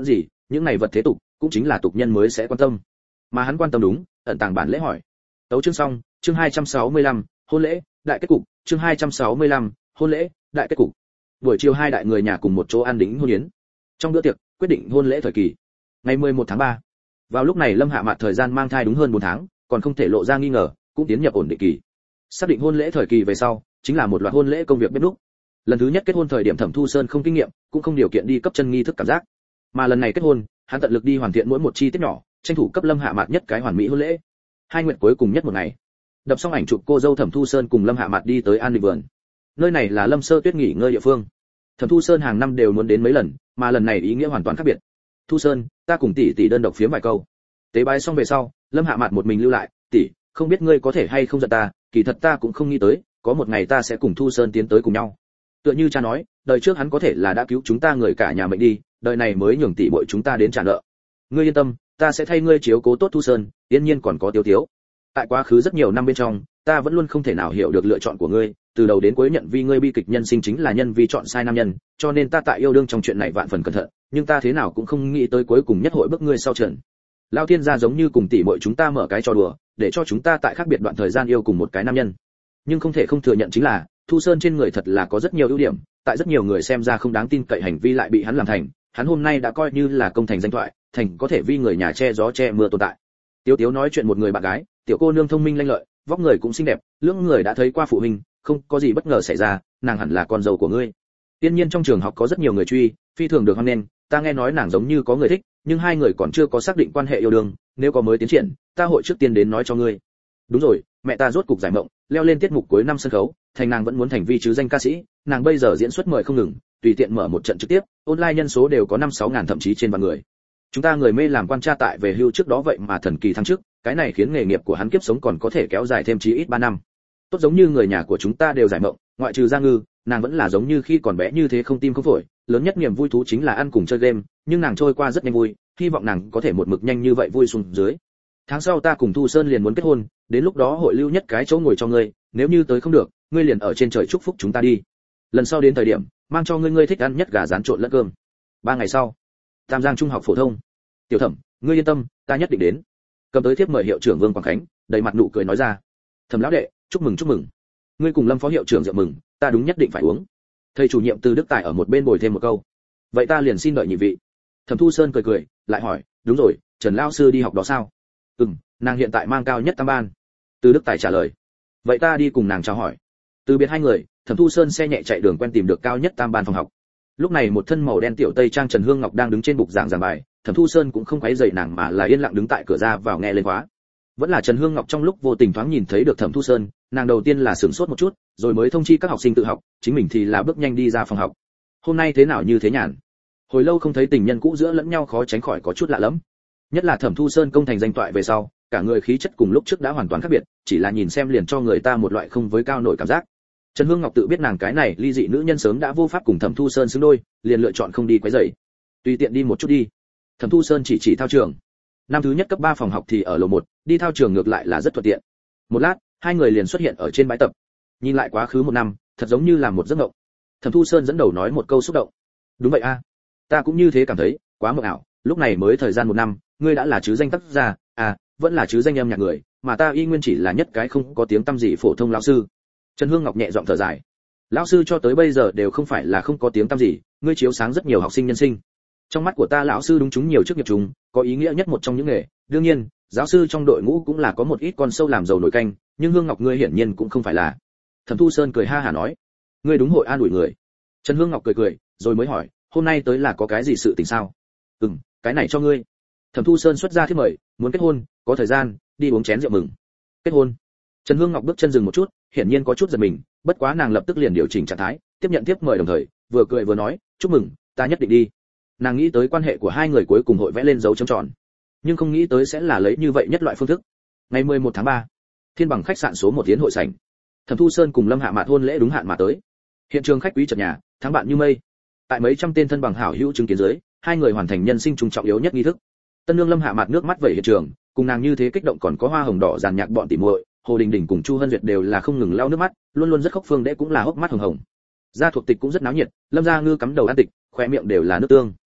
những này vật thế tục cũng chính là tục nhân mới sẽ quan tâm, mà hắn quan tâm đúng ẩn tàng bản lễ hỏi. Tấu chương xong, chương 265, hôn lễ đại kết cục, chương 265, hôn lễ đại kết cục. Buổi chiều hai đại người nhà cùng một chỗ ăn đính hôn yến. Trong bữa tiệc quyết định hôn lễ thời kỳ. Ngày 11 tháng 3. Vào lúc này Lâm Hạ Mạt thời gian mang thai đúng hơn 4 tháng, còn không thể lộ ra nghi ngờ, cũng tiến nhập ổn định kỳ. Xác định hôn lễ thời kỳ về sau, chính là một loạt hôn lễ công việc bếp núc. Lần thứ nhất kết hôn thời điểm Thẩm Thu Sơn không kinh nghiệm, cũng không điều kiện đi cấp chân nghi thức cảm giác. Mà lần này kết hôn, hắn tận lực đi hoàn thiện mỗi một chi tiết nhỏ, tranh thủ cấp Lâm Hạ Mạt nhất cái hoàn mỹ hôn lễ. Hai nguyện cuối cùng nhất một ngày. Đập xong ảnh chụp cô dâu Thẩm Thu Sơn cùng Lâm Hạ Mạt đi tới An Định Vườn. Nơi này là Lâm Sơ Tuyết nghỉ ngơi địa phương. Thẩm Thu Sơn hàng năm đều muốn đến mấy lần, mà lần này ý nghĩa hoàn toàn khác biệt. Thu Sơn, ta cùng tỷ tỷ đơn độc phiếm vài câu. Tế bái xong về sau, Lâm Hạ Mạt một mình lưu lại, tỷ, không biết ngươi có thể hay không giận ta, kỳ thật ta cũng không nghĩ tới, có một ngày ta sẽ cùng Thu Sơn tiến tới cùng nhau. Tựa như cha nói, đời trước hắn có thể là đã cứu chúng ta người cả nhà mệnh đi, đời này mới nhường tỷ muội chúng ta đến trả nợ. Ngươi yên tâm, ta sẽ thay ngươi chiếu cố tốt Thu Sơn, yên nhiên còn có Tiếu Tiếu. Tại quá khứ rất nhiều năm bên trong, ta vẫn luôn không thể nào hiểu được lựa chọn của ngươi, từ đầu đến cuối nhận vi ngươi bi kịch nhân sinh chính là nhân vi chọn sai nam nhân, cho nên ta tại yêu đương trong chuyện này vạn phần cẩn thận, nhưng ta thế nào cũng không nghĩ tới cuối cùng nhất hội bước ngươi sau trận. Lão thiên gia giống như cùng tỷ muội chúng ta mở cái trò đùa, để cho chúng ta tại khác biệt đoạn thời gian yêu cùng một cái nam nhân. Nhưng không thể không thừa nhận chính là, Thu Sơn trên người thật là có rất nhiều ưu điểm, tại rất nhiều người xem ra không đáng tin cậy hành vi lại bị hắn làm thành, hắn hôm nay đã coi như là công thành danh thoại, thành có thể vi người nhà che gió che mưa tồn tại. Tiếu Tiếu nói chuyện một người bạn gái, tiểu cô nương thông minh lanh lợi, vóc người cũng xinh đẹp, lưỡng người đã thấy qua phụ huynh, không có gì bất ngờ xảy ra, nàng hẳn là con dâu của ngươi. Tiên nhiên trong trường học có rất nhiều người truy, phi thường được hoan nghênh, ta nghe nói nàng giống như có người thích, nhưng hai người còn chưa có xác định quan hệ yêu đương, nếu có mới tiến triển, ta hội trước tiên đến nói cho ngươi. Đúng rồi, mẹ ta rốt cục giải mộng, leo lên tiết mục cuối năm sân khấu, thành nàng vẫn muốn thành vi chứ danh ca sĩ, nàng bây giờ diễn xuất mời không ngừng, tùy tiện mở một trận trực tiếp, online nhân số đều có 5-6 ngàn thậm chí trên vạn người. Chúng ta người mê làm quan cha tại về hưu trước đó vậy mà thần kỳ thăng chức, cái này khiến nghề nghiệp của hắn kiếp sống còn có thể kéo dài thêm chí ít 3 năm. Tốt giống như người nhà của chúng ta đều giải mộng, ngoại trừ Gia Ngư, nàng vẫn là giống như khi còn bé như thế không tim không phổi, lớn nhất niềm vui thú chính là ăn cùng chơi game, nhưng nàng trôi qua rất nhanh vui, hy vọng nàng có thể một mực nhanh như vậy vui xuống dưới. Tháng sau ta cùng Thu Sơn liền muốn kết hôn, đến lúc đó hội lưu nhất cái chỗ ngồi cho ngươi, nếu như tới không được, ngươi liền ở trên trời chúc phúc chúng ta đi. Lần sau đến thời điểm, mang cho ngươi thích ăn nhất gà rán trộn lẫn cơm. 3 ngày sau, Tam Giang Trung học phổ thông. Tiểu Thẩm, ngươi yên tâm, ta nhất định đến. Cầm tới thiếp mời hiệu trưởng Vương Quảng Khánh, đầy mặt nụ cười nói ra. Thẩm lão đệ, chúc mừng. Ngươi cùng Lâm phó hiệu trưởng rượu mừng, ta đúng nhất định phải uống. Thầy chủ nhiệm Từ Đức Tài ở một bên bồi thêm một câu. Vậy ta liền xin đợi nhị vị. Thẩm Thu Sơn cười, lại hỏi, đúng rồi, Trần lão sư đi học đó sao? Nàng hiện tại mang cao nhất tam ban. Từ Đức Tài trả lời. Vậy ta đi cùng nàng chào hỏi. Từ biệt hai người, Thẩm Thu Sơn xe nhẹ chạy đường quen tìm được cao nhất tam ban phòng học. Lúc này một thân màu đen tiểu tây trang Trần Hương Ngọc đang đứng trên bục giảng bài, Thẩm Thu Sơn cũng không quấy rầy nàng mà là yên lặng đứng tại cửa ra vào nghe lên khóa. Vẫn là Trần Hương Ngọc trong lúc vô tình thoáng nhìn thấy được Thẩm Thu Sơn, nàng đầu tiên là sửng sốt một chút, rồi mới thông chi các học sinh tự học, chính mình thì là bước nhanh đi ra phòng học. Hôm nay thế nào như thế nhàn? Hồi lâu không thấy tình nhân cũ giữa lẫn nhau khó tránh khỏi có chút lạ lẫm. Nhất là Thẩm Thu Sơn công thành danh toại về sau, cả người khí chất cùng lúc trước đã hoàn toàn khác biệt, chỉ là nhìn xem liền cho người ta một loại không với cao nổi cảm giác. Trần Hương Ngọc tự biết nàng cái này ly dị nữ nhân sớm đã vô pháp cùng Thẩm Thu Sơn xứng đôi, liền lựa chọn không đi quấy rầy. Tùy tiện đi một chút đi. Thẩm Thu Sơn chỉ thao trường. Năm thứ nhất cấp 3 phòng học thì ở lầu 1, đi thao trường ngược lại là rất thuận tiện. Một lát, hai người liền xuất hiện ở trên bãi tập. Nhìn lại quá khứ một năm, thật giống như là một giấc mộng. Thẩm Thu Sơn dẫn đầu nói một câu xúc động. Đúng vậy a, ta cũng như thế cảm thấy, quá mộng ảo, lúc này mới thời gian 1 năm, ngươi đã là chứ danh tác gia, vẫn là chứ danh âm nhạc người, mà ta y nguyên chỉ là nhất cái không có tiếng tăm gì phổ thông lão sư. Trần Hương Ngọc nhẹ giọng thở dài. Lão sư cho tới bây giờ đều không phải là không có tiếng tăm gì, ngươi chiếu sáng rất nhiều học sinh nhân sinh. Trong mắt của ta lão sư đúng chúng nhiều chức nghiệp chúng, có ý nghĩa nhất một trong những nghề, đương nhiên, giáo sư trong đội ngũ cũng là có một ít con sâu làm dầu nổi canh, nhưng Hương Ngọc ngươi hiển nhiên cũng không phải là. Thẩm Thu Sơn cười ha hả nói, ngươi đúng hội an ủi người. Trần Hương Ngọc cười, rồi mới hỏi, hôm nay tới là có cái gì sự tình sao? Cái này cho ngươi. Thẩm Thu Sơn xuất ra thiếp mời, muốn kết hôn, có thời gian, đi uống chén rượu mừng. Kết hôn? Trần Hương Ngọc bước chân dừng một chút, hiển nhiên có chút giật mình, bất quá nàng lập tức liền điều chỉnh trạng thái, tiếp nhận thiếp mời đồng thời, vừa cười vừa nói, chúc mừng, ta nhất định đi. Nàng nghĩ tới quan hệ của hai người cuối cùng hội vẽ lên dấu chấm tròn, nhưng không nghĩ tới sẽ là lấy như vậy nhất loại phương thức. Ngày 11 tháng 3, Thiên Bằng khách sạn số 1 tiến hội sảnh. Thẩm Thu Sơn cùng Lâm Hạ Mạt hôn lễ đúng hạn mà tới. Hiện trường khách quý chật nhà, tháng bạn như mây. Tại mấy trăm tên thân bằng hảo hữu chứng kiến dưới, hai người hoàn thành nhân sinh trùng trọng yếu nhất nghi thức. Tân nương Lâm Hạ Mạt nước mắt vẩy hiện trường, cùng nàng như thế kích động còn có hoa hồng đỏ dàn nhạc bọn tỉ muội, Hồ Đình Đình cùng Chu Hân Duyệt đều là không ngừng lau nước mắt, luôn luôn rất khóc. Phương Đễ cũng là hốc mắt hồng hồng. Gia thuộc tịch cũng rất náo nhiệt, Lâm Gia Ngư cắm đầu ăn tịch, khóe miệng đều là nước tương.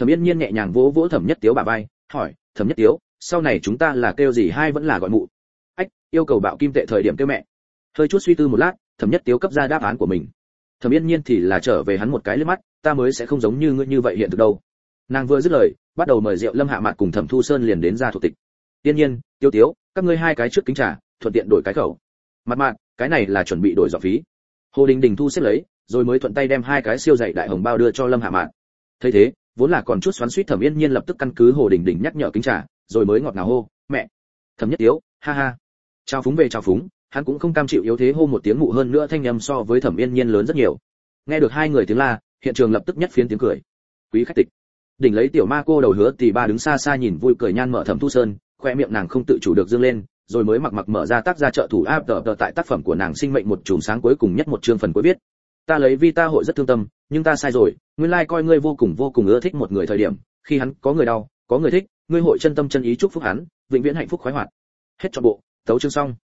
Thẩm Yên Nhiên nhẹ nhàng vỗ vỗ Thẩm Nhất Tiếu bả vai, hỏi, Thẩm Nhất Tiếu, sau này chúng ta là kêu gì hay vẫn là gọi mụ? Ách, yêu cầu bạo kim tệ thời điểm kêu mẹ. Hơi chút suy tư một lát, Thẩm Nhất Tiếu cấp ra đáp án của mình. Thẩm Yên Nhiên thì là trở về hắn một cái liếc mắt, ta mới sẽ không giống như ngươi như vậy hiện thực đâu. Nàng vừa dứt lời, bắt đầu mời rượu Lâm Hạ Mạn cùng Thẩm Thu Sơn liền đến ra thuộc tịch. Yên Nhiên, Tiếu Tiếu, các ngươi hai cái trước kính trà, thuận tiện đổi cái khẩu. Mặt Mạn, cái này là chuẩn bị đổi giọng phí. Hồ Đình Đình thu xếp lấy, rồi mới thuận tay đem hai cái siêu dày đại hồng bao đưa cho Lâm Hạ Mạn. Thấy thế, vốn là còn chút xoắn xuýt Thẩm Yên Nhiên lập tức căn cứ Hồ Đình Đình nhắc nhở kính trà, rồi mới ngọt ngào hô, mẹ. Thẩm Nhất Tiếu, ha ha. Chào phúng về chào phúng, hắn cũng không cam chịu yếu thế hô một tiếng mụ, hơn nữa thanh âm so với Thẩm Yên Nhiên lớn rất nhiều. Nghe được hai người tiếng la, hiện trường lập tức nhất phiến tiếng cười. Quý khách tịch. Đỉnh lấy tiểu ma cô đầu Hứa Tỷ Ba đứng xa xa nhìn vui cười nhan mở Thẩm Thu Sơn, khoe miệng nàng không tự chủ được dương lên, rồi mới mặc mở ra tác gia trợ thủ áp tờ tại tác phẩm của nàng sinh mệnh một chùm sáng cuối cùng nhất một chương phần cuối viết. Ta lấy vi ta hội rất thương tâm, nhưng ta sai rồi, nguyên lai coi ngươi vô cùng ưa thích một người thời điểm, khi hắn có người đau, có người thích, ngươi hội chân tâm chân ý chúc phúc hắn, vĩnh viễn hạnh phúc khoái hoạt. Hết trọn bộ, tấu chương xong.